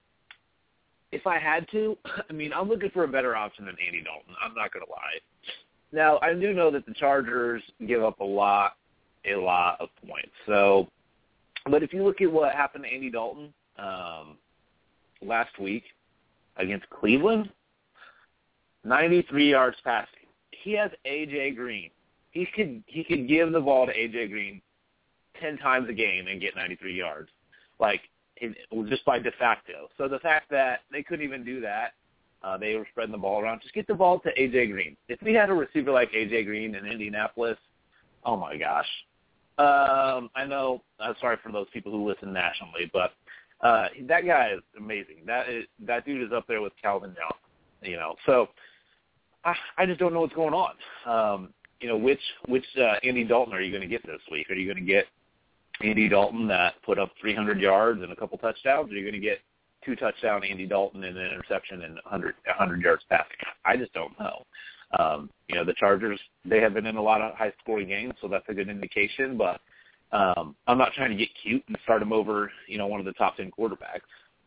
if I had to, I mean, I'm looking for a better option than Andy Dalton. I'm not going to lie. Now, I do know that the Chargers give up a lot, a lot of points. So, but if you look at what happened to Andy Dalton um, last week against Cleveland, ninety-three yards passing. He has A J Green. He could he could give the ball to A J Green ten times a game and get ninety-three yards. Like, it, just by de facto. So the fact that they couldn't even do that, uh, they were spreading the ball around. Just get the ball to A J Green. If we had a receiver like A J Green in Indianapolis, oh, my gosh. Um, I know, I'm sorry for those people who listen nationally, but uh, that guy is amazing. That is, that dude is up there with Calvin Johnson, you know. So I, I just don't know what's going on. Um, you know, which, which uh, Andy Dalton are you going to get this week? Are you going to get Andy Dalton that put up three hundred yards and a couple touchdowns, or you're going to get two touchdown Andy Dalton and an interception and one hundred, one hundred yards passing? I just don't know. Um, you know, the Chargers, they have been in a lot of high-scoring games, so that's a good indication. But um, I'm not trying to get cute and start him over, you know, one of the top ten quarterbacks.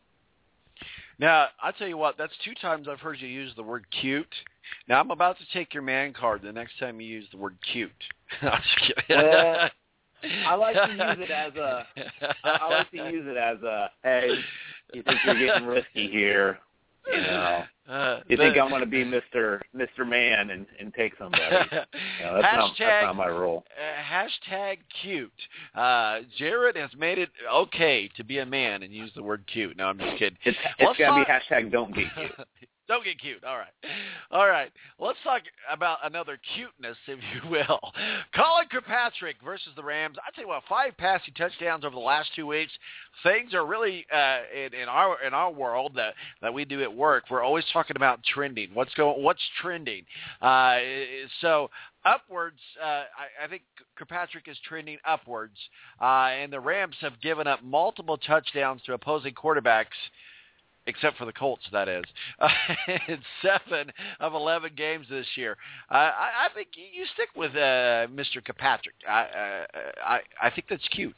Now, I'll tell you what, that's two times I've heard you use the word cute. Now, I'm about to take your man card the next time you use the word cute. I'm just kidding. Well, I like to use it as a. I like to use it as a. Hey, you think you're getting risky here? You know, uh, you the, think I'm going to be Mister Mister Man and, and take somebody? You know, that's, hashtag, not, that's not my role. Uh, hashtag cute. Uh, Jared has made it okay to be a man and use the word cute. No, I'm just kidding. It's, it's got to be hashtag don't get cute. Don't get cute. All right. All right. Let's talk about another cuteness, if you will. Colin Kirkpatrick versus the Rams. I tell you what, five passing touchdowns over the last two weeks. Things are really uh, in, in our in our world that, that we do at work. We're always talking about trending. What's going? What's trending? Uh, so upwards. Uh, I, I think Kirkpatrick is trending upwards, uh, and the Rams have given up multiple touchdowns to opposing quarterbacks. Except for the Colts, that is. Uh, in seven of eleven games this year. Uh, I, I think you stick with uh, Mister Kirkpatrick. I, uh, I I think that's cute.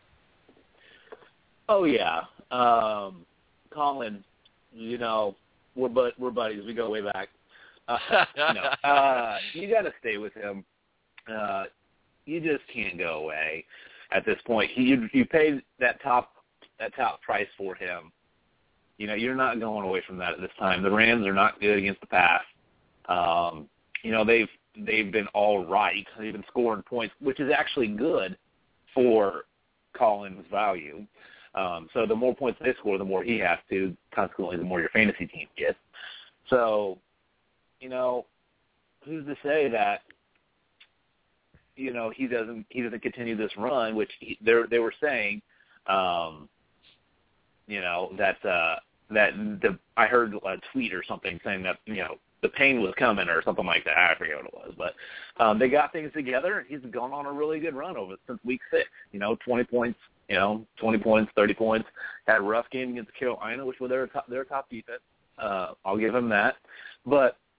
Oh, yeah. Um, Colin, you know, we're, but, we're buddies. We go way back. Uh, no, uh, you got to stay with him. Uh, you just can't go away at this point. He, you, you paid that top that top price for him. You know, you're not going away from that at this time. The Rams are not good against the pass. Um, you know, they've they've been all right. They've been scoring points, which is actually good for Colin's value. Um, so the more points they score, the more he has to. Consequently, the more your fantasy team gets. So, you know, who's to say that, you know, he doesn't he doesn't continue this run, which he, they they were saying. Um, You know, that uh, that the I heard a tweet or something saying that, you know, the pain was coming or something like that. I forget what it was. But um, they got things together, and he's gone on a really good run over since week six. You know, twenty points, you know, twenty points, thirty points. Had a rough game against Carolina, which was their top, their top defense. Uh, I'll give him that. But,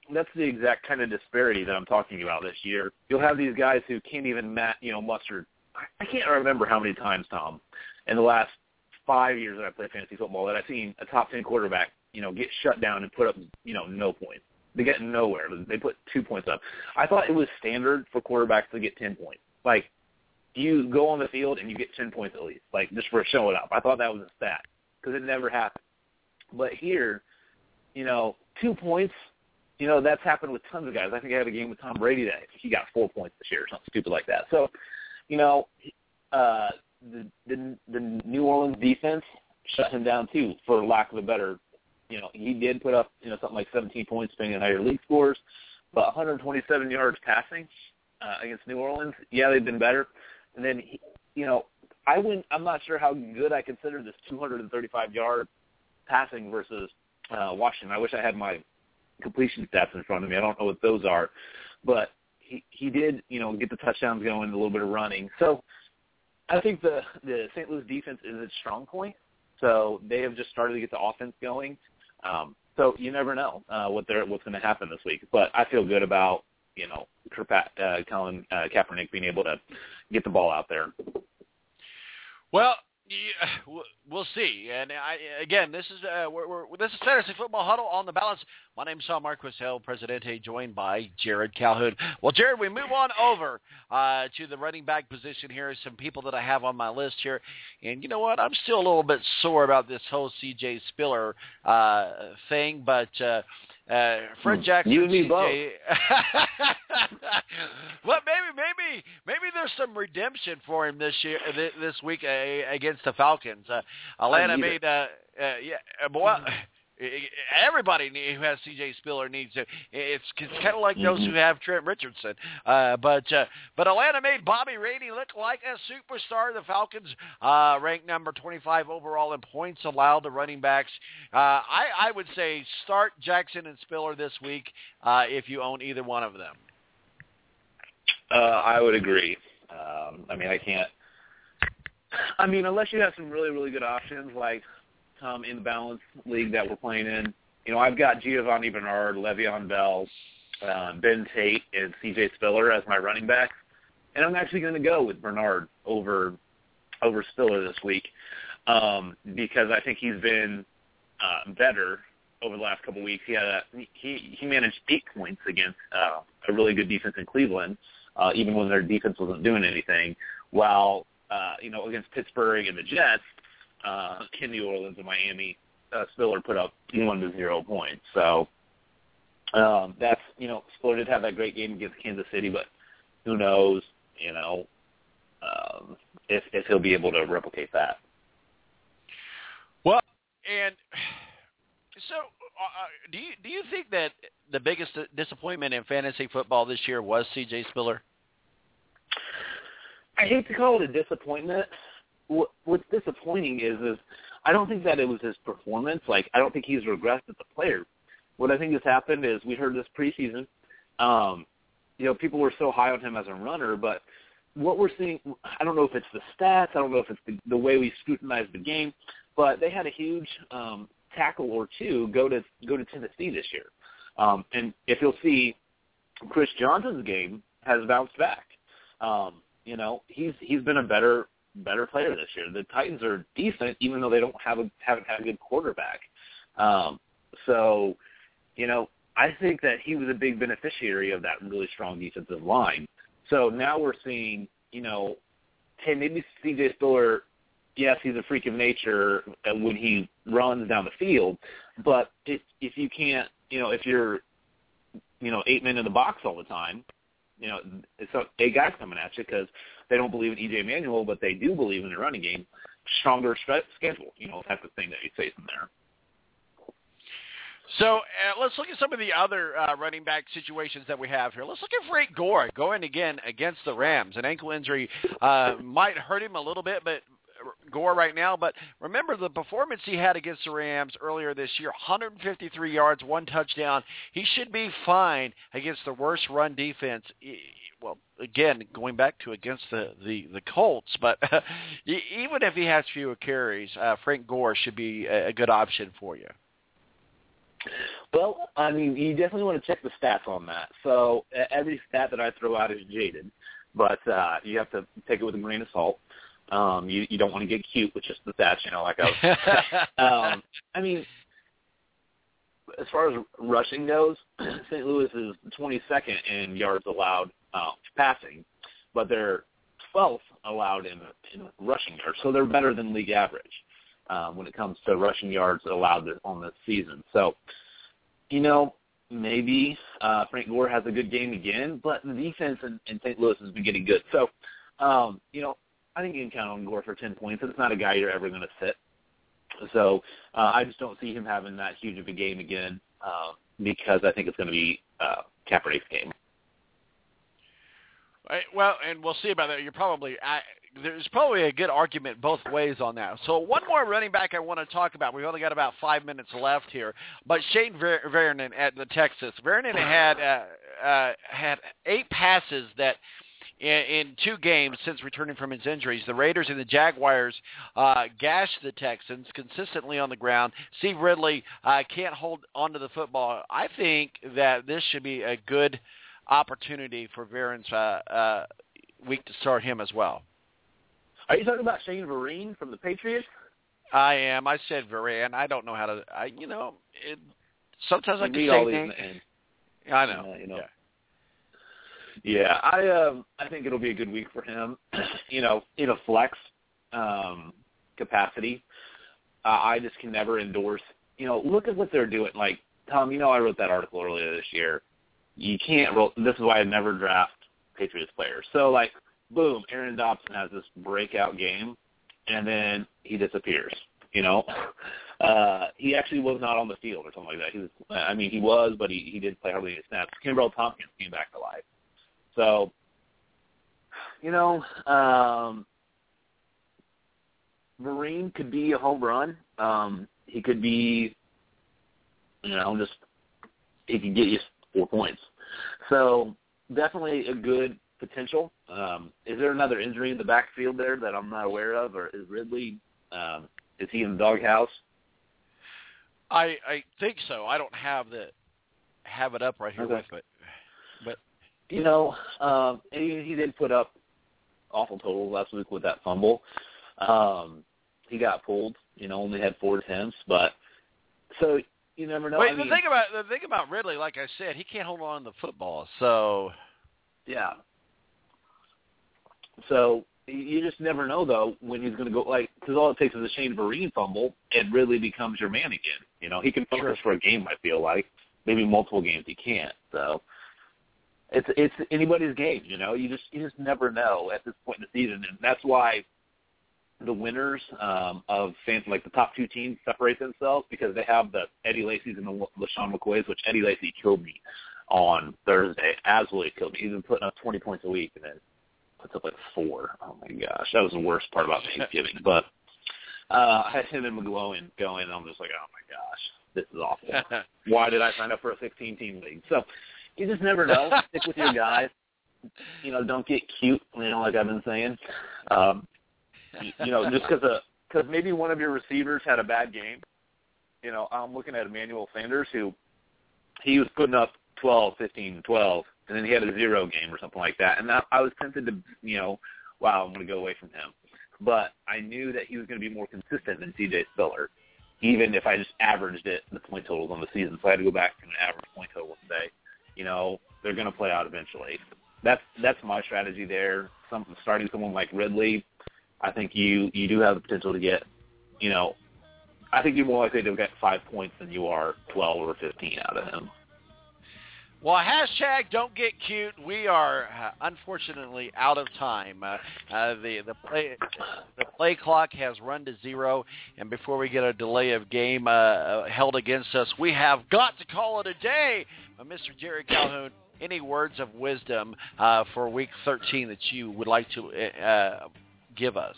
that's the exact kind of disparity that I'm talking about this year. You'll have these guys who can't even mat, you know, muster. I can't remember how many times, Tom, in the last five years that I played fantasy football that I've seen a top ten quarterback, you know, get shut down and put up, you know, no points. They get nowhere. They put two points up. I thought it was standard for quarterbacks to get ten points. Like, you go on the field and you get ten points at least, like just for showing up. I thought that was a stat because it never happened. But here, you know, two points. You know, that's happened with tons of guys. I think I had a game with Tom Brady that he got four points this year or something stupid like that. So, you know, uh, the, the the New Orleans defense shut him down too, for lack of a better. You know, he did put up, you know, something like seventeen points, depending on how your league scores, but one hundred twenty-seven yards passing uh, against New Orleans. Yeah, they've been better. And then, he, you know, I wouldn't. I'm not sure how good I consider this two hundred thirty-five yard passing versus uh, Washington. I wish I had my completion stats in front of me. I don't know what those are, but he he did, you know, get the touchdowns going, a little bit of running. So I think the the Saint Louis defense is its strong point. So they have just started to get the offense going. Um, so you never know uh, what they're what's going to happen this week. But I feel good about, you know, Kirpat, uh, Colin uh, Kaepernick being able to get the ball out there. Well, yeah, we'll see. And I, again, this is uh, we're, we're, this is Fantasy Football Huddle on the Balance. My name is Tom Marquis, El Presidente, joined by Jared Calhoun. Well, Jared, we move on over uh, to the running back position here. Some people that I have on my list here. And you know what? I'm still a little bit sore about this whole C J Spiller uh, thing, but uh, uh, Fred Jackson, you and me C J both. Well, maybe, maybe, maybe there's some redemption for him this year, this week uh, against the Falcons. Uh, Atlanta made, uh, uh, yeah, well, everybody who has C J Spiller needs to. It's, it's kind of like those who have Trent Richardson. Uh, but uh, but Atlanta made Bobby Rainey look like a superstar. The Falcons uh, ranked number twenty-five overall in points allowed to running backs. Uh, I, I would say start Jackson and Spiller this week uh, if you own either one of them. Uh, I would agree. Um, I mean, I can't. I mean, unless you have some really, really good options like um, in the Balance League that we're playing in. You know, I've got Giovanni Bernard, Le'Veon Bell, uh, Ben Tate, and C J Spiller as my running backs. And I'm actually going to go with Bernard over over Spiller this week um, because I think he's been uh, better over the last couple of weeks. He had a, he he managed eight points against uh, a really good defense in Cleveland, uh, even when their defense wasn't doing anything. While uh, you know, against Pittsburgh and the Jets, uh, in New Orleans and Miami, uh, Spiller put up one to zero points. So um, that's, you know, Spiller did have that great game against Kansas City, but who knows, you know, um, if if he'll be able to replicate that. Well, and so uh, do you do you think that the biggest disappointment in fantasy football this year was C J Spiller? I hate to call it a disappointment. What, what's disappointing is, is I don't think that it was his performance. Like, I don't think he's regressed as a player. What I think has happened is we heard this preseason, um, you know, people were so high on him as a runner, but what we're seeing, I don't know if it's the stats, I don't know if it's the, the way we scrutinize the game, but they had a huge um, tackle or two go to go to Tennessee this year. Um, and if you'll see, Chris Johnson's game has bounced back. Um, You know, he's he's been a better better player this year. The Titans are decent, even though they don't have a haven't had a good quarterback. Um, so, you know, I think that he was a big beneficiary of that really strong defensive line. So now we're seeing, you know, hey, maybe C J Spiller, yes, he's a freak of nature when he runs down the field, but if if you can't, you know, if you're, you know, eight men in the box all the time, you know, so a guy's coming at you because they don't believe in E J Manuel, but they do believe in the running game. Stronger schedule, you know, type of thing that you face in there. So uh, let's look at some of the other uh, running back situations that we have here. Let's look at Frank Gore going again against the Rams. An ankle injury uh, might hurt him a little bit, but Gore right now, but remember the performance he had against the Rams earlier this year, one hundred fifty-three yards, one touchdown. He should be fine against the worst run defense. Well, again, going back to against the, the, the Colts, but even if he has fewer carries, uh, Frank Gore should be a, a good option for you. Well, I mean, you definitely want to check the stats on that. So uh, every stat that I throw out is jaded, but uh, you have to take it with a grain of salt. Um, you, you don't want to get cute with just the stats, you know, like I was. um, I mean, as far as rushing goes, Saint Louis is twenty-second in yards allowed uh, passing, but they're twelfth allowed in, in rushing yards, so they're better than league average um, when it comes to rushing yards allowed on this season. So, you know, maybe uh, Frank Gore has a good game again, but the defense in, in Saint Louis has been getting good. So, um, you know, I think you can count on Gore for ten points. It's not a guy you're ever going to sit. So uh, I just don't see him having that huge of a game again uh, because I think it's going to be uh, Kaepernick's game. Right, well, and we'll see about that. You're probably I, there's probably a good argument both ways on that. So one more running back I want to talk about. We've only got about five minutes left here, but Shane Ver- Vernon at the Texas. Vernon had uh, uh, had eight passes that. In, in two games since returning from his injuries, the Raiders and the Jaguars uh, gashed the Texans consistently on the ground. Steve Ridley uh, can't hold onto the football. I think that this should be a good opportunity for Veron's uh, uh, week to start him as well. Are you talking about Shane Vereen from the Patriots? I am. I said Vereen. I don't know how to. I, you know, it, sometimes I can say names. I know. Uh, you know. Yeah. Yeah, I um I think it'll be a good week for him. you know, in a flex um, capacity, uh, I just can never endorse. You know, look at what they're doing. Like Tom, you know, I wrote that article earlier this year. You can't roll. This is why I never draft Patriots players. So like, boom, Aaron Dobson has this breakout game, and then he disappears. You know, uh, he actually was not on the field or something like that. He was. I mean, he was, but he he did play hardly any snaps. Kenbrell Tompkins came back to life. So, you know, um, Vereen could be a home run. Um, he could be, you know, just he could get you four points. So definitely a good potential. Um, is there another injury in the backfield there that I'm not aware of, or is Ridley, um, is he in the doghouse? I I think so. I don't have the have it up right here okay. with it, but. You know, um, he, he did put up awful totals last week with that fumble. Um, he got pulled. You know, only had four attempts, but so you never know. Wait, I the mean, thing about the thing about Ridley, like I said, he can't hold on to the football. So yeah. So you just never know though when he's going to go. Like, because all it takes is a Shane Vereen fumble, and Ridley becomes your man again. You know, he can focus sure. for a game. I feel like maybe multiple games he can't. So. It's it's anybody's game, you know. You just you just never know at this point in the season, and that's why the winners um, of fantasy, like the top two teams, separate themselves because they have the Eddie Lacy's and the LaShawn McCoys, which Eddie Lacy killed me on Thursday. Absolutely killed me. He's been putting up twenty points a week, and then puts up like four. Oh my gosh, that was the worst part about Thanksgiving. But uh, I had him and McGlowan going, and I'm just like, oh my gosh, this is awful. Why did I sign up for a sixteen-team league? So. You just never know. Stick with your guys. You know, don't get cute, you know, like I've been saying. Um, you, you know, just because because maybe one of your receivers had a bad game. You know, I'm looking at Emmanuel Sanders, who he was putting up twelve, fifteen, twelve, and then he had a zero game or something like that. And that, I was tempted to, you know, wow, I'm going to go away from him. But I knew that he was going to be more consistent than C J Spiller, even if I just averaged it, the point totals on the season. So I had to go back to an average point total and say, you know, they're going to play out eventually. That's that's my strategy there. Some, starting someone like Ridley, I think you, you do have the potential to get, you know, I think you're more likely to get five points than you are twelve or fifteen out of him. Well, hashtag don't get cute. We are uh, unfortunately out of time. Uh, uh, the the play the play clock has run to zero, and before we get a delay of game uh, uh, held against us, we have got to call it a day. Uh, Mister Jerry Calhoun, any words of wisdom uh, for Week thirteen that you would like to uh, give us?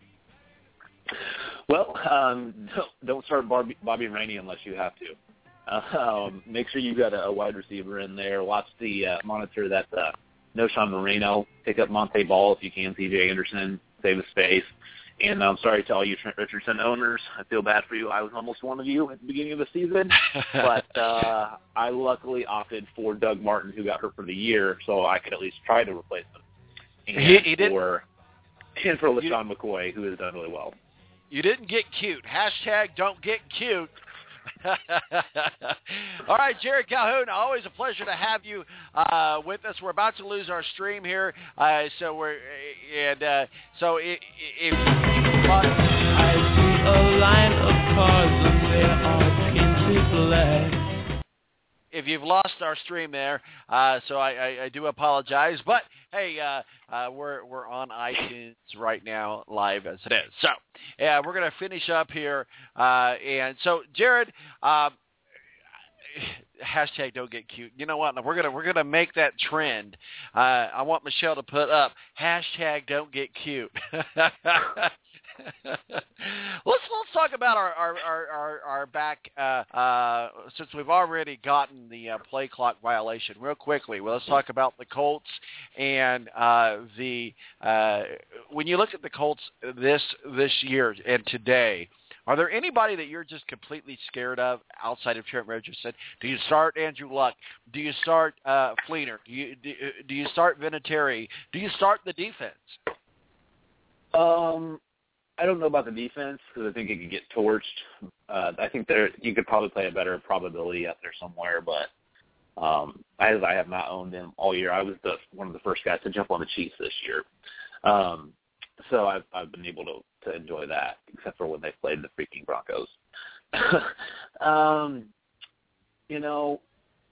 Well, um, don't, don't start Bobby, Bobby Rainey unless you have to. Um, make sure you've got a, a wide receiver in there. Watch the uh, monitor that uh, Noshawn Moreno. Pick up Monte Ball if you can. C J Anderson, save the space, And I'm sorry to all you Trent Richardson owners. I feel bad for you. I was almost one of you at the beginning of the season. But uh, I luckily opted for Doug Martin, who got hurt for the year, so I could at least try to replace him. And he, he for, and for LaShawn McCoy, who has done really well. You didn't get cute. Hashtag don't get cute. All right, Jared Calhoun, always a pleasure to have you uh, with us. We're about to lose our stream here, uh, so we're and uh, so if, if I see a line of cars and they are painted black. If you've lost our stream there, uh, so I, I, I do apologize. But hey, uh, uh, we're we're on iTunes right now, live as it is. So yeah, we're gonna finish up here. Uh, and so Jared, uh, hashtag don't get cute. You know what? We're gonna we're gonna make that trend. Uh, I want Michelle to put up hashtag don't get cute. let's let's talk about our our our, our, our back uh, uh, since we've already gotten the uh, play clock violation real quickly. Well, let's talk about the Colts and uh, the uh, when you look at the Colts this this year and today. Are there anybody that you're just completely scared of outside of Trent Richardson? Do you start Andrew Luck? Do you start uh, Fleener? Do you do, do you start Vinatieri? Do you start the defense? Um. I don't know about the defense because I think it could get torched. Uh, I think there you could probably play a better probability out there somewhere, but um, as I have not owned them all year, I was the one of the first guys to jump on the Chiefs this year. Um, so I've, I've been able to, to enjoy that, except for when they played the freaking Broncos. um, you know,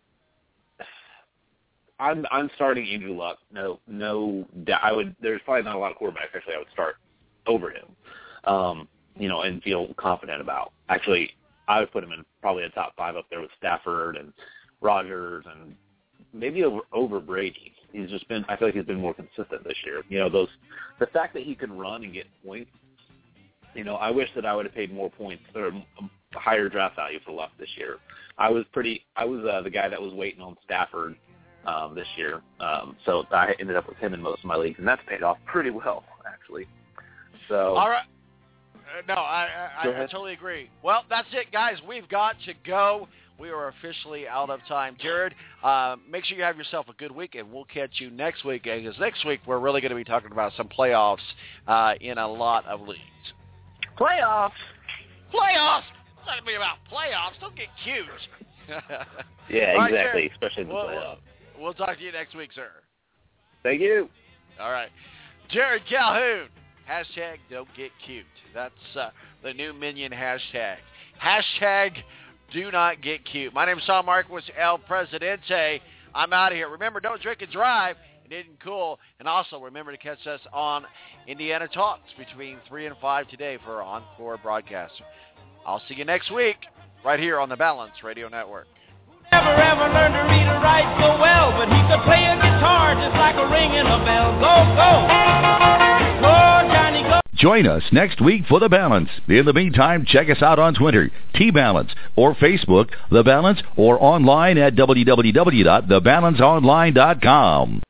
I'm I'm starting Andrew Luck. No, no, I would. There's probably not a lot of quarterbacks actually I would start over him, um, you know, and feel confident about. Actually, I would put him in probably a top five up there with Stafford and Rodgers and maybe over, over Brady. He's just been, I feel like he's been more consistent this year. You know, those, the fact that he can run and get points, you know, I wish that I would have paid more points or a higher draft value for Luck this year. I was pretty, I was uh, the guy that was waiting on Stafford um, this year. Um, so I ended up with him in most of my leagues, and that's paid off pretty well, actually. So, all right. Uh, no, I, I, I totally agree. Well, that's it, guys. We've got to go. We are officially out of time. Jared, uh, make sure you have yourself a good week, and we'll catch you next week. Because next week we're really going to be talking about some playoffs uh, in a lot of leagues. Playoffs? Playoffs? It's not going to be about playoffs. Don't get cute. Yeah, right, exactly, Jared, especially in the we'll, playoffs. We'll, we'll talk to you next week, sir. Thank you. All right. Jared Calhoun. Hashtag don't get cute. That's uh, the new Minion hashtag. Hashtag do not get cute. My name is Tom Marquis, El Presidente. I'm out of here. Remember, don't drink and drive. It isn't cool. And also, remember to catch us on Indiana Talks between three and five today for our encore broadcast. I'll see you next week right here on the Balance Radio Network. Never ever learned to read or write so well, but he could play a guitar just like a ringing a bell. Go, go. Go, Johnny, go. Join us next week for The Balance. In the meantime, check us out on Twitter, T-Balance, or Facebook, The Balance, or online at w w w dot the balance online dot com.